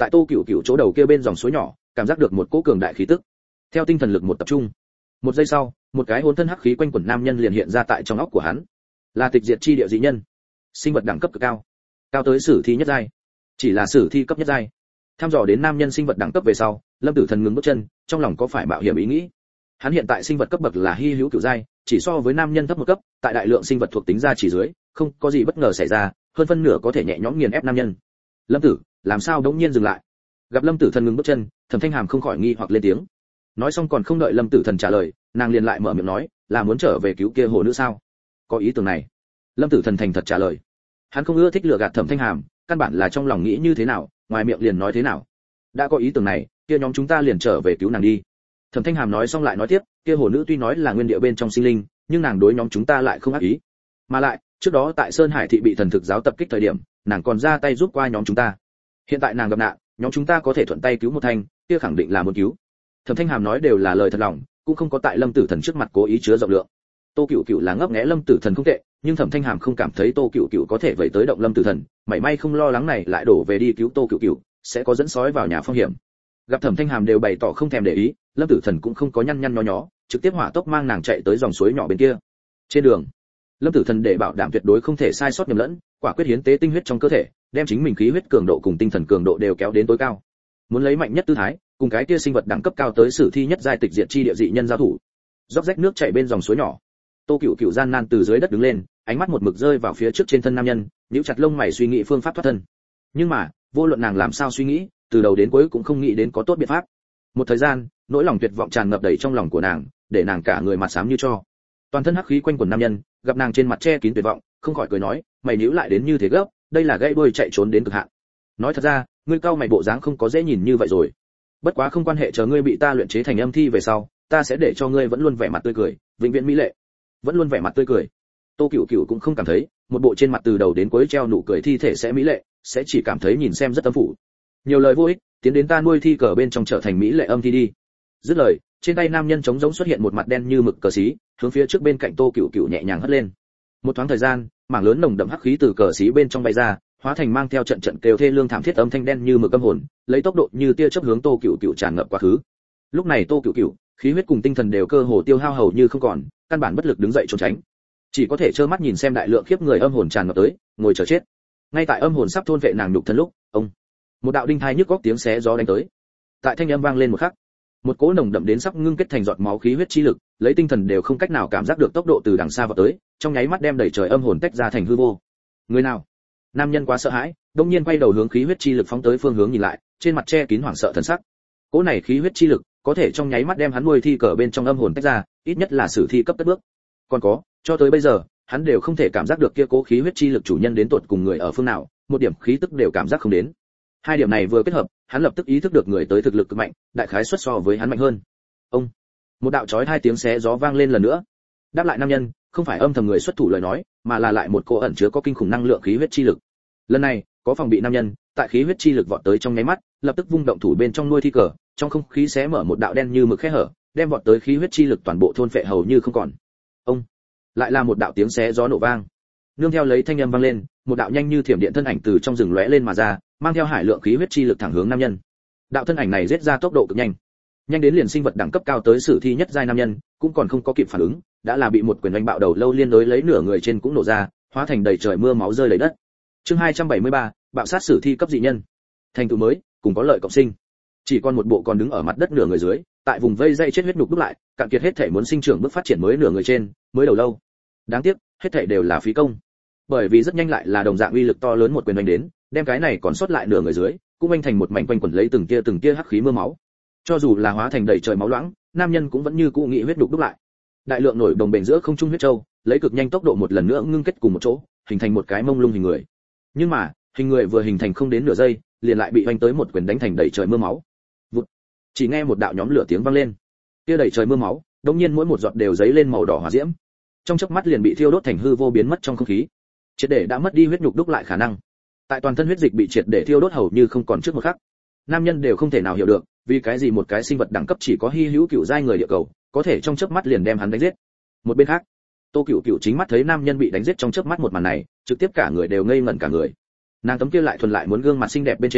tại Tô Cửu Cửu chỗ đầu kia bên dòng suối nhỏ, cảm giác được một cỗ cường đại khí tức. Theo tinh thần lực một tập trung, một giây sau, một cái hồn thân hắc khí quanh quẩn nam nhân liền hiện ra tại trong óc của hắn. Là tịch diệt chi địa dị nhân, sinh vật đẳng cấp cực cao, cao tới sử thi nhất giai. Chỉ là sử thi cấp nhất giai. Tham dò đến nam nhân sinh vật đẳng cấp về sau, Lâm Tử Thần ngừng bước chân, trong lòng có phải mạo hiểm ý nghĩ. Hắn hiện tại sinh vật cấp bậc là hy hữu cửu giai, chỉ so với nam nhân thấp một cấp, tại đại lượng sinh vật thuộc tính ra chỉ dưới, không có gì bất ngờ xảy ra, hơn phân nửa có thể nhẹ nhõm nghiền ép nam nhân. Lâm Tử, làm sao đống nhiên dừng lại? Gặp Lâm Tử Thần ngừng bước chân, Thẩm Thanh Hàm không khỏi nghi hoặc lên tiếng. Nói xong còn không đợi Lâm Tử Thần trả lời, nàng liền lại mở miệng nói, là muốn trở về cứu kia hồ nữ sao? Có ý tưởng này. Lâm Tử Thần thành thật trả lời. Hắn không ưa thích lừa gạt Thẩm Thanh Hàm, căn bản là trong lòng nghĩ như thế nào, ngoài miệng liền nói thế nào. Đã có ý tưởng này, kia nhóm chúng ta liền trở về cứu nàng đi. Thẩm Thanh Hàm nói xong lại nói tiếp, kia hồ nữ tuy nói là nguyên địa bên trong sinh linh, nhưng nàng đối nhóm chúng ta lại không ác ý. Mà lại, trước đó tại Sơn Hải thị bị thần thực giáo tập kích thời điểm, nàng còn ra tay giúp qua nhóm chúng ta. Hiện tại nàng gặp nạn, nhóm chúng ta có thể thuận tay cứu một thành, kia khẳng định là muốn cứu. Thẩm Thanh Hàm nói đều là lời thật lòng, cũng không có tại Lâm Tử Thần trước mặt cố ý chứa rộng lượng. Tô Cửu Cửu là ngấp nghé Lâm Tử Thần không tệ, nhưng Thẩm Thanh Hàm không cảm thấy Tô Cửu Cửu có thể vậy tới động Lâm Tử Thần, mảy may không lo lắng này lại đổ về đi cứu Tô Cửu Cửu, sẽ có dẫn sói vào nhà phong hiểm. Gặp Thẩm Thanh Hàm đều bày tỏ không thèm để ý, Lâm Tử Thần cũng không có nhăn nhăn nhó nhó, trực tiếp hỏa tốc mang nàng chạy tới dòng suối nhỏ bên kia. Trên đường, Lâm Tử Thần để bảo đảm tuyệt đối không thể sai sót nhầm lẫn, quả quyết hiến tế tinh huyết trong cơ thể, đem chính mình khí huyết cường độ cùng tinh thần cường độ đều kéo đến tối cao. Muốn lấy mạnh nhất tư thái, cùng cái kia sinh vật đẳng cấp cao tới sử thi nhất giai tịch diệt chi địa dị nhân giao thủ. Róc rách nước chảy bên dòng suối nhỏ. Tô Cửu Cửu gian nan từ dưới đất đứng lên, ánh mắt một mực rơi vào phía trước trên thân nam nhân, nhíu chặt lông mày suy nghĩ phương pháp thoát thân. Nhưng mà, vô luận nàng làm sao suy nghĩ, từ đầu đến cuối cũng không nghĩ đến có tốt biện pháp. Một thời gian, nỗi lòng tuyệt vọng tràn ngập đầy trong lòng của nàng, để nàng cả người mặt xám như tro. Toàn thân hắc khí quanh quẩn nam nhân, gặp nàng trên mặt che kín tuyệt vọng, không khỏi cười nói, mày nhíu lại đến như thế gấp, đây là gãy đuôi chạy trốn đến cực hạn. Nói thật ra, ngươi cao mày bộ dáng không có dễ nhìn như vậy rồi. Bất quá không quan hệ, chờ ngươi bị ta luyện chế thành âm thi về sau, ta sẽ để cho ngươi vẫn luôn vẻ mặt tươi cười, vĩnh viễn mỹ lệ. Vẫn luôn vẻ mặt tươi cười. Tô Cửu Cửu cũng không cảm thấy, một bộ trên mặt từ đầu đến cuối treo nụ cười thi thể sẽ mỹ lệ, sẽ chỉ cảm thấy nhìn xem rất âm phủ. Nhiều lời vô ích, tiến đến ta nuôi thi cờ bên trong trở thành mỹ lệ âm thi đi. Dứt lời, trên tay nam nhân trống rỗng xuất hiện một mặt đen như mực cờ xí, hướng phía trước bên cạnh Tô Cửu Cửu nhẹ nhàng hất lên. Một thoáng thời gian, mảng lớn nồng đậm hắc khí từ cờ xí bên trong bay ra, hóa thành mang theo trận trận kêu thê lương thảm thiết âm thanh đen như mực âm hồn, lấy tốc độ như tia chớp hướng Tô Cửu Cửu tràn ngập quá khứ. Lúc này Tô Cửu Cửu, khí huyết cùng tinh thần đều cơ hồ tiêu hao hầu như không còn, căn bản bất lực đứng dậy trốn tránh, chỉ có thể trơ mắt nhìn xem đại lượng khiếp người âm hồn tràn ngập tới, ngồi chờ chết. Ngay tại âm hồn sắp thôn vệ nàng nhục thân lúc, ông, một đạo đinh thai nhức góc tiếng xé gió đánh tới. Tại thanh âm vang lên một khắc, một cỗ nồng đậm đến sắp ngưng kết thành giọt máu khí huyết chi lực, lấy tinh thần đều không cách nào cảm giác được tốc độ từ đằng xa vào tới, trong nháy mắt đem đẩy trời âm hồn tách ra thành hư vô. Người nào? Nam nhân quá sợ hãi, đột nhiên quay đầu hướng khí huyết chi lực phóng tới phương hướng nhìn lại, trên mặt che kín hoảng sợ thần sắc. Cỗ này khí huyết chi lực có thể trong nháy mắt đem hắn nuôi thi cờ bên trong âm hồn tách ra, ít nhất là sử thi cấp cất bước. Còn có, cho tới bây giờ, hắn đều không thể cảm giác được kia cố khí huyết chi lực chủ nhân đến tột cùng người ở phương nào, một điểm khí tức đều cảm giác không đến. Hai điểm này vừa kết hợp, hắn lập tức ý thức được người tới thực lực cực mạnh, đại khái xuất so với hắn mạnh hơn. Ông, một đạo chói hai tiếng xé gió vang lên lần nữa. Đáp lại nam nhân, không phải âm thầm người xuất thủ lời nói, mà là lại một cô ẩn chứa có kinh khủng năng lượng khí huyết chi lực. Lần này, có phòng bị nam nhân, tại khí huyết chi lực vọt tới trong nháy mắt, lập tức vung động thủ bên trong nuôi thi cờ, trong không khí xé mở một đạo đen như mực khe hở, đem vọt tới khí huyết chi lực toàn bộ thôn phệ hầu như không còn. Ông, lại là một đạo tiếng xé gió nổ vang. Nương theo lấy thanh âm vang lên, một đạo nhanh như thiểm điện thân ảnh từ trong rừng lóe lên mà ra, mang theo hải lượng khí huyết chi lực thẳng hướng nam nhân. Đạo thân ảnh này giết ra tốc độ cực nhanh, nhanh đến liền sinh vật đẳng cấp cao tới sử thi nhất giai nam nhân cũng còn không có kịp phản ứng, đã là bị một quyền đánh bạo đầu lâu liên đối lấy nửa người trên cũng nổ ra, hóa thành đầy trời mưa máu rơi đầy đất. Chương hai trăm bảy mươi ba, bạo sát sử thi cấp dị nhân. Thành tựu mới, cùng có lợi cộng sinh. Chỉ còn một bộ còn đứng ở mặt đất nửa người dưới, tại vùng vây dây chết huyết nhục đúc lại, cạn kiệt hết thể muốn sinh trưởng bước phát triển mới nửa người trên, mới đầu lâu. Đáng tiếc, hết thể đều là phí công. Bởi vì rất nhanh lại là đồng dạng uy lực to lớn một quyền đánh đến, đem cái này còn sót lại nửa người dưới, cũng anh thành một mảnh quanh quẩn lấy từng tia từng tia hắc khí mưa máu. Cho dù là hóa thành đầy trời máu loãng, nam nhân cũng vẫn như cũ nghị huyết đục đúc lại. Đại lượng nổi đồng bền giữa không trung huyết châu, lấy cực nhanh tốc độ một lần nữa ngưng kết cùng một chỗ, hình thành một cái mông lung hình người. Nhưng mà, hình người vừa hình thành không đến nửa giây, liền lại bị hoành tới một quyền đánh thành đầy trời mưa máu. Vụt. Chỉ nghe một đạo nhóm lửa tiếng vang lên. Kia đầy trời mưa máu, đột nhiên mỗi một giọt đều giấy lên màu đỏ hỏa diễm. Trong chớp mắt liền bị thiêu đốt thành hư vô biến mất trong không khí. Triệt để đã mất đi huyết nhục đúc lại khả năng. Tại toàn thân huyết dịch bị triệt để thiêu đốt hầu như không còn trước một khắc. Nam nhân đều không thể nào hiểu được, vì cái gì một cái sinh vật đẳng cấp chỉ có hy hữu cựu giai người địa cầu, có thể trong chớp mắt liền đem hắn đánh giết. Một bên khác, Tô Cửu Cửu chính mắt thấy nam nhân bị đánh giết trong chớp mắt một màn này, trực tiếp cả người đều ngây ngẩn cả người. Nàng tấm kia lại thuần lại muốn gương mặt xinh đẹp bên trên,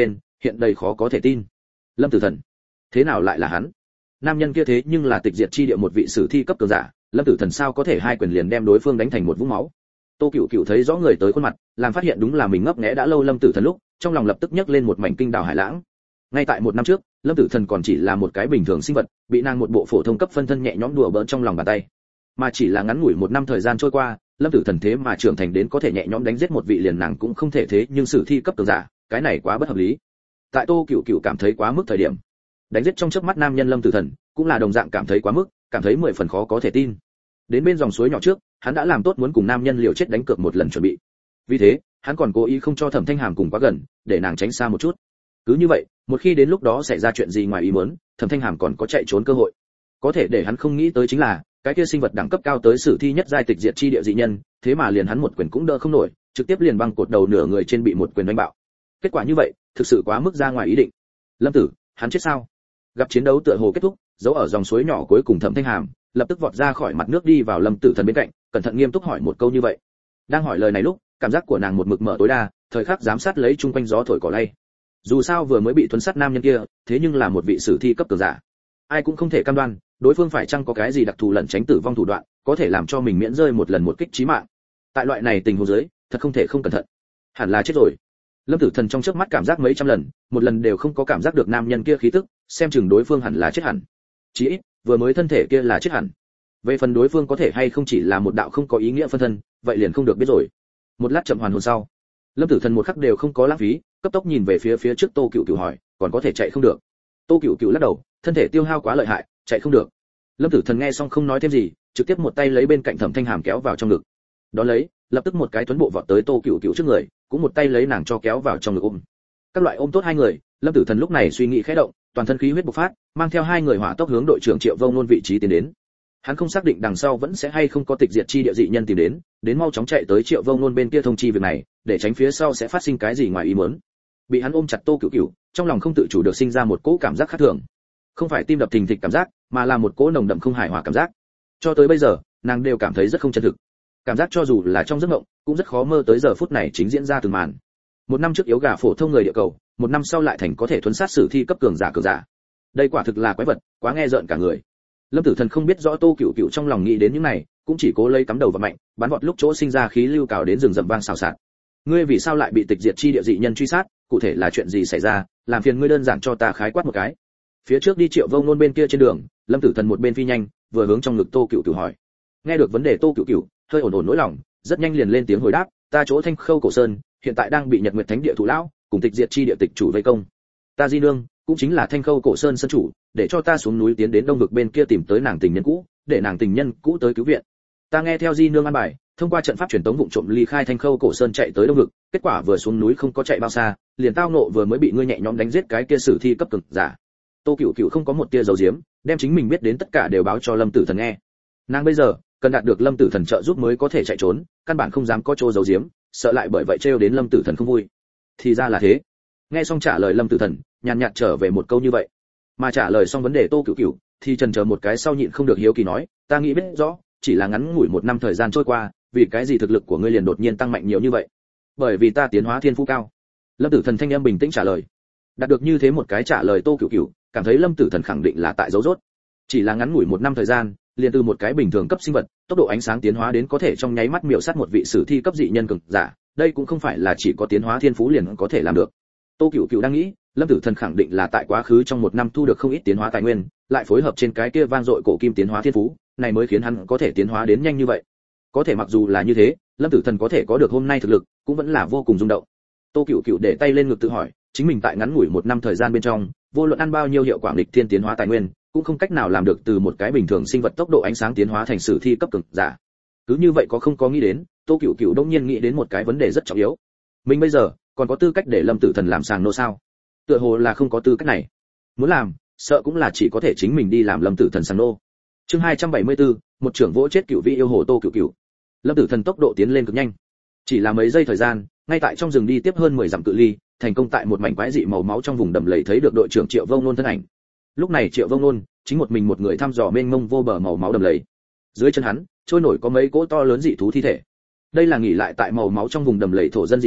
hiện đầy khó có thể tin. Lâm Tử Thần, thế nào lại là hắn? Nam nhân kia thế nhưng là tịch diệt chi địa một vị sử thi cấp cường giả, Lâm Tử Thần sao có thể hai quyền liền đem đối phương đánh thành một vũng máu? Tô Cửu Cửu thấy rõ người tới khuôn mặt, làm phát hiện đúng là mình ngấp nghé đã lâu Lâm Tử Thần lúc, trong lòng lập tức nhấc lên một mảnh kinh đào hải lãng. Ngay tại một năm trước, Lâm Tử Thần còn chỉ là một cái bình thường sinh vật, bị nàng một bộ phổ thông cấp phân thân nhẹ nhõm đùa bỡn trong lòng bàn tay. Mà chỉ là ngắn ngủi một năm thời gian trôi qua, Lâm Tử Thần thế mà trưởng thành đến có thể nhẹ nhõm đánh giết một vị liền nàng cũng không thể thế nhưng sử thi cấp cường giả, cái này quá bất hợp lý. Tại Tô Cửu Cửu cảm thấy quá mức thời điểm, đánh giết trong chớp mắt nam nhân Lâm Tử Thần, cũng là đồng dạng cảm thấy quá mức, cảm thấy mười phần khó có thể tin. Đến bên dòng suối nhỏ trước, hắn đã làm tốt muốn cùng nam nhân liều chết đánh cược một lần chuẩn bị. Vì thế, hắn còn cố ý không cho Thẩm Thanh Hàm cùng quá gần, để nàng tránh xa một chút. Cứ như vậy, một khi đến lúc đó xảy ra chuyện gì ngoài ý muốn, Thẩm Thanh Hàm còn có chạy trốn cơ hội. Có thể để hắn không nghĩ tới chính là, cái kia sinh vật đẳng cấp cao tới sử thi nhất giai tịch diệt chi địa dị nhân, thế mà liền hắn một quyền cũng đỡ không nổi, trực tiếp liền băng cột đầu nửa người trên bị một quyền đánh bạo. Kết quả như vậy, thực sự quá mức ra ngoài ý định. Lâm Tử, hắn chết sao? Gặp chiến đấu tựa hồ kết thúc, giấu ở dòng suối nhỏ cuối cùng Thẩm Thanh Hàm lập tức vọt ra khỏi mặt nước đi vào Lâm Tử Thần bên cạnh, cẩn thận nghiêm túc hỏi một câu như vậy. Đang hỏi lời này lúc, cảm giác của nàng một mực mở tối đa, thời khắc giám sát lấy chung quanh gió thổi cỏ lay. Dù sao vừa mới bị thuần sát nam nhân kia, thế nhưng là một vị sử thi cấp cường giả. Ai cũng không thể cam đoan, đối phương phải chăng có cái gì đặc thù lẩn tránh tử vong thủ đoạn, có thể làm cho mình miễn rơi một lần một kích chí mạng. Tại loại này tình huống dưới, thật không thể không cẩn thận. Hẳn là chết rồi. Lâm Tử Thần trong chớp mắt cảm giác mấy trăm lần, một lần đều không có cảm giác được nam nhân kia khí tức, xem chừng đối phương hẳn là chết hẳn. Chỉ ít, vừa mới thân thể kia là chết hẳn. Về phần đối phương có thể hay không chỉ là một đạo không có ý nghĩa phân thân, vậy liền không được biết rồi. Một lát chậm hoàn hồn sau, Lâm Tử Thần một khắc đều không có lãng phí, cấp tốc nhìn về phía phía trước Tô Cửu Cửu hỏi, còn có thể chạy không được? Tô Cửu Cửu lắc đầu, thân thể tiêu hao quá lợi hại, chạy không được. Lâm Tử Thần nghe xong không nói thêm gì, trực tiếp một tay lấy bên cạnh Thẩm Thanh Hàm kéo vào trong ngực. Đó lấy, lập tức một cái tuấn bộ vọt tới Tô Cửu Cửu trước người, cũng một tay lấy nàng cho kéo vào trong ngực ôm. Các loại ôm tốt hai người, Lâm Tử Thần lúc này suy nghĩ khẽ động, toàn thân khí huyết bộc phát, mang theo hai người hỏa tốc hướng đội trưởng Triệu Vông Nôn vị trí tiến đến. Hắn không xác định đằng sau vẫn sẽ hay không có tịch diệt chi địa dị nhân tìm đến, đến mau chóng chạy tới Triệu Vông Nôn bên kia thông chi việc này, để tránh phía sau sẽ phát sinh cái gì ngoài ý muốn. Bị hắn ôm chặt Tô Cửu Cửu, trong lòng không tự chủ được sinh ra một cỗ cảm giác khác thường. Không phải tim đập thình thịch cảm giác, mà là một cỗ nồng đậm không hài hòa cảm giác. Cho tới bây giờ, nàng đều cảm thấy rất không chân thực. Cảm giác cho dù là trong giấc mộng, cũng rất khó mơ tới giờ phút này chính diễn ra từng màn. Một năm trước yếu gà phổ thông người địa cầu, một năm sau lại thành có thể thuấn sát sử thi cấp cường giả cường giả. Đây quả thực là quái vật, quá nghe rợn cả người. Lâm Tử Thần không biết rõ Tô Cửu Cửu trong lòng nghĩ đến những này, cũng chỉ cố lấy cắm đầu vào mạnh, bắn vọt lúc chỗ sinh ra khí lưu cào đến rừng rậm vang xào xạc. Ngươi vì sao lại bị tịch diệt chi địa dị nhân truy sát, cụ thể là chuyện gì xảy ra, làm phiền ngươi đơn giản cho ta khái quát một cái. Phía trước đi Triệu Vông Nôn bên kia trên đường, Lâm Tử Thần một bên phi nhanh, vừa hướng trong ngực Tô Cửu Cửu hỏi. Nghe được vấn đề Tô Cửu Cửu, hơi ổn ổn nỗi lòng, rất nhanh liền lên tiếng hồi đáp, ta chỗ Thanh Khâu Cổ Sơn, hiện tại đang bị Nhật Nguyệt Thánh Địa thủ lão cùng tịch diệt chi địa tịch chủ vây công. Ta Di Nương, cũng chính là Thanh Khâu Cổ Sơn sơn chủ, để cho ta xuống núi tiến đến đông vực bên kia tìm tới nàng tình nhân cũ, để nàng tình nhân cũ tới cứu viện. Ta nghe theo Di Nương an bài, thông qua trận pháp truyền tống vụng trộm ly khai Thanh Khâu Cổ Sơn chạy tới đông vực, kết quả vừa xuống núi không có chạy bao xa, liền tao nộ vừa mới bị ngươi nhẹ nhõm đánh giết cái kia sử thi cấp cực giả. Tô Cửu Cửu không có một tia giấu giếm, đem chính mình biết đến tất cả đều báo cho Lâm Tử Thần nghe. Nàng bây giờ cần đạt được Lâm Tử Thần trợ giúp mới có thể chạy trốn, căn bản không dám có chỗ giấu giếm, sợ lại bởi vậy trêu đến Lâm Tử Thần không vui. Thì ra là thế. Nghe xong trả lời Lâm Tử Thần, nhàn nhạt trở về một câu như vậy. Mà trả lời xong vấn đề Tô Cửu Cửu, thì chần chờ một cái sau nhịn không được hiếu kỳ nói, ta nghĩ biết rõ, chỉ là ngắn ngủi một năm thời gian trôi qua, vì cái gì thực lực của ngươi liền đột nhiên tăng mạnh nhiều như vậy? Bởi vì ta tiến hóa thiên phú cao. Lâm Tử Thần thanh âm bình tĩnh trả lời. Đạt được như thế một cái trả lời Tô Cửu Cửu, cảm thấy Lâm Tử Thần khẳng định là tại dấu rốt. Chỉ là ngắn ngủi một năm thời gian, liền từ một cái bình thường cấp sinh vật, tốc độ ánh sáng tiến hóa đến có thể trong nháy mắt miểu sát một vị sử thi cấp dị nhân cường giả, đây cũng không phải là chỉ có tiến hóa thiên phú liền có thể làm được. Tô Cửu Cửu đang nghĩ, Lâm Tử Thần khẳng định là tại quá khứ trong một năm thu được không ít tiến hóa tài nguyên, lại phối hợp trên cái kia vang dội cổ kim tiến hóa thiên phú, này mới khiến hắn có thể tiến hóa đến nhanh như vậy. Có thể mặc dù là như thế, Lâm Tử Thần có thể có được hôm nay thực lực, cũng vẫn là vô cùng rung động. Tô Cửu Cửu để tay lên ngực tự hỏi, chính mình tại ngắn ngủi một năm thời gian bên trong, vô luận ăn bao nhiêu hiệu quả nghịch thiên tiến hóa tài nguyên, cũng không cách nào làm được từ một cái bình thường sinh vật tốc độ ánh sáng tiến hóa thành sử thi cấp cường giả. Cứ như vậy có không có nghĩ đến, Tô Cửu Cửu đột nhiên nghĩ đến một cái vấn đề rất trọng yếu. Mình bây giờ còn có tư cách để Lâm Tử Thần làm sàng nô sao? Tựa hồ là không có tư cách này. Muốn làm, sợ cũng là chỉ có thể chính mình đi làm Lâm Tử Thần sàng nô. Chương hai trăm bảy mươi tư, một trưởng vỗ chết cửu vị yêu hồ Tô Cửu Cửu. Lâm Tử Thần tốc độ tiến lên cực nhanh. Chỉ là mấy giây thời gian, ngay tại trong rừng đi tiếp hơn mười dặm cự ly, thành công tại một mảnh quái dị màu máu trong vùng đầm lầy thấy được đội trưởng Triệu Vông Nôn thân ảnh. Lúc này Triệu Vông Nôn chính một mình một người thăm dò mênh mông vô bờ màu máu đầm lầy. Dưới chân hắn trôi nổi có mấy cỗ to lớn dị thú thi thể. Đây là nghỉ lại tại màu máu trong vùng đầm lầy thổ dân dị thú,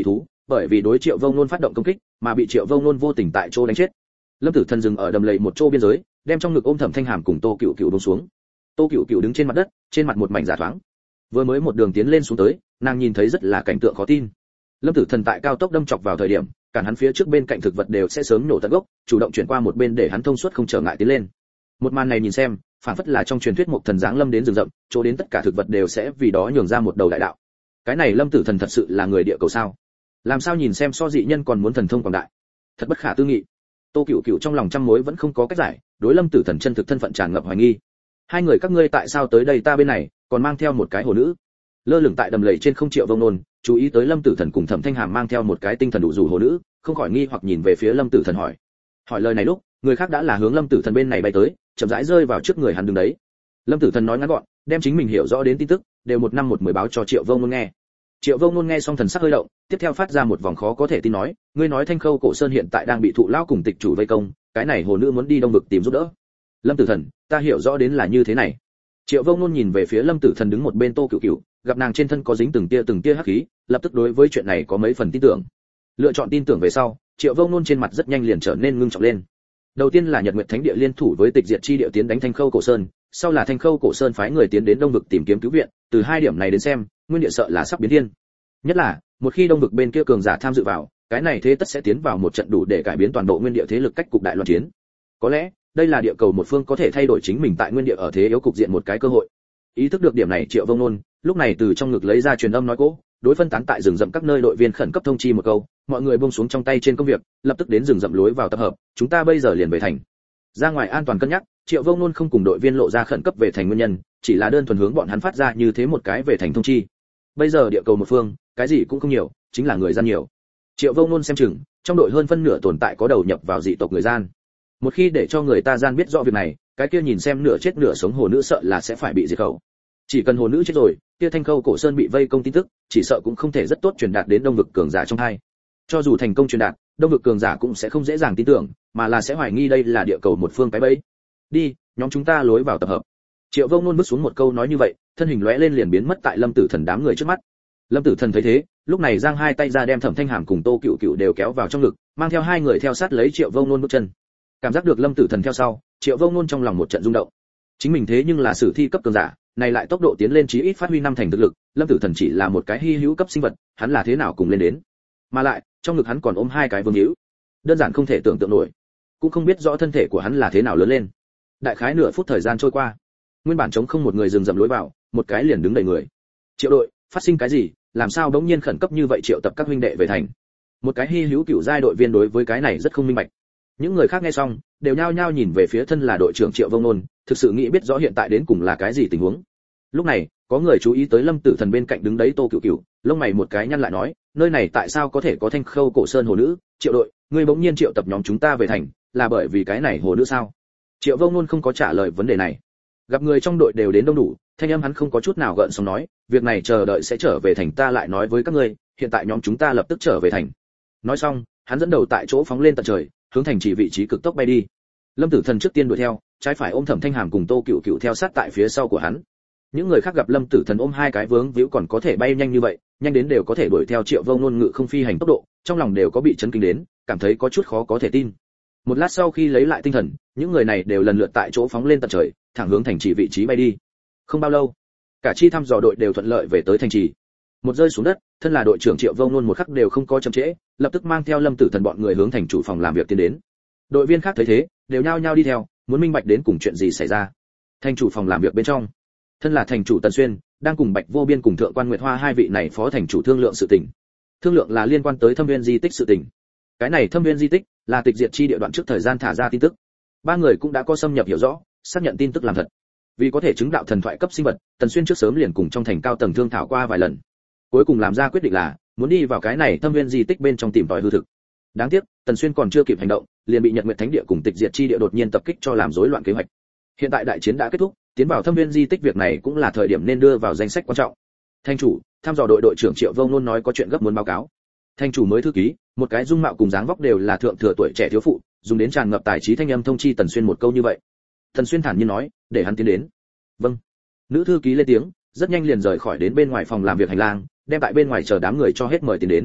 bởi vì đối Triệu Vông Nôn phát động công kích, mà bị Triệu Vông Nôn vô tình tại chỗ đánh chết. Lâm Tử Thần dừng ở đầm lầy một chỗ biên giới, đem trong ngực ôm Thẩm Thanh Hàm cùng Tô Cựu Cựu buông xuống. Tô Cựu Cựu đứng trên mặt đất, trên mặt một mảnh giả thoáng. Vừa mới một đường tiến lên xuống tới, nàng nhìn thấy rất là cảnh tượng khó tin. Lâm Tử Thần tại cao tốc đâm chọc vào thời điểm, cản hắn phía trước bên cạnh thực vật đều sẽ sớm nổ tận gốc, chủ động chuyển qua một bên để hắn thông suốt không trở ngại tiến lên. Một màn này nhìn xem, phản phất là trong truyền thuyết một thần giáng lâm đến rừng rậm, chỗ đến tất cả thực vật đều sẽ vì đó nhường ra một đầu đại đạo. Cái này Lâm Tử Thần thật sự là người địa cầu sao? Làm sao nhìn xem so dị nhân còn muốn thần thông quảng đại? Thật bất khả tư nghị. Tô Cựu Cựu trong lòng trăm mối vẫn không có cách giải, đối Lâm Tử Thần chân thực thân phận tràn ngập hoài nghi. Hai người các ngươi tại sao tới đây ta bên này, còn mang theo một cái hồ nữ? Lơ lửng tại đầm lầy trên không Triệu Vông Nôn, chú ý tới Lâm Tử Thần cùng Thẩm Thanh Hàm mang theo một cái tinh thần đủ rủ hồ nữ, không khỏi nghi hoặc nhìn về phía Lâm Tử Thần hỏi. Hỏi lời này lúc, người khác đã là hướng Lâm Tử Thần bên này bay tới, chậm rãi rơi vào trước người hắn đứng đấy. Lâm Tử Thần nói ngắn gọn, đem chính mình hiểu rõ đến tin tức, đều một năm một mười báo cho Triệu Vông Nôn nghe. Triệu Vông Nôn nghe xong thần sắc hơi động, tiếp theo phát ra một vòng khó có thể tin nói, ngươi nói Thanh Khâu Cổ Sơn hiện tại đang bị thụ lão cùng tịch chủ vây công, cái này hồ nữ muốn đi đông vực tìm giúp đỡ. Lâm Tử Thần, ta hiểu rõ đến là như thế này. Triệu Vông Nôn nhìn về phía Lâm Tử Thần đứng một bên Tô Cựu Cựu, gặp nàng trên thân có dính từng tia từng tia hắc khí, lập tức đối với chuyện này có mấy phần tin tưởng. Lựa chọn tin tưởng về sau, Triệu Vông Nôn trên mặt rất nhanh liền trở nên ngưng trọng lên. Đầu tiên là Nhật Nguyệt Thánh Địa liên thủ với Tịch Diệt Chi Địa tiến đánh Thanh Khâu Cổ Sơn, sau là Thanh Khâu Cổ Sơn phái người tiến đến đông vực tìm kiếm cứu viện, từ hai điểm này đến xem, nguyên địa sợ là sắp biến thiên. Nhất là, một khi đông vực bên kia cường giả tham dự vào, cái này thế tất sẽ tiến vào một trận đủ để cải biến toàn bộ nguyên địa thế lực cách cục đại loạn chiến. Có lẽ, đây là địa cầu một phương có thể thay đổi chính mình tại nguyên địa ở thế yếu cục diện một cái cơ hội. Ý thức được điểm này Triệu Vông Nôn, lúc này từ trong ngực lấy ra truyền âm nói cố, đối phân tán tại rừng rậm các nơi đội viên khẩn cấp thông chi một câu, mọi người buông xuống trong tay trên công việc, lập tức đến rừng rậm lối vào tập hợp, chúng ta bây giờ liền về thành. Ra ngoài an toàn cân nhắc, Triệu Vông Nôn không cùng đội viên lộ ra khẩn cấp về thành nguyên nhân, chỉ là đơn thuần hướng bọn hắn phát ra như thế một cái về thành thông chi. Bây giờ địa cầu một phương, cái gì cũng không nhiều, chính là người gian nhiều. Triệu Vông Nôn xem chừng, trong đội hơn phân nửa tồn tại có đầu nhập vào dị tộc người gian. Một khi để cho người ta gian biết rõ việc này, cái kia nhìn xem nửa chết nửa sống hồ nữ sợ là sẽ phải bị diệt khẩu. Chỉ cần hồ nữ chết rồi, kia Thanh Khâu Cổ Sơn bị vây công tin tức, chỉ sợ cũng không thể rất tốt truyền đạt đến đông vực cường giả trong hai. Cho dù thành công truyền đạt, đông vực cường giả cũng sẽ không dễ dàng tin tưởng, mà là sẽ hoài nghi đây là địa cầu một phương cái bẫy. Đi, nhóm chúng ta lối vào tập hợp. Triệu Vông Nôn bước xuống một câu nói như vậy, thân hình lóe lên liền biến mất tại Lâm Tử Thần đám người trước mắt. Lâm Tử Thần thấy thế, lúc này giang hai tay ra đem Thẩm Thanh Hàm cùng Tô Cựu Cựu đều kéo vào trong ngực, mang theo hai người theo sát lấy Triệu Vông Nôn bước chân. Cảm giác được Lâm Tử Thần theo sau, Triệu Vông Nôn trong lòng một trận rung động. Chính mình thế nhưng là sử thi cấp cường giả, này lại tốc độ tiến lên chí ít phát huy năm thành thực lực, Lâm Tử Thần chỉ là một cái hy hữu cấp sinh vật, hắn là thế nào cùng lên đến? Mà lại, trong ngực hắn còn ôm hai cái vương hữu, đơn giản không thể tưởng tượng nổi. Cũng không biết rõ thân thể của hắn là thế nào lớn lên. Đại khái nửa phút thời gian trôi qua, nguyên bản trống không một người dừng dậm lối vào, một cái liền đứng đầy người. Triệu đội, phát sinh cái gì? Làm sao đống nhiên khẩn cấp như vậy triệu tập các huynh đệ về thành? Một cái hy hữu cựu giai đội viên đối với cái này rất không minh bạch. Những người khác nghe xong, đều nhao nhao nhìn về phía thân là đội trưởng Triệu Vông Nôn, thực sự nghĩ biết rõ hiện tại đến cùng là cái gì tình huống. Lúc này, có người chú ý tới Lâm Tử Thần bên cạnh đứng đấy Tô Cựu Cựu, lông mày một cái nhăn lại nói, nơi này tại sao có thể có Thanh Khâu Cổ Sơn hồ nữ? Triệu đội, ngươi bỗng nhiên triệu tập nhóm chúng ta về thành, là bởi vì cái này hồ nữ sao? Triệu Vông Nôn không có trả lời vấn đề này. Gặp người trong đội đều đến đông đủ, thanh âm hắn không có chút nào gợn sóng nói, việc này chờ đợi sẽ trở về thành ta lại nói với các ngươi, hiện tại nhóm chúng ta lập tức trở về thành. Nói xong, hắn dẫn đầu tại chỗ phóng lên tận trời, hướng thành chỉ vị trí cực tốc bay đi. Lâm Tử Thần trước tiên đuổi theo, trái phải ôm Thẩm Thanh Hàm cùng Tô Cựu Cựu theo sát tại phía sau của hắn. Những người khác gặp Lâm Tử Thần ôm hai cái vướng víu còn có thể bay nhanh như vậy, nhanh đến đều có thể đuổi theo Triệu Vông Nôn ngự không phi hành tốc độ, trong lòng đều có bị chấn kinh đến, cảm thấy có chút khó có thể tin. Một lát sau khi lấy lại tinh thần, những người này đều lần lượt tại chỗ phóng lên tận trời, thẳng hướng thành trì vị trí bay đi. Không bao lâu, cả chi thăm dò đội đều thuận lợi về tới thành trì. Một rơi xuống đất, thân là đội trưởng Triệu Vông Nôn một khắc đều không có chậm trễ, lập tức mang theo Lâm Tử Thần bọn người hướng thành chủ phòng làm việc tiến đến. Đội viên khác thấy thế, đều nhao nhao đi theo, muốn minh bạch đến cùng chuyện gì xảy ra. Thành chủ phòng làm việc bên trong, thân là thành chủ Tần Xuyên, đang cùng Bạch Vô Biên cùng Thượng quan Nguyệt Hoa hai vị này phó thành chủ thương lượng sự tình. Thương lượng là liên quan tới Thâm Nguyên di tích sự tình. Cái này Thâm Nguyên di tích là tịch diệt chi địa đoạn trước thời gian thả ra tin tức. Ba người cũng đã có xâm nhập hiểu rõ, xác nhận tin tức làm thật. Vì có thể chứng đạo thần thoại cấp sinh vật, Tần Xuyên trước sớm liền cùng trong thành cao tầng thương thảo qua vài lần. Cuối cùng làm ra quyết định là muốn đi vào cái này Thâm Nguyên di tích bên trong tìm tòi hư thực. Đáng tiếc, Tần Xuyên còn chưa kịp hành động, liền bị Nhật Nguyệt Thánh Địa cùng Tịch Diệt Chi Địa đột nhiên tập kích cho làm rối loạn kế hoạch. Hiện tại đại chiến đã kết thúc, tiến vào Thâm Nguyên di tích việc này cũng là thời điểm nên đưa vào danh sách quan trọng. Thành chủ, thăm dò đội đội trưởng Triệu Vông Nôn nói có chuyện gấp muốn báo cáo. Thành chủ mới thư ký, một cái dung mạo cùng dáng vóc đều là thượng thừa tuổi trẻ thiếu phụ, dùng đến tràn ngập tài trí thanh âm thông chi Tần Xuyên một câu như vậy. Tần Xuyên thản nhiên nói, để hắn tiến đến. Vâng. Nữ thư ký lên tiếng, rất nhanh liền rời khỏi đến bên ngoài phòng làm việc hành lang, đem tại bên ngoài chờ đám người cho hết mời tiến đến.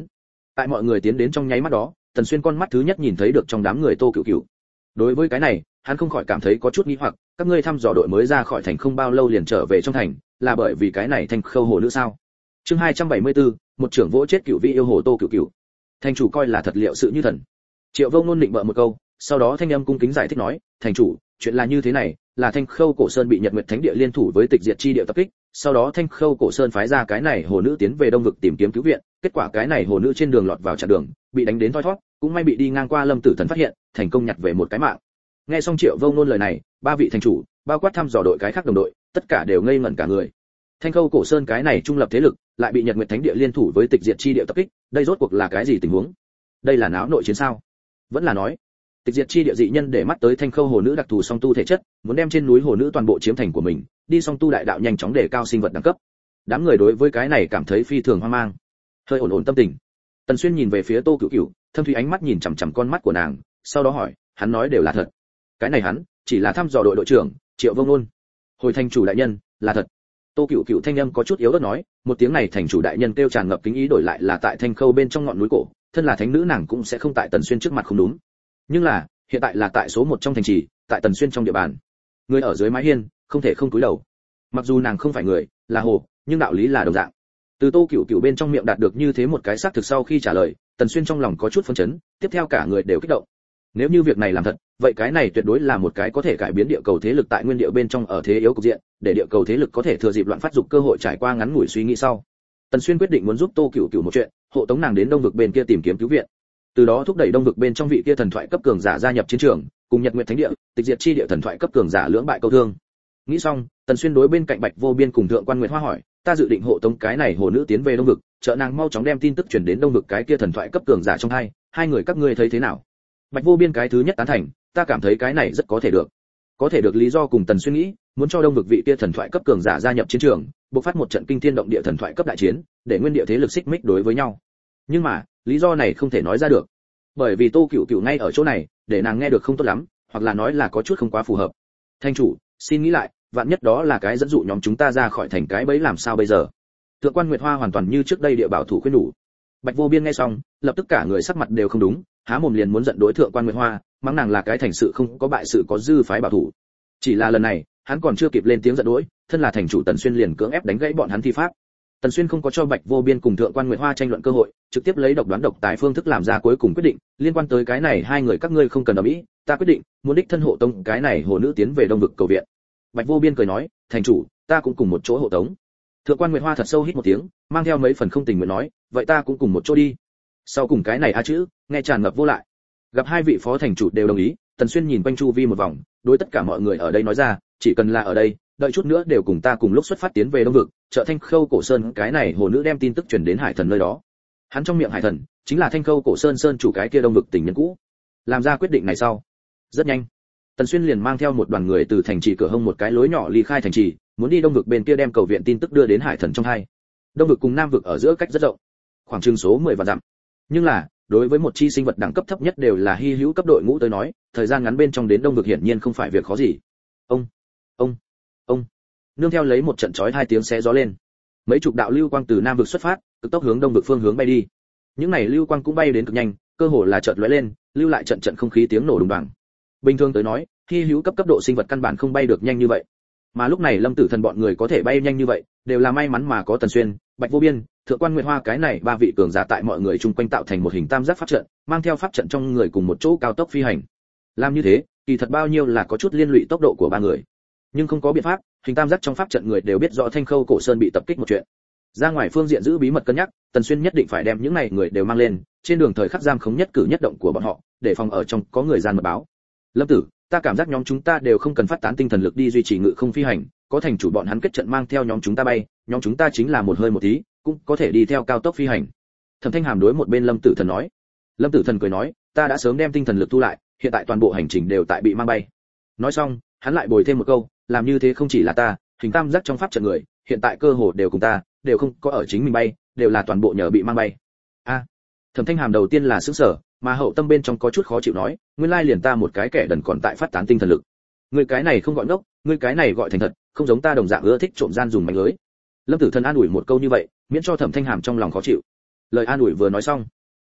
Tại mọi người tiến đến trong nháy mắt đó, Tần Xuyên con mắt thứ nhất nhìn thấy được trong đám người Tô Cửu Cửu. Đối với cái này, hắn không khỏi cảm thấy có chút nghi hoặc, các ngươi thăm dò đội mới ra khỏi thành không bao lâu liền trở về trong thành, là bởi vì cái này Thanh Khâu hồ nữ sao? Chương hai trăm bảy mươi tư, một trưởng vỗ chết Cửu vị yêu hồ Tô Cửu Cửu. Thành chủ coi là thật liệu sự như thần. Triệu Vô Ngôn định bợ một câu, sau đó thanh âm cung kính giải thích nói, thành chủ, chuyện là như thế này, là Thanh Khâu Cổ Sơn bị Nhật Nguyệt Thánh Địa liên thủ với Tịch Diệt Chi Địa tập kích, sau đó Thanh Khâu Cổ Sơn phái ra cái này hồ nữ tiến về Đông vực tìm kiếm cứu viện, kết quả cái này hồ nữ trên đường lọt vào chặn đường, bị đánh đến thoi thoát, cũng may bị đi ngang qua Lâm Tử Thần phát hiện, thành công nhặt về một cái mạng. Nghe xong Triệu Vô Ngôn lời này, ba vị thành chủ, bao quát thăm dò đội cái khác đồng đội, tất cả đều ngây ngẩn cả người. Thanh Khâu Cổ Sơn cái này trung lập thế lực, lại bị Nhật Nguyệt Thánh Địa liên thủ với Tịch Diệt Chi Địa tập kích, đây rốt cuộc là cái gì tình huống? Đây là náo nội chiến sao? Vẫn là nói, Tịch Diệt Chi Địa dị nhân để mắt tới Thanh Khâu hồ nữ đặc thù song tu thể chất, muốn đem trên núi hồ nữ toàn bộ chiếm thành của mình, đi song tu đại đạo nhanh chóng để cao sinh vật đẳng cấp. Đám người đối với cái này cảm thấy phi thường hoang mang, hơi ổn ổn tâm tình. Tần Xuyên nhìn về phía Tô Cửu Cửu, thâm thúy ánh mắt nhìn chằm chằm con mắt của nàng, sau đó hỏi, hắn nói đều là thật? Cái này hắn chỉ là thăm dò đội đội trưởng Triệu Vô Ngôn. Hồi thành chủ đại nhân, là thật. Tô Cửu Cửu thanh âm có chút yếu ớt nói, một tiếng này thành chủ đại nhân kêu tràn ngập kính ý, đổi lại là tại Thanh Khâu bên trong ngọn núi cổ, thân là thánh nữ nàng cũng sẽ không tại Tần Xuyên trước mặt không đúng. Nhưng là, hiện tại là tại số một trong thành trì, tại Tần Xuyên trong địa bàn. Người ở dưới mái hiên, không thể không cúi đầu. Mặc dù nàng không phải người, là hồ, nhưng đạo lý là đồng dạng. Từ Tô Cửu Cửu bên trong miệng đạt được như thế một cái xác thực sau khi trả lời, Tần Xuyên trong lòng có chút phấn chấn, tiếp theo cả người đều kích động. Nếu như việc này làm thật, vậy cái này tuyệt đối là một cái có thể cải biến địa cầu thế lực tại nguyên địa bên trong ở thế yếu cục diện, để địa cầu thế lực có thể thừa dịp loạn phát dục cơ hội trải qua ngắn ngủi suy nghĩ sau. Tần Xuyên quyết định muốn giúp Tô Cửu Cửu một chuyện, hộ tống nàng đến Đông vực bên kia tìm kiếm cứu viện. Từ đó thúc đẩy Đông vực bên trong vị kia thần thoại cấp cường giả gia nhập chiến trường, cùng Nhật Nguyệt Thánh Địa, Tịch Diệt Chi Địa thần thoại cấp cường giả lưỡng bại câu thương. Nghĩ xong, Tần Xuyên đối bên cạnh Bạch Vô Biên cùng Thượng Quan Nguyệt Hoa hỏi, ta dự định hộ tống cái này hồ nữ tiến về Đông vực, trợ nàng mau chóng đem tin tức truyền đến Đông vực cái kia thần thoại cấp cường giả trong hai, hai người các ngươi thấy thế nào? Bạch Vô Biên cái thứ nhất tán thành, ta cảm thấy cái này rất có thể được. Có thể được lý do cùng Tần Xuyên nghĩ, muốn cho Đông vực vị kia thần thoại cấp cường giả gia nhập chiến trường, bộc phát một trận kinh thiên động địa thần thoại cấp đại chiến, để nguyên địa thế lực xích mích đối với nhau. Nhưng mà, lý do này không thể nói ra được, bởi vì Tô Cửu Cửu ngay ở chỗ này, để nàng nghe được không tốt lắm, hoặc là nói là có chút không quá phù hợp. Thanh chủ, xin nghĩ lại, vạn nhất đó là cái dẫn dụ nhóm chúng ta ra khỏi thành cái bẫy làm sao bây giờ? Thượng Quan Nguyệt Hoa hoàn toàn như trước đây địa bảo thủ khuyên nhủ. Bạch Vô Biên nghe xong, lập tức cả người sắc mặt đều không đúng, há mồm liền muốn giận đối Thượng Quan Nguyệt Hoa, mắng nàng là cái thành sự không có bại sự có dư phái bảo thủ. Chỉ là lần này, hắn còn chưa kịp lên tiếng giận dỗi, thân là thành chủ Tần Xuyên liền cưỡng ép đánh gãy bọn hắn thi pháp. Tần Xuyên không có cho Bạch Vô Biên cùng Thượng Quan Nguyệt Hoa tranh luận cơ hội, trực tiếp lấy độc đoán độc tài phương thức làm ra cuối cùng quyết định, liên quan tới cái này hai người các ngươi không cần ầm ĩ, ta quyết định, muốn đích thân hộ tống cái này hồ nữ tiến về Đông vực cầu viện. Bạch Vô Biên cười nói, thành chủ, ta cũng cùng một chỗ hộ tống. Thượng Quan Nguyệt Hoa thật sâu hít một tiếng, mang theo mấy phần không tình nguyện nói, vậy ta cũng cùng một chỗ đi. Sau cùng cái này a chữ, nghe tràn ngập vô lại. Gặp hai vị phó thành chủ đều đồng ý, Tần Xuyên nhìn quanh chu vi một vòng, đối tất cả mọi người ở đây nói ra, chỉ cần là ở đây, đợi chút nữa đều cùng ta cùng lúc xuất phát tiến về Đông vực, trợ Thanh Khâu Cổ Sơn cái này hồ nữ đem tin tức truyền đến Hải Thần nơi đó. Hắn trong miệng Hải Thần chính là Thanh Khâu Cổ Sơn sơn chủ cái kia Đông vực tình nhân cũ. Làm ra quyết định này sau, rất nhanh, Tần Xuyên liền mang theo một đoàn người từ thành trì cửa hông một cái lối nhỏ ly khai thành trì, muốn đi Đông vực bên kia đem cầu viện tin tức đưa đến Hải Thần trong hai. Đông vực cùng Nam vực ở giữa cách rất rộng, khoảng chừng số mười vạn dặm. Nhưng là, đối với một chi sinh vật đẳng cấp thấp nhất đều là hy hữu cấp đội ngũ tới nói, thời gian ngắn bên trong đến Đông vực hiển nhiên không phải việc khó gì. Ông, ông, ông. Nương theo lấy một trận chói hai tiếng xé gió lên, mấy chục đạo lưu quang từ Nam vực xuất phát, cực tốc hướng Đông vực phương hướng bay đi. Những này lưu quang cũng bay đến cực nhanh, cơ hồ là chợt lóe lên, lưu lại trận trận không khí tiếng nổ đùng đoàng. Bình thường tới nói, hy hữu cấp cấp độ sinh vật căn bản không bay được nhanh như vậy. Mà lúc này Lâm Tử Thần bọn người có thể bay nhanh như vậy, đều là may mắn mà có Tần Xuyên, Bạch Vô Biên, Thượng Quan Nguyệt Hoa cái này ba vị cường giả tại mọi người chung quanh tạo thành một hình tam giác pháp trận, mang theo pháp trận trong người cùng một chỗ cao tốc phi hành. Làm như thế, kỳ thật bao nhiêu là có chút liên lụy tốc độ của ba người. Nhưng không có biện pháp, hình tam giác trong pháp trận người đều biết rõ Thanh Khâu Cổ Sơn bị tập kích một chuyện. Ra ngoài phương diện giữ bí mật cân nhắc, Tần Xuyên nhất định phải đem những này người đều mang lên, trên đường thời khắc giam khống nhất cử nhất động của bọn họ, để phòng ở trong có người gian mật báo. Lâm Tử, ta cảm giác nhóm chúng ta đều không cần phát tán tinh thần lực đi duy trì ngự không phi hành, có thành chủ bọn hắn kết trận mang theo nhóm chúng ta bay, nhóm chúng ta chính là một hơi một tí, cũng có thể đi theo cao tốc phi hành. Thẩm Thanh Hàm đối một bên Lâm Tử Thần nói. Lâm Tử Thần cười nói, ta đã sớm đem tinh thần lực thu lại, hiện tại toàn bộ hành trình đều tại bị mang bay. Nói xong, hắn lại bồi thêm một câu, làm như thế không chỉ là ta, hình tam giác trong pháp trận người, hiện tại cơ hồ đều cùng ta, đều không có ở chính mình bay, đều là toàn bộ nhờ bị mang bay. A. À, Thẩm Thanh Hàm đầu tiên là sửng sở, mà hậu tâm bên trong có chút khó chịu nói, nguyên lai liền ta một cái kẻ đần còn tại phát tán tinh thần lực. Người cái này không gọi ngốc, người cái này gọi thành thật, không giống ta đồng dạng ưa thích trộm gian dùng mánh lưới. Lâm Tử Thần an ủi một câu như vậy, miễn cho Thẩm Thanh Hàm trong lòng khó chịu. Lời an ủi vừa nói xong,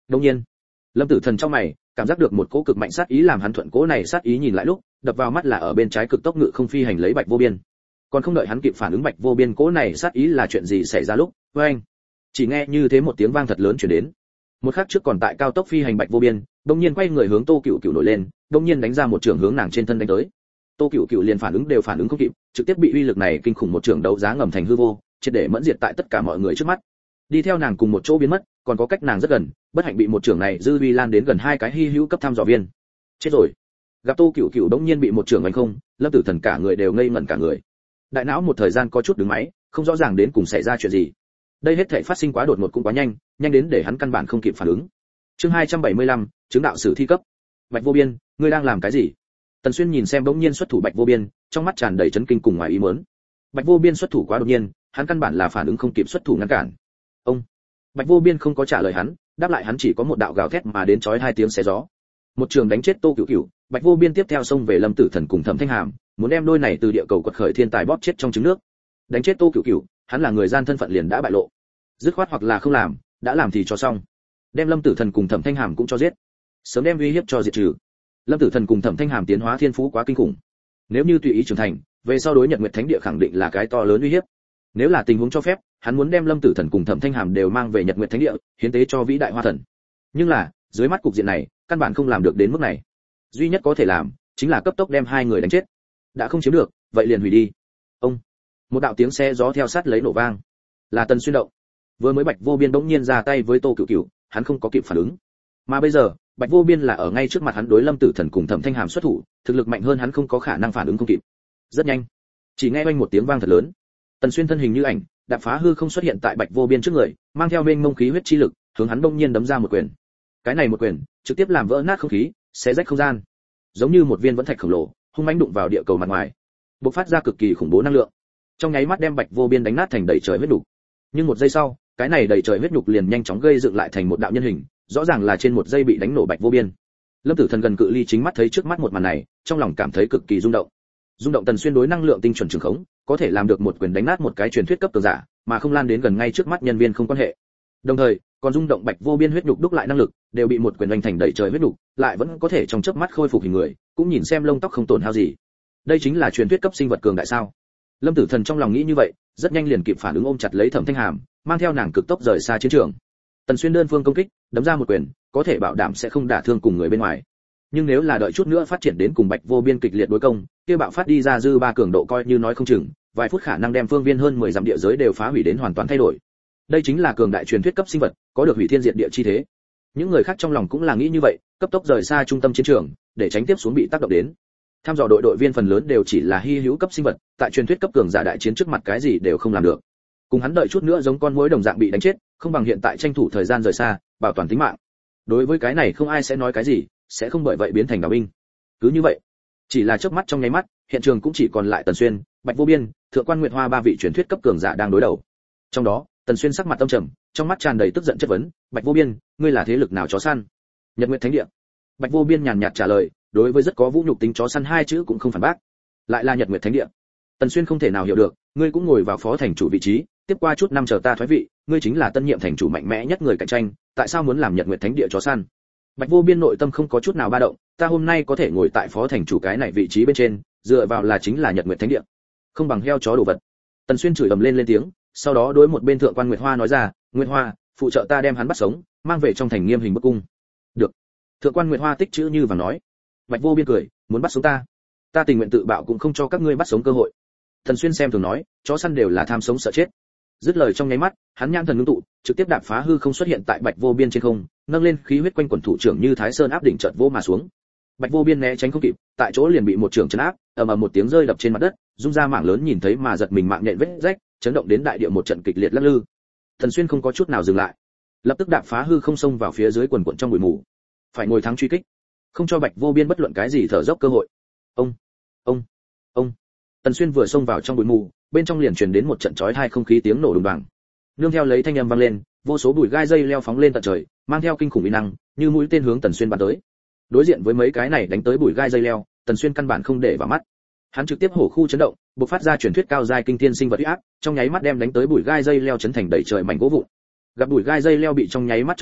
Đương nhiên, Lâm Tử Thần trong mày, cảm giác được một cỗ cực mạnh sát ý làm hắn thuận cỗ này sát ý nhìn lại lúc, đập vào mắt là ở bên trái cực tốc ngự không phi hành lấy Bạch Vô Biên. Còn không đợi hắn kịp phản ứng Bạch Vô Biên cỗ này sát ý là chuyện gì xảy ra lúc, oeng, chỉ nghe như thế một tiếng vang thật lớn truyền đến. Một khắc trước còn tại cao tốc phi hành Bạch Vô Biên, đột nhiên quay người hướng Tô Cửu Cửu nổi lên, đột nhiên đánh ra một trường hướng nàng trên thân đánh tới. Tô Cửu Cửu liền phản ứng đều phản ứng không kịp, trực tiếp bị uy lực này kinh khủng một trường đấu giá ngầm thành hư vô, triệt để mẫn diệt tại tất cả mọi người trước mắt. Đi theo nàng cùng một chỗ biến mất, còn có cách nàng rất gần, bất hạnh bị một trường này dư uy lan đến gần hai cái hi hữu cấp tham dò viên. Chết rồi. Gặp Tô Cửu Cửu đống nhiên bị một trường đánh không, Lâm Tử Thần cả người đều ngây ngẩn cả người. Đại não một thời gian có chút đứng máy, không rõ ràng đến cùng xảy ra chuyện gì. Đây hết thảy phát sinh quá đột ngột cũng quá nhanh, nhanh đến để hắn căn bản không kịp phản ứng. Chương hai trăm bảy mươi lăm, chứng đạo sử thi cấp. Bạch Vô Biên, ngươi đang làm cái gì? Tần Xuyên nhìn xem bỗng nhiên xuất thủ Bạch Vô Biên, trong mắt tràn đầy chấn kinh cùng ngoài ý muốn. Bạch Vô Biên xuất thủ quá đột nhiên, hắn căn bản là phản ứng không kịp xuất thủ ngăn cản. Ông. Bạch Vô Biên không có trả lời hắn, đáp lại hắn chỉ có một đạo gào thét mà đến chói hai tiếng xé gió. Một trường đánh chết Tô Cửu Cửu, Bạch Vô Biên tiếp theo xông về Lâm Tử Thần cùng Thẩm Thanh Hàm, muốn đem đôi này từ địa cầu quật khởi thiên tài bóp chết trong trứng nước. Đánh chết Tô Cửu Cửu, hắn là người gian thân phận liền đã bại lộ. Dứt khoát hoặc là không làm, đã làm thì cho xong. Đem Lâm Tử Thần cùng Thẩm Thanh Hàm cũng cho giết. Sớm đem uy hiếp cho diệt trừ. Lâm Tử Thần cùng Thẩm Thanh Hàm tiến hóa thiên phú quá kinh khủng. Nếu như tùy ý trưởng thành, về sau đối Nhật Nguyệt Thánh Địa khẳng định là cái to lớn uy hiếp. Nếu là tình huống cho phép, hắn muốn đem Lâm Tử Thần cùng Thẩm Thanh Hàm đều mang về Nhật Nguyệt Thánh Địa, hiến tế cho vĩ đại Hoa Thần. Nhưng là, dưới mắt cục diện này, căn bản không làm được đến mức này. Duy nhất có thể làm, chính là cấp tốc đem hai người đánh chết. Đã không chiếm được, vậy liền hủy đi. Ông. Một đạo tiếng xe gió theo sát lấy nổ vang. Là Tần Xuyên động. Vừa mới Bạch Vô Biên bỗng nhiên ra tay với Tô Cửu Cửu, hắn không có kịp phản ứng. Mà bây giờ, Bạch Vô Biên là ở ngay trước mặt hắn đối Lâm Tử Thần cùng Thẩm Thanh Hàm xuất thủ, thực lực mạnh hơn hắn không có khả năng phản ứng không kịp. Rất nhanh, chỉ nghe oanh một tiếng vang thật lớn. Tần Xuyên thân hình như ảnh, đạp phá hư không xuất hiện tại Bạch Vô Biên trước người, mang theo mênh mông khí huyết chi lực, hướng hắn bỗng nhiên đấm ra một quyền. Cái này một quyền, trực tiếp làm vỡ nát không khí, xé rách không gian. Giống như một viên vẫn thạch khổng lồ, hung mãnh đụng vào địa cầu mặt ngoài, bộc phát ra cực kỳ khủng bố năng lượng. Trong nháy mắt đem Bạch Vô Biên đánh nát thành đầy trời huyết nhục. Nhưng một giây sau, cái này đầy trời huyết nhục liền nhanh chóng gây dựng lại thành một đạo nhân hình, rõ ràng là trên một giây bị đánh nổ Bạch Vô Biên. Lâm Tử Thần gần cự ly chính mắt thấy trước mắt một màn này, trong lòng cảm thấy cực kỳ rung động. Rung động Tần Xuyên đối năng lượng tinh chuẩn trường khống, có thể làm được một quyền đánh nát một cái truyền thuyết cấp cường giả, mà không lan đến gần ngay trước mắt nhân viên không quan hệ. Đồng thời, còn rung động Bạch Vô Biên huyết nhục đúc lại năng lực, đều bị một quyền đánh thành đầy trời huyết nhục, lại vẫn có thể trong chớp mắt khôi phục hình người, cũng nhìn xem lông tóc không tổn hao gì. Đây chính là truyền thuyết cấp sinh vật cường đại sao? Lâm Tử Thần trong lòng nghĩ như vậy, rất nhanh liền kịp phản ứng ôm chặt lấy Thẩm Thanh Hàm, mang theo nàng cực tốc rời xa chiến trường. Tần Xuyên đơn phương công kích, đấm ra một quyền, có thể bảo đảm sẽ không đả thương cùng người bên ngoài. Nhưng nếu là đợi chút nữa phát triển đến cùng Bạch Vô Biên kịch liệt đối công, kia bạo phát đi ra dư ba cường độ coi như nói không chừng, vài phút khả năng đem phương viên hơn mười dặm địa giới đều phá hủy đến hoàn toàn thay đổi. Đây chính là cường đại truyền thuyết cấp sinh vật, có được hủy thiên diệt địa chi thế. Những người khác trong lòng cũng là nghĩ như vậy, cấp tốc rời xa trung tâm chiến trường, để tránh tiếp xuống bị tác động đến. Tham dò đội đội viên phần lớn đều chỉ là hi hữu cấp sinh vật, tại truyền thuyết cấp cường giả đại chiến trước mặt cái gì đều không làm được. Cùng hắn đợi chút nữa giống con muỗi đồng dạng bị đánh chết, không bằng hiện tại tranh thủ thời gian rời xa, bảo toàn tính mạng. Đối với cái này không ai sẽ nói cái gì, sẽ không bởi vậy biến thành đạo binh. Cứ như vậy, chỉ là chớp mắt trong nháy mắt, hiện trường cũng chỉ còn lại Tần Xuyên, Bạch Vô Biên, Thượng quan Nguyệt Hoa ba vị truyền thuyết cấp cường giả đang đối đầu. Trong đó, Tần Xuyên sắc mặt tâm trầm, trong mắt tràn đầy tức giận chất vấn, "Bạch Vô Biên, ngươi là thế lực nào chó săn?" "Nhật Nguyệt Thánh Địa." Bạch Vô Biên nhàn nhạt trả lời, đối với rất có vũ nhục tính chó săn hai chữ cũng không phản bác. Lại là Nhật Nguyệt Thánh Địa. Tần Xuyên không thể nào hiểu được, ngươi cũng ngồi vào phó thành chủ vị trí, tiếp qua chút năm chờ ta thoái vị, ngươi chính là tân nhiệm thành chủ mạnh mẽ nhất người cạnh tranh, tại sao muốn làm Nhật Nguyệt Thánh Địa chó săn? Bạch Vô Biên nội tâm không có chút nào ba động, ta hôm nay có thể ngồi tại phó thành chủ cái này vị trí bên trên, dựa vào là chính là Nhật Nguyệt Thánh Địa, không bằng heo chó đồ vật. Tần Xuyên chửi ầm lên lên tiếng, sau đó đối một bên Thượng quan Nguyệt Hoa nói ra, Nguyệt Hoa, phụ trợ ta đem hắn bắt sống, mang về trong thành nghiêm hình bức cung. Được. Thượng quan Nguyệt Hoa tích chữ như và nói. Bạch Vô Biên cười, muốn bắt sống ta, ta tình nguyện tự bạo cũng không cho các ngươi bắt sống cơ hội. Tần Xuyên xem thường nói, chó săn đều là tham sống sợ chết. Dứt lời trong nháy mắt, hắn nhãn thần ngưng tụ, trực tiếp đạp phá hư không xuất hiện tại Bạch Vô Biên trên không, nâng lên khí huyết quanh quần thủ trưởng như Thái Sơn áp đỉnh chợt vỗ mà xuống. Bạch Vô Biên né tránh không kịp, tại chỗ liền bị một trưởng chấn áp, ầm ầm một tiếng rơi đập trên mặt đất, rung ra mảng lớn nhìn thấy mà giật mình mạng nhện vết rách, chấn động đến đại địa một trận kịch liệt lắc lư. Tần Xuyên không có chút nào dừng lại, lập tức đạp phá hư không xông vào phía dưới quần quần trong bụi mù, phải ngồi thắng truy kích, không cho Bạch Vô Biên bất luận cái gì thở dốc cơ hội. Ông, ông, ông. Tần Xuyên vừa xông vào trong bụi mù, bên trong liền truyền đến một trận chói tai không khí tiếng nổ đùng đoàng. Nương theo lấy thanh âm vang lên, vô số bụi gai dây leo phóng lên tận trời, mang theo kinh khủng uy năng, như mũi tên hướng Tần Xuyên bắn tới. Đối diện với mấy cái này đánh tới bụi gai dây leo, Tần Xuyên căn bản không để vào mắt. Hắn trực tiếp hổ khu chấn động, bộc phát ra truyền thuyết cao giai kinh thiên sinh vật uy áp, trong nháy mắt đem đánh tới bụi gai dây leo chấn thành đầy trời mảnh gỗ vụn. Gặp bụi gai dây leo bị trong nháy mắt trống rỗng,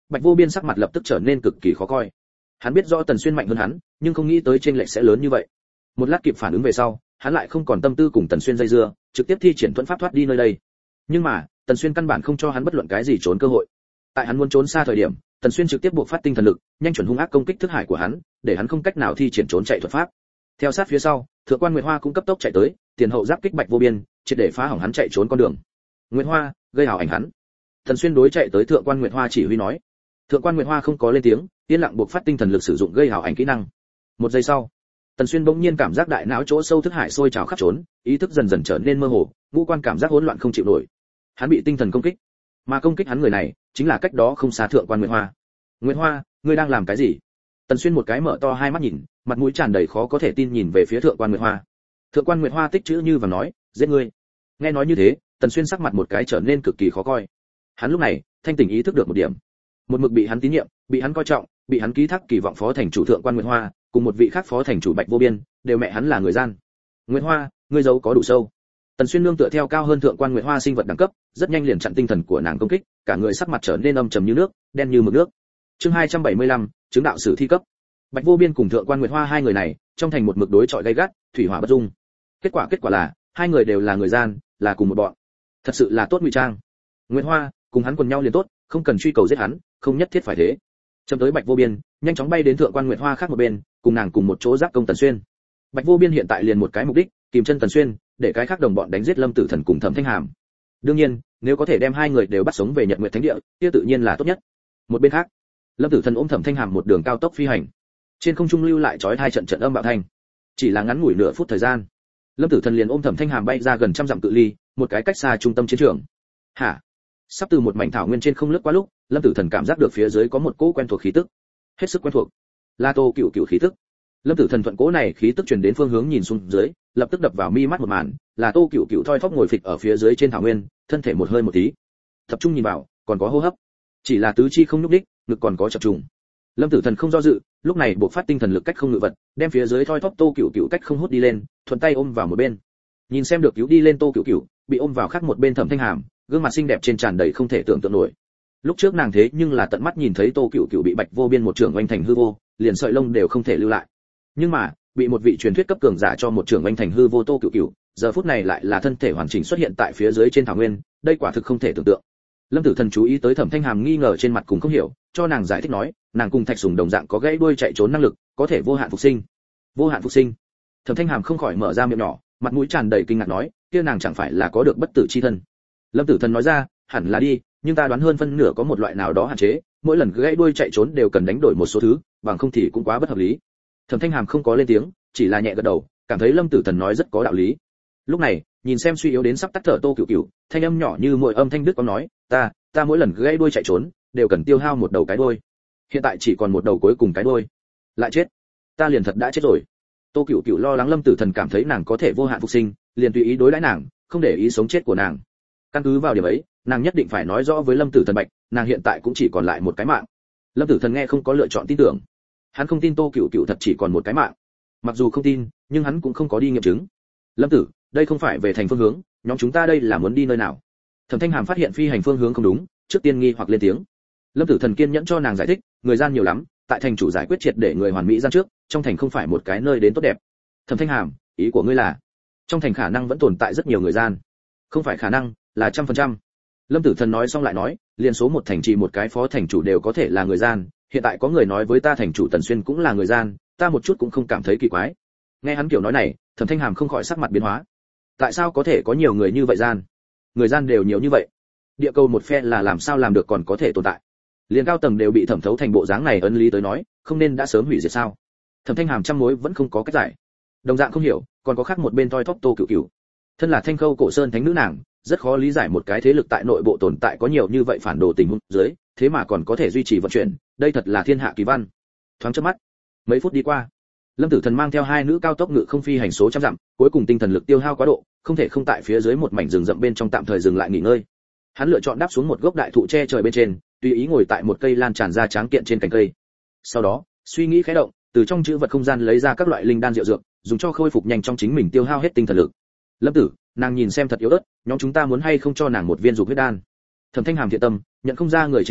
Bạch Vô Biên sắc mặt lập tức trở nên cực kỳ khó coi. Hắn biết rõ Tần Xuyên mạnh hơn hắn, nhưng không nghĩ tới chênh lệch sẽ lớn như vậy. Một lát kịp phản ứng về sau, hắn lại không còn tâm tư cùng Tần Xuyên dây dưa, trực tiếp thi triển thuẫn pháp thoát đi nơi đây. Nhưng mà, Tần Xuyên căn bản không cho hắn bất luận cái gì trốn cơ hội. Tại hắn muốn trốn xa thời điểm, Tần Xuyên trực tiếp buộc phát tinh thần lực, nhanh chuẩn hung ác công kích thức hải của hắn, để hắn không cách nào thi triển trốn chạy thuật pháp. Theo sát phía sau, Thượng quan Nguyệt Hoa cũng cấp tốc chạy tới, tiền hậu giáp kích Bạch Vô Biên, triệt để phá hỏng hắn chạy trốn con đường. Nguyệt Hoa, gây hào ảnh hắn. Tần Xuyên đối chạy tới Thượng quan Nguyệt Hoa chỉ huy nói. Thượng quan Nguyệt Hoa không có lên tiếng, yên lặng buộc phát tinh thần lực sử dụng gây hào ảnh kỹ năng. Một giây sau, Tần Xuyên bỗng nhiên cảm giác đại não chỗ sâu thức hải sôi trào khắp trốn, ý thức dần dần trở nên mơ hồ, ngũ quan cảm giác hỗn loạn không chịu nổi. Hắn bị tinh thần công kích, mà công kích hắn người này chính là cách đó không xa Thượng quan Nguyệt Hoa. Nguyệt Hoa, ngươi đang làm cái gì? Tần Xuyên một cái mở to hai mắt nhìn, mặt mũi tràn đầy khó có thể tin nhìn về phía Thượng quan Nguyệt Hoa. Thượng quan Nguyệt Hoa tích chữ như và nói, giết ngươi. Nghe nói như thế, Tần Xuyên sắc mặt một cái trở nên cực kỳ khó coi. Hắn lúc này thanh tỉnh ý thức được một điểm, một mực bị hắn tín nhiệm, bị hắn coi trọng, bị hắn ký thác kỳ vọng phó thành chủ Thượng quan Nguyệt Hoa, cùng một vị khác phó thành chủ Bạch Vô Biên, đều mẹ hắn là người gian. Nguyệt Hoa, ngươi giấu có đủ sâu. Tần Xuyên nương tựa theo cao hơn Thượng quan Nguyệt Hoa sinh vật đẳng cấp, rất nhanh liền chặn tinh thần của nàng công kích, cả người sắc mặt trở nên âm trầm như nước, đen như mực nước. Chương hai trăm bảy mươi lăm, chứng đạo sử thi cấp. Bạch Vô Biên cùng Thượng quan Nguyệt Hoa hai người này, trong thành một mực đối chọi gay gắt, thủy hỏa bất dung. Kết quả kết quả là, hai người đều là người gian, là cùng một bọn. Thật sự là tốt ngụy trang. Nguyệt Hoa, cùng hắn quần nhau liền tốt, không cần truy cầu giết hắn, không nhất thiết phải thế. Châm tới Bạch Vô Biên, nhanh chóng bay đến Thượng quan Nguyệt Hoa khác một bên, cùng nàng cùng một chỗ giáp công Tần Xuyên. Bạch Vô Biên hiện tại liền một cái mục đích, kìm chân Tần Xuyên, để cái khác đồng bọn đánh giết Lâm Tử Thần cùng Thẩm Thanh Hàm. Đương nhiên, nếu có thể đem hai người đều bắt sống về Nhật Nguyệt Thánh Địa, kia tự nhiên là tốt nhất. Một bên khác, Lâm Tử Thần ôm Thẩm Thanh Hàm một đường cao tốc phi hành. Trên không trung lưu lại chói tai trận trận âm bạo thanh. Chỉ là ngắn ngủi nửa phút thời gian, Lâm Tử Thần liền ôm Thẩm Thanh Hàm bay ra gần trăm dặm cự ly, một cái cách xa trung tâm chiến trường. Hả? Sắp từ một mảnh thảo nguyên trên không lướt qua lúc, Lâm Tử Thần cảm giác được phía dưới có một cỗ quen thuộc khí tức, hết sức quen thuộc. La Tô Cửu Cửu khí tức. Lâm Tử Thần thuận cỗ này khí tức truyền đến phương hướng nhìn xuống dưới, lập tức đập vào mi mắt một màn, là Tô Cửu Cửu thoi thóp ngồi phịch ở phía dưới trên thảo nguyên, thân thể một hơi một tí. Tập trung nhìn vào, còn có hô hấp. Chỉ là tứ chi không nhúc đích, ngực còn có chập trùng. Lâm Tử Thần không do dự, lúc này buộc phát tinh thần lực cách không ngự vật, đem phía dưới thoi thóp Tô Cửu Cửu cách không hút đi lên, thuận tay ôm vào một bên. Nhìn xem được cứu đi lên Tô Cửu Cửu, bị ôm vào khác một bên Thẩm Thanh Hàm, gương mặt xinh đẹp trên tràn đầy không thể tưởng tượng nổi. Lúc trước nàng thế nhưng là tận mắt nhìn thấy Tô Cửu Cửu bị Bạch Vô Biên một trường oanh thành hư vô, liền sợi lông đều không thể lưu lại. Nhưng mà, bị một vị truyền thuyết cấp cường giả cho một trường oanh thành hư vô Tô Cửu Cửu, giờ phút này lại là thân thể hoàn chỉnh xuất hiện tại phía dưới trên thảo nguyên, đây quả thực không thể tưởng tượng. Lâm Tử Thần chú ý tới Thẩm Thanh Hàm nghi ngờ trên mặt cùng không hiểu, cho nàng giải thích nói, nàng cùng Thạch Sùng đồng dạng có gãy đuôi chạy trốn năng lực, có thể vô hạn phục sinh. Vô hạn phục sinh? Thẩm Thanh Hàm không khỏi mở ra miệng nhỏ, mặt mũi tràn đầy kinh ngạc nói, kia nàng chẳng phải là có được bất tử chi thân? Lâm Tử Thần nói ra, hẳn là đi, nhưng ta đoán hơn phân nửa có một loại nào đó hạn chế, mỗi lần gãy đuôi chạy trốn đều cần đánh đổi một số thứ, bằng không thì cũng quá bất hợp lý. Thẩm Thanh Hàm không có lên tiếng, chỉ là nhẹ gật đầu, cảm thấy Lâm Tử Thần nói rất có đạo lý. Lúc này, nhìn xem suy yếu đến sắp tắt thở Tô Cửu Cửu, thanh âm nhỏ như muội âm thanh đứt có nói, ta, ta mỗi lần gãy đuôi chạy trốn, đều cần tiêu hao một đầu cái đuôi. Hiện tại chỉ còn một đầu cuối cùng cái đuôi, lại chết, ta liền thật đã chết rồi. Tô Cửu Cửu lo lắng Lâm Tử Thần cảm thấy nàng có thể vô hạn phục sinh, liền tùy ý đối đãi nàng, không để ý sống chết của nàng. Căn cứ vào điểm ấy, nàng nhất định phải nói rõ với Lâm Tử Thần bạch, nàng hiện tại cũng chỉ còn lại một cái mạng. Lâm Tử Thần nghe không có lựa chọn tin tưởng. Hắn không tin Tô Cửu Cửu thật chỉ còn một cái mạng. Mặc dù không tin, nhưng hắn cũng không có đi nghiệm chứng. Lâm Tử, đây không phải về thành phương hướng, nhóm chúng ta đây là muốn đi nơi nào? Thẩm Thanh Hàm phát hiện phi hành phương hướng không đúng, trước tiên nghi hoặc lên tiếng. Lâm Tử Thần kiên nhẫn cho nàng giải thích, người gian nhiều lắm, tại thành chủ giải quyết triệt để người hoàn mỹ gian trước, trong thành không phải một cái nơi đến tốt đẹp. Thẩm Thanh Hàm, ý của ngươi là, trong thành khả năng vẫn tồn tại rất nhiều người gian? Không phải khả năng, là trăm phần trăm. Lâm Tử Thần nói xong lại nói, liền số một thành trì một cái phó thành chủ đều có thể là người gian, hiện tại có người nói với ta thành chủ Tần Xuyên cũng là người gian, ta một chút cũng không cảm thấy kỳ quái. Nghe hắn kiểu nói này, Thẩm Thanh Hàm không khỏi sắc mặt biến hóa. Tại sao có thể có nhiều người như vậy gian? Người gian đều nhiều như vậy. Địa cầu một phe là làm sao làm được còn có thể tồn tại? Liền cao tầng đều bị thẩm thấu thành bộ dáng này ấn lý tới nói, không nên đã sớm hủy diệt sao? Thẩm Thanh Hàm trăm mối vẫn không có cách giải. Đồng dạng không hiểu, còn có khác một bên toi thóp Tô Cửu Cửu. Thân là Thanh Khâu Cổ Sơn thánh nữ nàng, rất khó lý giải một cái thế lực tại nội bộ tồn tại có nhiều như vậy phản đồ tình huống dưới, thế mà còn có thể duy trì vận chuyển, đây thật là thiên hạ kỳ văn. Thoáng chớp mắt, mấy phút đi qua, Lâm Tử Thần mang theo hai nữ cao tốc ngự không phi hành số trăm dặm, cuối cùng tinh thần lực tiêu hao quá độ, không thể không tại phía dưới một mảnh rừng rậm bên trong tạm thời dừng lại nghỉ ngơi. Hắn lựa chọn đáp xuống một gốc đại thụ che trời bên trên, tùy ý ngồi tại một cây lan tràn ra tráng kiện trên cành cây. Sau đó, suy nghĩ khẽ động, từ trong chữ vật không gian lấy ra các loại linh đan diệu dược, dùng cho khôi phục nhanh trong chính mình tiêu hao hết tinh thần lực. Lâm Tử, nàng nhìn xem thật yếu ớt, nhóm chúng ta muốn hay không cho nàng một viên dục huyết đan? Thẩm Thanh Hàm thiện tâm, nhận không ra người chịu khổ,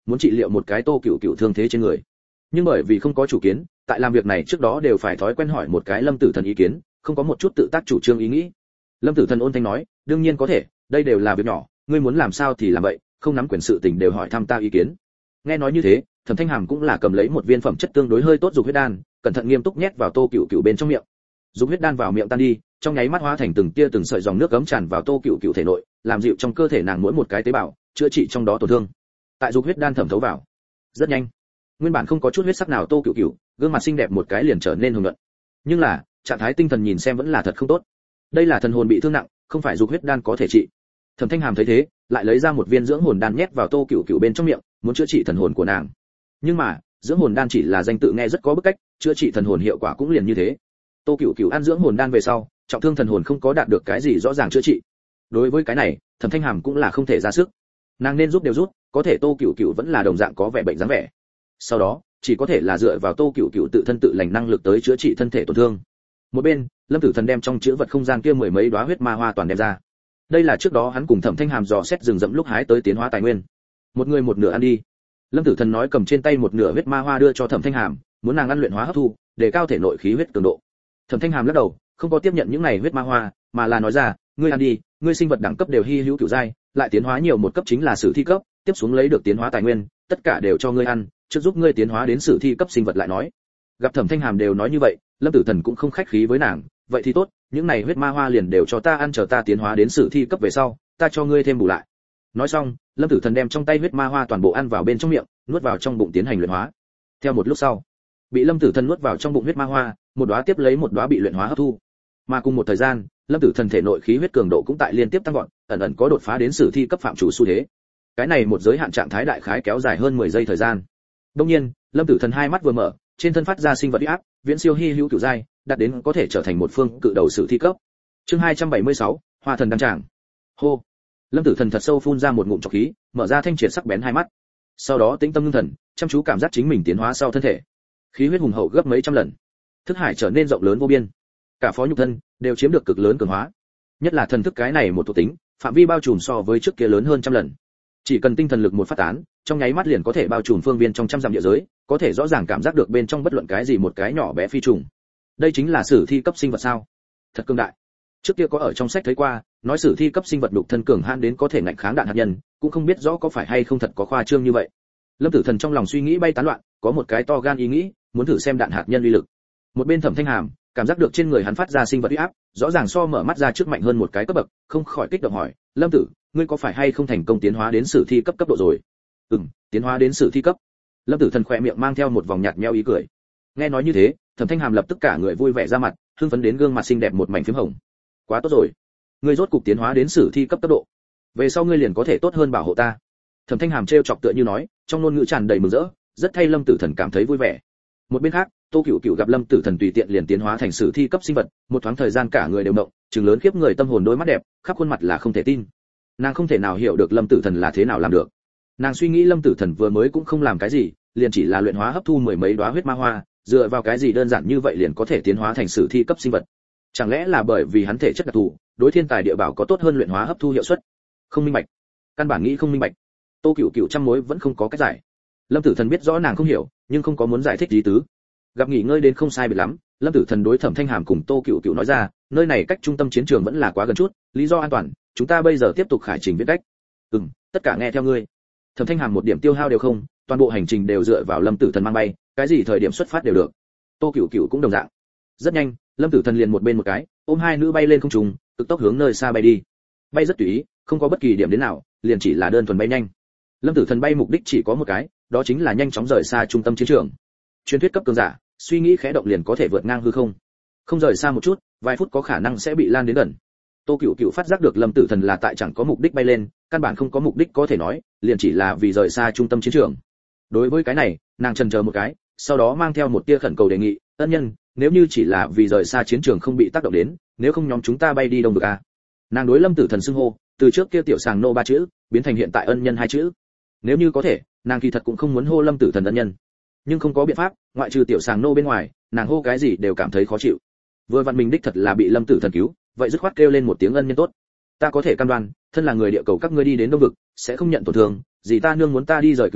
muốn trị liệu một cái Tô Cửu Cửu thương thế trên người. Nhưng bởi vì không có chủ kiến, tại làm việc này trước đó đều phải thói quen hỏi một cái Lâm Tử Thần ý kiến, không có một chút tự tác chủ trương ý nghĩ. Lâm Tử Thần ôn thanh nói, đương nhiên có thể, đây đều là việc nhỏ, ngươi muốn làm sao thì làm vậy, không nắm quyền sự tình đều hỏi thăm ta ý kiến. Nghe nói như thế, Thẩm Thanh Hàm cũng là cầm lấy một viên phẩm chất tương đối hơi tốt dục huyết đan, cẩn thận nghiêm túc nhét vào Tô Cửu Cửu bên trong miệng. Dục huyết đan vào miệng tan đi, trong nháy mắt hóa thành từng tia từng sợi dòng nước gấm tràn vào Tô Cửu Cửu thể nội, làm dịu trong cơ thể nàng mỗi một cái tế bào, chữa trị trong đó tổn thương. Tại dục huyết đan thẩm thấu vào, rất nhanh, nguyên bản không có chút huyết sắc nào Tô Cửu Cửu, gương mặt xinh đẹp một cái liền trở nên hồng nhuận. Nhưng là, trạng thái tinh thần nhìn xem vẫn là thật không tốt. Đây là thần hồn bị thương nặng, không phải dục huyết đan có thể trị. Thẩm Thanh Hàm thấy thế, lại lấy ra một viên dưỡng hồn đan nhét vào Tô Cửu Cửu bên trong miệng, muốn chữa trị thần hồn của nàng. Nhưng mà, dưỡng hồn đan chỉ là danh tự nghe rất có bức cách, chữa trị thần hồn hiệu quả cũng liền như thế. Tô Cửu Cửu ăn dưỡng hồn đan về sau, trọng thương thần hồn không có đạt được cái gì rõ ràng chữa trị. Đối với cái này, Thẩm Thanh Hàm cũng là không thể ra sức. Nàng nên giúp đều giúp, có thể Tô Cửu Cửu vẫn là đồng dạng có vẻ bệnh dáng vẻ. Sau đó, chỉ có thể là dựa vào Tô Cửu Cửu tự thân tự lành năng lực tới chữa trị thân thể tổn thương. Một bên, Lâm Tử Thần đem trong chữ vật không gian kia mười mấy đóa huyết ma hoa toàn đem ra. Đây là trước đó hắn cùng Thẩm Thanh Hàm dò xét rừng rậm lúc hái tới tiến hóa tài nguyên. Một người một nửa ăn đi. Lâm Tử Thần nói cầm trên tay một nửa huyết ma hoa đưa cho Thẩm Thanh Hàm, muốn nàng ăn luyện hóa hấp thu, để cao thể nội khí huyết cường độ. Thẩm Thanh Hàm lắc đầu, không có tiếp nhận những này huyết ma hoa, mà là nói ra, ngươi ăn đi, ngươi sinh vật đẳng cấp đều hy hữu cửu giai, lại tiến hóa nhiều một cấp chính là sử thi cấp, tiếp xuống lấy được tiến hóa tài nguyên, tất cả đều cho ngươi ăn, trước giúp ngươi tiến hóa đến sử thi cấp sinh vật lại nói. Gặp Thẩm Thanh Hàm đều nói như vậy, Lâm Tử Thần cũng không khách khí với nàng, vậy thì tốt, những này huyết ma hoa liền đều cho ta ăn, chờ ta tiến hóa đến sử thi cấp về sau, ta cho ngươi thêm bù lại. Nói xong, Lâm Tử Thần đem trong tay huyết ma hoa toàn bộ ăn vào bên trong miệng, nuốt vào trong bụng tiến hành luyện hóa. Theo một lúc sau, bị Lâm Tử Thần nuốt vào trong bụng huyết ma hoa, một đóa tiếp lấy một đóa bị luyện hóa hấp thu. Mà cùng một thời gian, Lâm Tử Thần thể nội khí huyết cường độ cũng tại liên tiếp tăng vọt, ẩn ẩn có đột phá đến sử thi cấp phạm chủ xu thế. Cái này một giới hạn trạng thái đại khái kéo dài hơn mười giây thời gian. Đương nhiên, Lâm Tử Thần hai mắt vừa mở, trên thân phát ra sinh vật uy áp, viễn siêu hy hữu cửu giai, đạt đến có thể trở thành một phương cự đầu sử thi cấp. Chương hai trăm bảy mươi sáu, Hoa thần đăng tràng. Hô. Lâm Tử Thần thật sâu phun ra một ngụm trọc khí, mở ra thanh triệt sắc bén hai mắt. Sau đó tĩnh tâm ngưng thần, chăm chú cảm giác chính mình tiến hóa sau thân thể. Khí huyết hùng hậu gấp mấy trăm lần. Thức hải trở nên rộng lớn vô biên. Cả phó nhục thân đều chiếm được cực lớn cường hóa. Nhất là thần thức cái này một thuộc tính, phạm vi bao trùm so với trước kia lớn hơn trăm lần. Chỉ cần tinh thần lực một phát tán, trong nháy mắt liền có thể bao trùm phương viên trong trăm dặm địa giới, có thể rõ ràng cảm giác được bên trong bất luận cái gì một cái nhỏ bé phi trùng. Đây chính là sử thi cấp sinh vật sao? Thật cường đại. Trước kia có ở trong sách thấy qua, nói sử thi cấp sinh vật đục thân cường hãn đến có thể ngạnh kháng đạn hạt nhân, cũng không biết rõ có phải hay không thật có khoa trương như vậy. Lâm Tử Thần trong lòng suy nghĩ bay tán loạn, có một cái to gan ý nghĩ, muốn thử xem đạn hạt nhân uy lực. Một bên Thẩm Thanh Hàm, cảm giác được trên người hắn phát ra sinh vật uy áp, rõ ràng so mở mắt ra trước mạnh hơn một cái cấp bậc, không khỏi kích động hỏi, "Lâm tử, ngươi có phải hay không thành công tiến hóa đến sử thi cấp cấp độ rồi?" "Ừm, tiến hóa đến sử thi cấp." Lâm Tử Thần khỏe miệng mang theo một vòng nhạt nhẽo ý cười. Nghe nói như thế, Thẩm Thanh Hàm lập tức cả người vui vẻ ra mặt, hưng phấn đến gương mặt xinh đẹp một mảnh phím hồng. "Quá tốt rồi, ngươi rốt cục tiến hóa đến sử thi cấp cấp độ. Về sau ngươi liền có thể tốt hơn bảo hộ ta." Thẩm Thanh Hàm trêu chọc tựa như nói, trong ngôn ngữ tràn đầy mừng rỡ, rất thay Lâm Tử Thần cảm thấy vui vẻ. Một bên khác, Tô Cửu Cửu gặp Lâm Tử Thần tùy tiện liền tiến hóa thành sử thi cấp sinh vật, một thoáng thời gian cả người đều động, trừng lớn khiếp người tâm hồn đôi mắt đẹp, khắp khuôn mặt là không thể tin. Nàng không thể nào hiểu được Lâm Tử Thần là thế nào làm được. Nàng suy nghĩ Lâm Tử Thần vừa mới cũng không làm cái gì, liền chỉ là luyện hóa hấp thu mười mấy đóa huyết ma hoa, dựa vào cái gì đơn giản như vậy liền có thể tiến hóa thành sử thi cấp sinh vật? Chẳng lẽ là bởi vì hắn thể chất đặc thù, đối thiên tài địa bảo có tốt hơn luyện hóa hấp thu hiệu suất? Không minh bạch, căn bản nghĩ không minh bạch. Tô Cửu Cửu trăm mối vẫn không có cách giải. Lâm Tử Thần biết rõ nàng không hiểu, nhưng không có muốn giải thích ý tứ. Gặp nghỉ ngơi đến không sai biệt lắm, Lâm Tử Thần đối Thẩm Thanh Hàm cùng Tô Cửu Cửu nói ra, nơi này cách trung tâm chiến trường vẫn là quá gần chút, lý do an toàn, chúng ta bây giờ tiếp tục khải trình viễn cách. Ừm, tất cả nghe theo ngươi. Thẩm Thanh Hàm một điểm tiêu hao đều không, toàn bộ hành trình đều dựa vào Lâm Tử Thần mang bay, cái gì thời điểm xuất phát đều được. Tô Cửu Cửu cũng đồng dạng. Rất nhanh, Lâm Tử Thần liền một bên một cái, ôm hai nữ bay lên không trung, cực tốc hướng nơi xa bay đi. Bay rất tùy ý, không có bất kỳ điểm đến nào, liền chỉ là đơn thuần bay nhanh. Lâm Tử Thần bay mục đích chỉ có một cái, đó chính là nhanh chóng rời xa trung tâm chiến trường. Truyền thuyết cấp cường giả, suy nghĩ khẽ động liền có thể vượt ngang hư không. Không rời xa một chút, vài phút có khả năng sẽ bị lan đến gần. Tô Cửu Cửu phát giác được Lâm Tử Thần là tại chẳng có mục đích bay lên, căn bản không có mục đích có thể nói, liền chỉ là vì rời xa trung tâm chiến trường. Đối với cái này, nàng chần chờ một cái, sau đó mang theo một tia khẩn cầu đề nghị, "Ân nhân, nếu như chỉ là vì rời xa chiến trường không bị tác động đến, nếu không nhóm chúng ta bay đi đông được à?" Nàng đối Lâm Tử Thần xưng hô, từ trước kia tiểu sàng nô ba chữ, biến thành hiện tại ân nhân hai chữ. Nếu như có thể, nàng kỳ thật cũng không muốn hô Lâm Tử Thần ân nhân, nhưng không có biện pháp, ngoại trừ tiểu sàng nô bên ngoài, nàng hô cái gì đều cảm thấy khó chịu. Vừa vặn mình đích thật là bị Lâm Tử Thần cứu, vậy dứt khoát kêu lên một tiếng ân nhân tốt. Ta có thể cam đoan, thân là người địa cầu các ngươi đi đến đông vực, sẽ không nhận tổn thương, gì ta nương muốn ta đi rời cứu binh,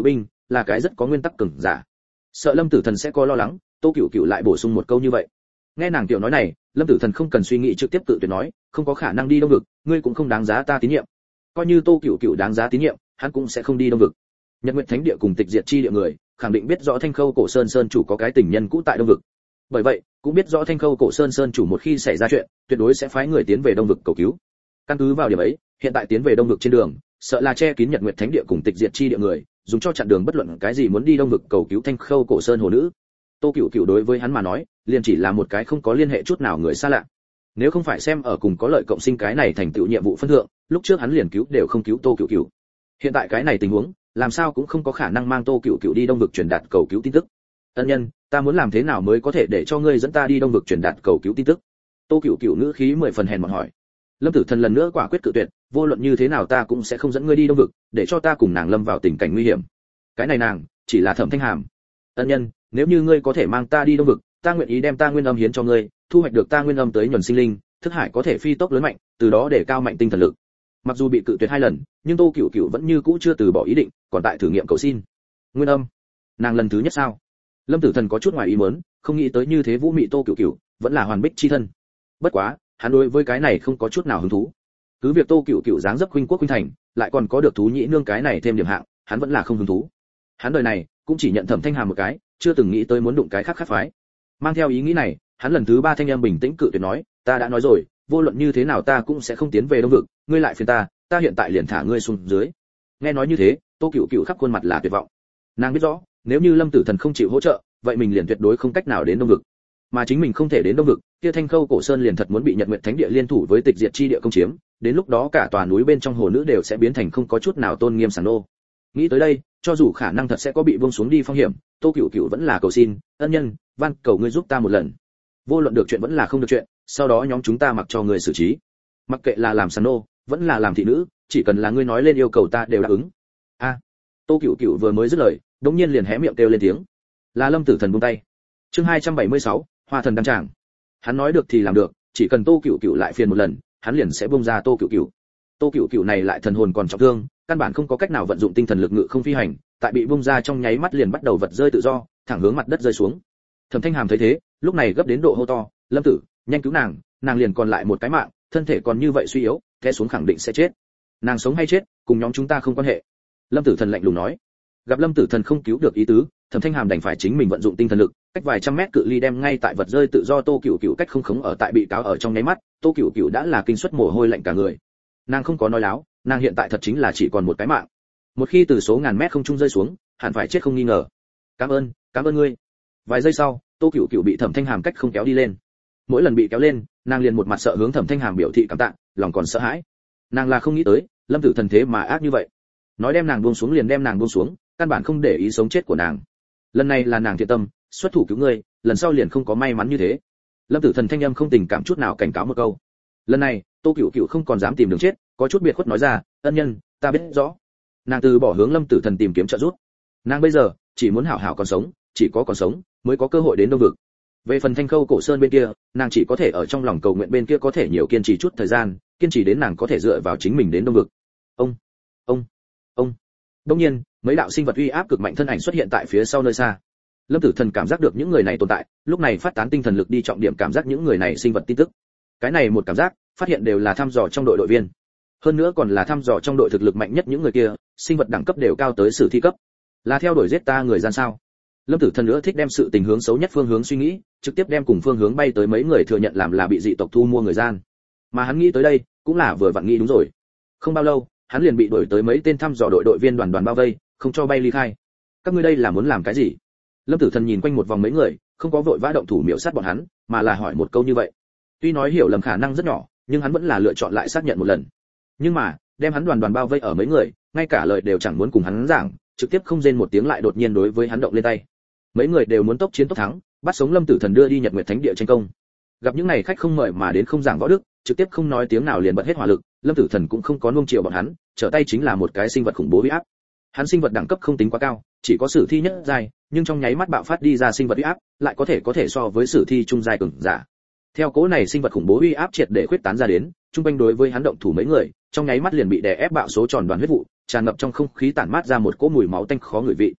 là cái rất có nguyên tắc cường giả. Sợ Lâm Tử Thần sẽ có lo lắng, Tô Cửu Cửu lại bổ sung một câu như vậy. Nghe nàng tiểu nói này, Lâm Tử Thần không cần suy nghĩ trực tiếp tự tuyệt nói, không có khả năng đi Đông vực, ngươi cũng không đáng giá ta tín nhiệm. Coi như Tô Cửu Cửu đáng giá tín nhiệm, hắn cũng sẽ không đi Đông vực. Nhật Nguyệt Thánh Địa cùng Tịch Diệt Chi Địa người, khẳng định biết rõ Thanh Khâu Cổ Sơn Sơn chủ có cái tình nhân cũ tại Đông vực. Bởi vậy, cũng biết rõ Thanh Khâu Cổ Sơn Sơn chủ một khi xảy ra chuyện, tuyệt đối sẽ phái người tiến về Đông vực cầu cứu. Căn cứ vào điểm ấy, hiện tại tiến về Đông vực trên đường, sợ là che kín Nhật Nguyệt Thánh Địa cùng Tịch Diệt Chi Địa người, dùng cho chặn đường bất luận cái gì muốn đi Đông vực cầu cứu Thanh Khâu Cổ Sơn hồ nữ. Tô Cửu Cửu đối với hắn mà nói, liền chỉ là một cái không có liên hệ chút nào người xa lạ. Nếu không phải xem ở cùng có lợi cộng sinh cái này thành tựu nhiệm vụ phân thượng, lúc trước hắn liền cứu đều không cứu Tô Cửu Cửu. Hiện tại cái này tình huống, làm sao cũng không có khả năng mang Tô Cửu Cửu đi Đông vực truyền đạt cầu cứu tin tức. Ân nhân, ta muốn làm thế nào mới có thể để cho ngươi dẫn ta đi Đông vực truyền đạt cầu cứu tin tức? Tô Cửu Cửu ngữ khí mười phần hèn mọn hỏi. Lâm Tử Thần lần nữa quả quyết cự tuyệt, vô luận như thế nào ta cũng sẽ không dẫn ngươi đi Đông vực, để cho ta cùng nàng lâm vào tình cảnh nguy hiểm. Cái này nàng, chỉ là Thẩm Thanh Hàm. Ân nhân, nếu như ngươi có thể mang ta đi Đông vực, ta nguyện ý đem ta nguyên âm hiến cho ngươi, thu hoạch được ta nguyên âm tới nhuần sinh linh, thức hải có thể phi tốc lớn mạnh, từ đó để cao mạnh tinh thần lực. Mặc dù bị cự tuyệt hai lần, nhưng Tô Cửu Cửu vẫn như cũ chưa từ bỏ ý định, còn tại thử nghiệm cầu xin. Nguyên âm, nàng lần thứ nhất sao? Lâm Tử Thần có chút ngoài ý muốn, không nghĩ tới như thế vũ mị Tô Cửu Cửu, vẫn là hoàn bích chi thân. Bất quá, hắn đối với cái này không có chút nào hứng thú. Cứ việc Tô Cửu Cửu dáng dấp khuynh quốc khuynh thành, lại còn có được thú nhĩ nương cái này thêm điểm hạng, hắn vẫn là không hứng thú. Hắn đời này cũng chỉ nhận Thẩm Thanh Hàm một cái, chưa từng nghĩ tới muốn đụng cái khác khác phái. Mang theo ý nghĩ này, hắn lần thứ ba thanh em bình tĩnh cự tuyệt nói, ta đã nói rồi, vô luận như thế nào ta cũng sẽ không tiến về Đông vực, ngươi lại phiền ta, ta hiện tại liền thả ngươi xuống dưới. Nghe nói như thế, Tô Cửu Cửu khắp khuôn mặt là tuyệt vọng. Nàng biết rõ, nếu như Lâm Tử Thần không chịu hỗ trợ, vậy mình liền tuyệt đối không cách nào đến Đông vực. Mà chính mình không thể đến Đông vực, kia Thanh Khâu Cổ Sơn liền thật muốn bị Nhật Nguyệt Thánh Địa liên thủ với Tịch Diệt Chi Địa công chiếm, đến lúc đó cả tòa núi bên trong hồ nữ đều sẽ biến thành không có chút nào tôn nghiêm sàn nô. Nghĩ tới đây, cho dù khả năng thật sẽ có bị buông xuống đi phong hiểm, Tô Cửu Cửu vẫn là cầu xin, ân nhân, van cầu ngươi giúp ta một lần. Vô luận được chuyện vẫn là không được chuyện, sau đó nhóm chúng ta mặc cho người xử trí. Mặc kệ là làm sàn nô, vẫn là làm thị nữ, chỉ cần là ngươi nói lên yêu cầu ta đều đáp ứng. A, à, Tô Cửu Cửu vừa mới dứt lời, đống nhiên liền hé miệng kêu lên tiếng. Là Lâm Tử Thần buông tay. Chương hai trăm bảy mươi sáu, Hoa Thần đăng tràng. Hắn nói được thì làm được, chỉ cần Tô Cửu Cửu lại phiền một lần, hắn liền sẽ buông ra Tô Cửu Cửu. Tô Cửu Cửu này lại thần hồn còn trọng thương, căn bản không có cách nào vận dụng tinh thần lực ngự không phi hành, tại bị buông ra trong nháy mắt liền bắt đầu vật rơi tự do, thẳng hướng mặt đất rơi xuống. Thẩm Thanh Hàm thấy thế, lúc này gấp đến độ hô to, "Lâm tử, nhanh cứu nàng, nàng liền còn lại một cái mạng, thân thể còn như vậy suy yếu, té xuống khẳng định sẽ chết. Nàng sống hay chết, cùng nhóm chúng ta không quan hệ." Lâm Tử Thần lạnh lùng nói. Gặp Lâm Tử Thần không cứu được ý tứ, Thẩm Thanh Hàm đành phải chính mình vận dụng tinh thần lực, cách vài trăm mét cự ly đem ngay tại vật rơi tự do Tô Cửu Cửu cách không khống ở tại bị cáo ở trong nháy mắt, Tô Cửu Cửu đã là kinh suất mồ hôi lạnh cả người. Nàng không có nói láo, nàng hiện tại thật chính là chỉ còn một cái mạng. Một khi từ số ngàn mét không trung rơi xuống, hẳn phải chết không nghi ngờ. "Cảm ơn, cảm ơn ngươi." Vài giây sau, Tô Cửu Cửu bị Thẩm Thanh Hàm cách không kéo đi lên. Mỗi lần bị kéo lên, nàng liền một mặt sợ hướng Thẩm Thanh Hàm biểu thị cảm tạ, lòng còn sợ hãi. Nàng là không nghĩ tới, Lâm Tử Thần thế mà ác như vậy. Nói đem nàng buông xuống liền đem nàng buông xuống, căn bản không để ý sống chết của nàng. Lần này là nàng thiện tâm, xuất thủ cứu ngươi, lần sau liền không có may mắn như thế. Lâm Tử Thần thanh âm không tình cảm chút nào cảnh cáo một câu. Lần này, Tô Cửu Cửu không còn dám tìm đường chết, có chút biệt khuất nói ra, "Ân nhân, ta biết rõ." Nàng từ bỏ hướng Lâm Tử Thần tìm kiếm trợ giúp. Nàng bây giờ chỉ muốn hảo hảo còn sống, chỉ có còn sống mới có cơ hội đến Đông vực. Về phần Thanh Khâu Cổ Sơn bên kia, nàng chỉ có thể ở trong lòng cầu nguyện bên kia có thể nhiều kiên trì chút thời gian, kiên trì đến nàng có thể dựa vào chính mình đến Đông vực. Ông, ông, ông. Đương nhiên, mấy đạo sinh vật uy áp cực mạnh thân ảnh xuất hiện tại phía sau nơi xa. Lâm Tử Thần cảm giác được những người này tồn tại, lúc này phát tán tinh thần lực đi trọng điểm cảm giác những người này sinh vật tin tức. Cái này một cảm giác, phát hiện đều là thăm dò trong đội đội viên. Hơn nữa còn là thăm dò trong đội thực lực mạnh nhất những người kia, sinh vật đẳng cấp đều cao tới sử thi cấp. Là theo đuổi giết ta người gian sao? Lâm Tử Thần nữa thích đem sự tình hướng xấu nhất phương hướng suy nghĩ, trực tiếp đem cùng phương hướng bay tới mấy người thừa nhận làm là bị dị tộc thu mua người gian. Mà hắn nghĩ tới đây, cũng là vừa vặn nghĩ đúng rồi. Không bao lâu, hắn liền bị đuổi tới mấy tên thăm dò đội đội viên đoàn đoàn bao vây, không cho bay ly khai. Các ngươi đây là muốn làm cái gì? Lâm Tử Thần nhìn quanh một vòng mấy người, không có vội vã động thủ miểu sát bọn hắn, mà là hỏi một câu như vậy. Tuy nói hiểu lầm khả năng rất nhỏ, nhưng hắn vẫn là lựa chọn lại xác nhận một lần. Nhưng mà, đem hắn đoàn đoàn bao vây ở mấy người, ngay cả lời đều chẳng muốn cùng hắn giảng, trực tiếp không rên một tiếng lại đột nhiên đối với hắn động lên tay. Mấy người đều muốn tốc chiến tốc thắng, bắt sống Lâm Tử Thần đưa đi Nhật Nguyệt Thánh Địa tranh công. Gặp những này khách không mời mà đến không giảng võ đức, trực tiếp không nói tiếng nào liền bật hết hỏa lực, Lâm Tử Thần cũng không có nuông chiều bọn hắn, trở tay chính là một cái sinh vật khủng bố uy áp. Hắn sinh vật đẳng cấp không tính quá cao, chỉ có sử thi nhất giai, nhưng trong nháy mắt bạo phát đi ra sinh vật uy áp, lại có thể có thể so với sử thi trung giai cường giả. Theo cố này sinh vật khủng bố uy áp triệt để khuyết tán ra đến, trung quanh đối với hắn động thủ mấy người, trong nháy mắt liền bị đè ép bạo số tròn đoàn huyết vụ, tràn ngập trong không khí tản mát ra một cỗ mùi máu tanh khó ngửi vị.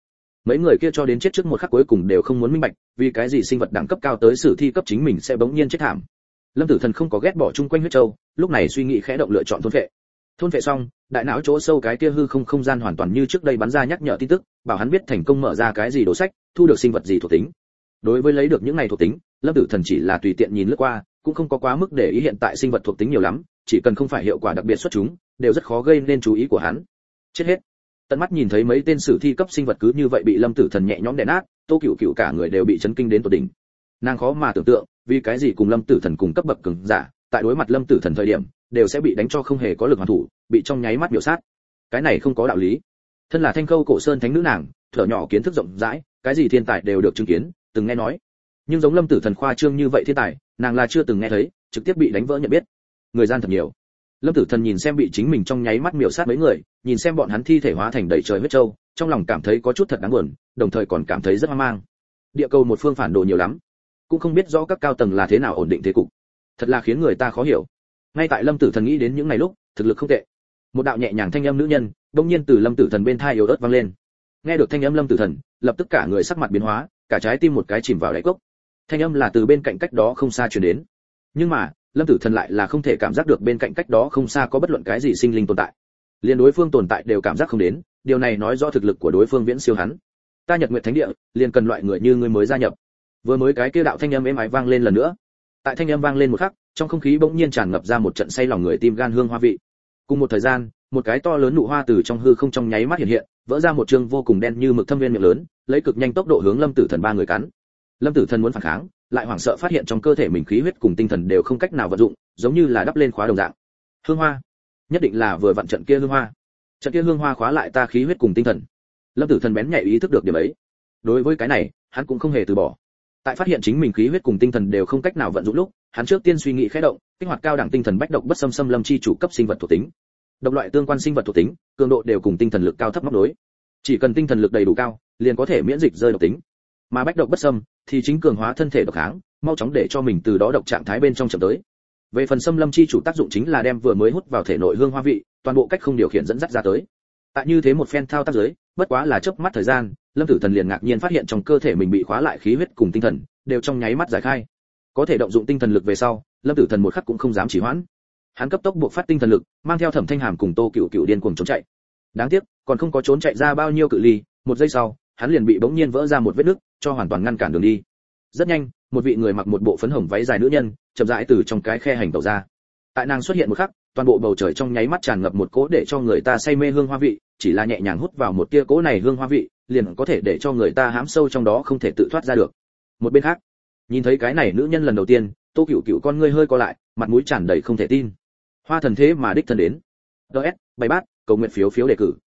Mấy người kia cho đến chết trước một khắc cuối cùng đều không muốn minh bạch, vì cái gì sinh vật đẳng cấp cao tới sử thi cấp chính mình sẽ bỗng nhiên chết thảm. Lâm Tử Thần không có ghét bỏ chung quanh huyết châu, lúc này suy nghĩ khẽ động lựa chọn thôn phệ. Thôn phệ xong, đại não chỗ sâu cái kia hư không không gian hoàn toàn như trước đây bắn ra nhắc nhở tin tức, bảo hắn biết thành công mở ra cái gì đồ sách, thu được sinh vật gì thuộc tính. Đối với lấy được những này thuộc tính, Lâm Tử Thần chỉ là tùy tiện nhìn lướt qua, cũng không có quá mức để ý hiện tại sinh vật thuộc tính nhiều lắm, chỉ cần không phải hiệu quả đặc biệt xuất chúng, đều rất khó gây nên chú ý của hắn. Chết hết. Tận mắt nhìn thấy mấy tên sử thi cấp sinh vật cứ như vậy bị Lâm Tử Thần nhẹ nhõm đè nát, Tô Cửu Cửu cả người đều bị chấn kinh đến tột đỉnh. Nàng khó mà tưởng tượng, vì cái gì cùng Lâm Tử Thần cùng cấp bậc cường giả, tại đối mặt Lâm Tử Thần thời điểm, đều sẽ bị đánh cho không hề có lực hoàn thủ, bị trong nháy mắt miểu sát. Cái này không có đạo lý. Thân là Thanh Khâu Cổ Sơn thánh nữ nàng, thở nhỏ kiến thức rộng rãi, cái gì thiên tài đều được chứng kiến, từng nghe nói. Nhưng giống Lâm Tử Thần khoa trương như vậy thiên tài, nàng là chưa từng nghe thấy, trực tiếp bị đánh vỡ nhận biết. Người gian thật nhiều. Lâm Tử Thần nhìn xem bị chính mình trong nháy mắt miểu sát mấy người, nhìn xem bọn hắn thi thể hóa thành đầy trời huyết châu, trong lòng cảm thấy có chút thật đáng buồn, đồng thời còn cảm thấy rất hoang mang. Địa cầu một phương phản đồ nhiều lắm, cũng không biết rõ các cao tầng là thế nào ổn định thế cục, thật là khiến người ta khó hiểu. Ngay tại Lâm Tử Thần nghĩ đến những ngày lúc, thực lực không tệ, một đạo nhẹ nhàng thanh âm nữ nhân, đột nhiên từ Lâm Tử Thần bên tai yếu ớt vang lên. Nghe được thanh âm Lâm Tử Thần, lập tức cả người sắc mặt biến hóa, cả trái tim một cái chìm vào đáy cốc. Thanh âm là từ bên cạnh cách đó không xa truyền đến. Nhưng mà, Lâm Tử Thần lại là không thể cảm giác được bên cạnh cách đó không xa có bất luận cái gì sinh linh tồn tại. Liên đối phương tồn tại đều cảm giác không đến, điều này nói rõ thực lực của đối phương viễn siêu hắn. Ta Nhật Nguyệt Thánh Địa, liền cần loại người như ngươi mới gia nhập. Vừa mới cái kia đạo thanh âm êm ái vang lên lần nữa. Tại thanh âm vang lên một khắc, trong không khí bỗng nhiên tràn ngập ra một trận say lòng người tim gan hương hoa vị. Cùng một thời gian, một cái to lớn nụ hoa từ trong hư không trong nháy mắt hiện hiện, vỡ ra một trương vô cùng đen như mực thâm viên miệng lớn, lấy cực nhanh tốc độ hướng Lâm Tử Thần ba người cắn. Lâm Tử Thần muốn phản kháng, lại hoảng sợ phát hiện trong cơ thể mình khí huyết cùng tinh thần đều không cách nào vận dụng, giống như là đắp lên khóa đồng dạng. Hương hoa, nhất định là vừa vặn trận kia hương hoa. Trận kia hương hoa khóa lại ta khí huyết cùng tinh thần. Lâm Tử Thần bén nhạy ý thức được điểm ấy. Đối với cái này, hắn cũng không hề từ bỏ. Tại phát hiện chính mình khí huyết cùng tinh thần đều không cách nào vận dụng lúc, hắn trước tiên suy nghĩ khẽ động, kích hoạt cao đẳng tinh thần bách độc bất xâm xâm lâm chi chủ cấp sinh vật thuộc tính. Độc loại tương quan sinh vật thuộc tính, cường độ đều cùng tinh thần lực cao thấp móc đối. Chỉ cần tinh thần lực đầy đủ cao, liền có thể miễn dịch rơi độc tính. Mà bách độc bất xâm thì chính cường hóa thân thể độc kháng, mau chóng để cho mình từ đó độc trạng thái bên trong chậm tới. Về phần xâm lâm chi chủ tác dụng chính là đem vừa mới hút vào thể nội hương hoa vị, toàn bộ cách không điều khiển dẫn dắt ra tới. Tại như thế một phen thao tác dưới, bất quá là chớp mắt thời gian, Lâm Tử Thần liền ngạc nhiên phát hiện trong cơ thể mình bị khóa lại khí huyết cùng tinh thần đều trong nháy mắt giải khai. Có thể động dụng tinh thần lực về sau, Lâm Tử Thần một khắc cũng không dám trì hoãn. Hắn cấp tốc buộc phát tinh thần lực, mang theo Thẩm Thanh Hàm cùng Tô Cửu Cửu điên cuồng trốn chạy. Đáng tiếc, còn không có trốn chạy ra bao nhiêu cự ly, một giây sau, hắn liền bị bỗng nhiên vỡ ra một vết nứt, cho hoàn toàn ngăn cản đường đi. Rất nhanh, một vị người mặc một bộ phấn hồng váy dài nữ nhân, chậm rãi từ trong cái khe hành tẩu ra. Tại nàng xuất hiện một khắc, toàn bộ bầu trời trong nháy mắt tràn ngập một cỗ để cho người ta say mê hương hoa vị, chỉ là nhẹ nhàng hút vào một tia cỗ này hương hoa vị, liền có thể để cho người ta hãm sâu trong đó không thể tự thoát ra được. Một bên khác, nhìn thấy cái này nữ nhân lần đầu tiên, Tô Cửu Cửu con ngươi hơi co lại, mặt mũi tràn đầy không thể tin. Hoa thần thế mà đích thân đến. đê ét, bảy bát, cầu nguyện phiếu phiếu đề cử.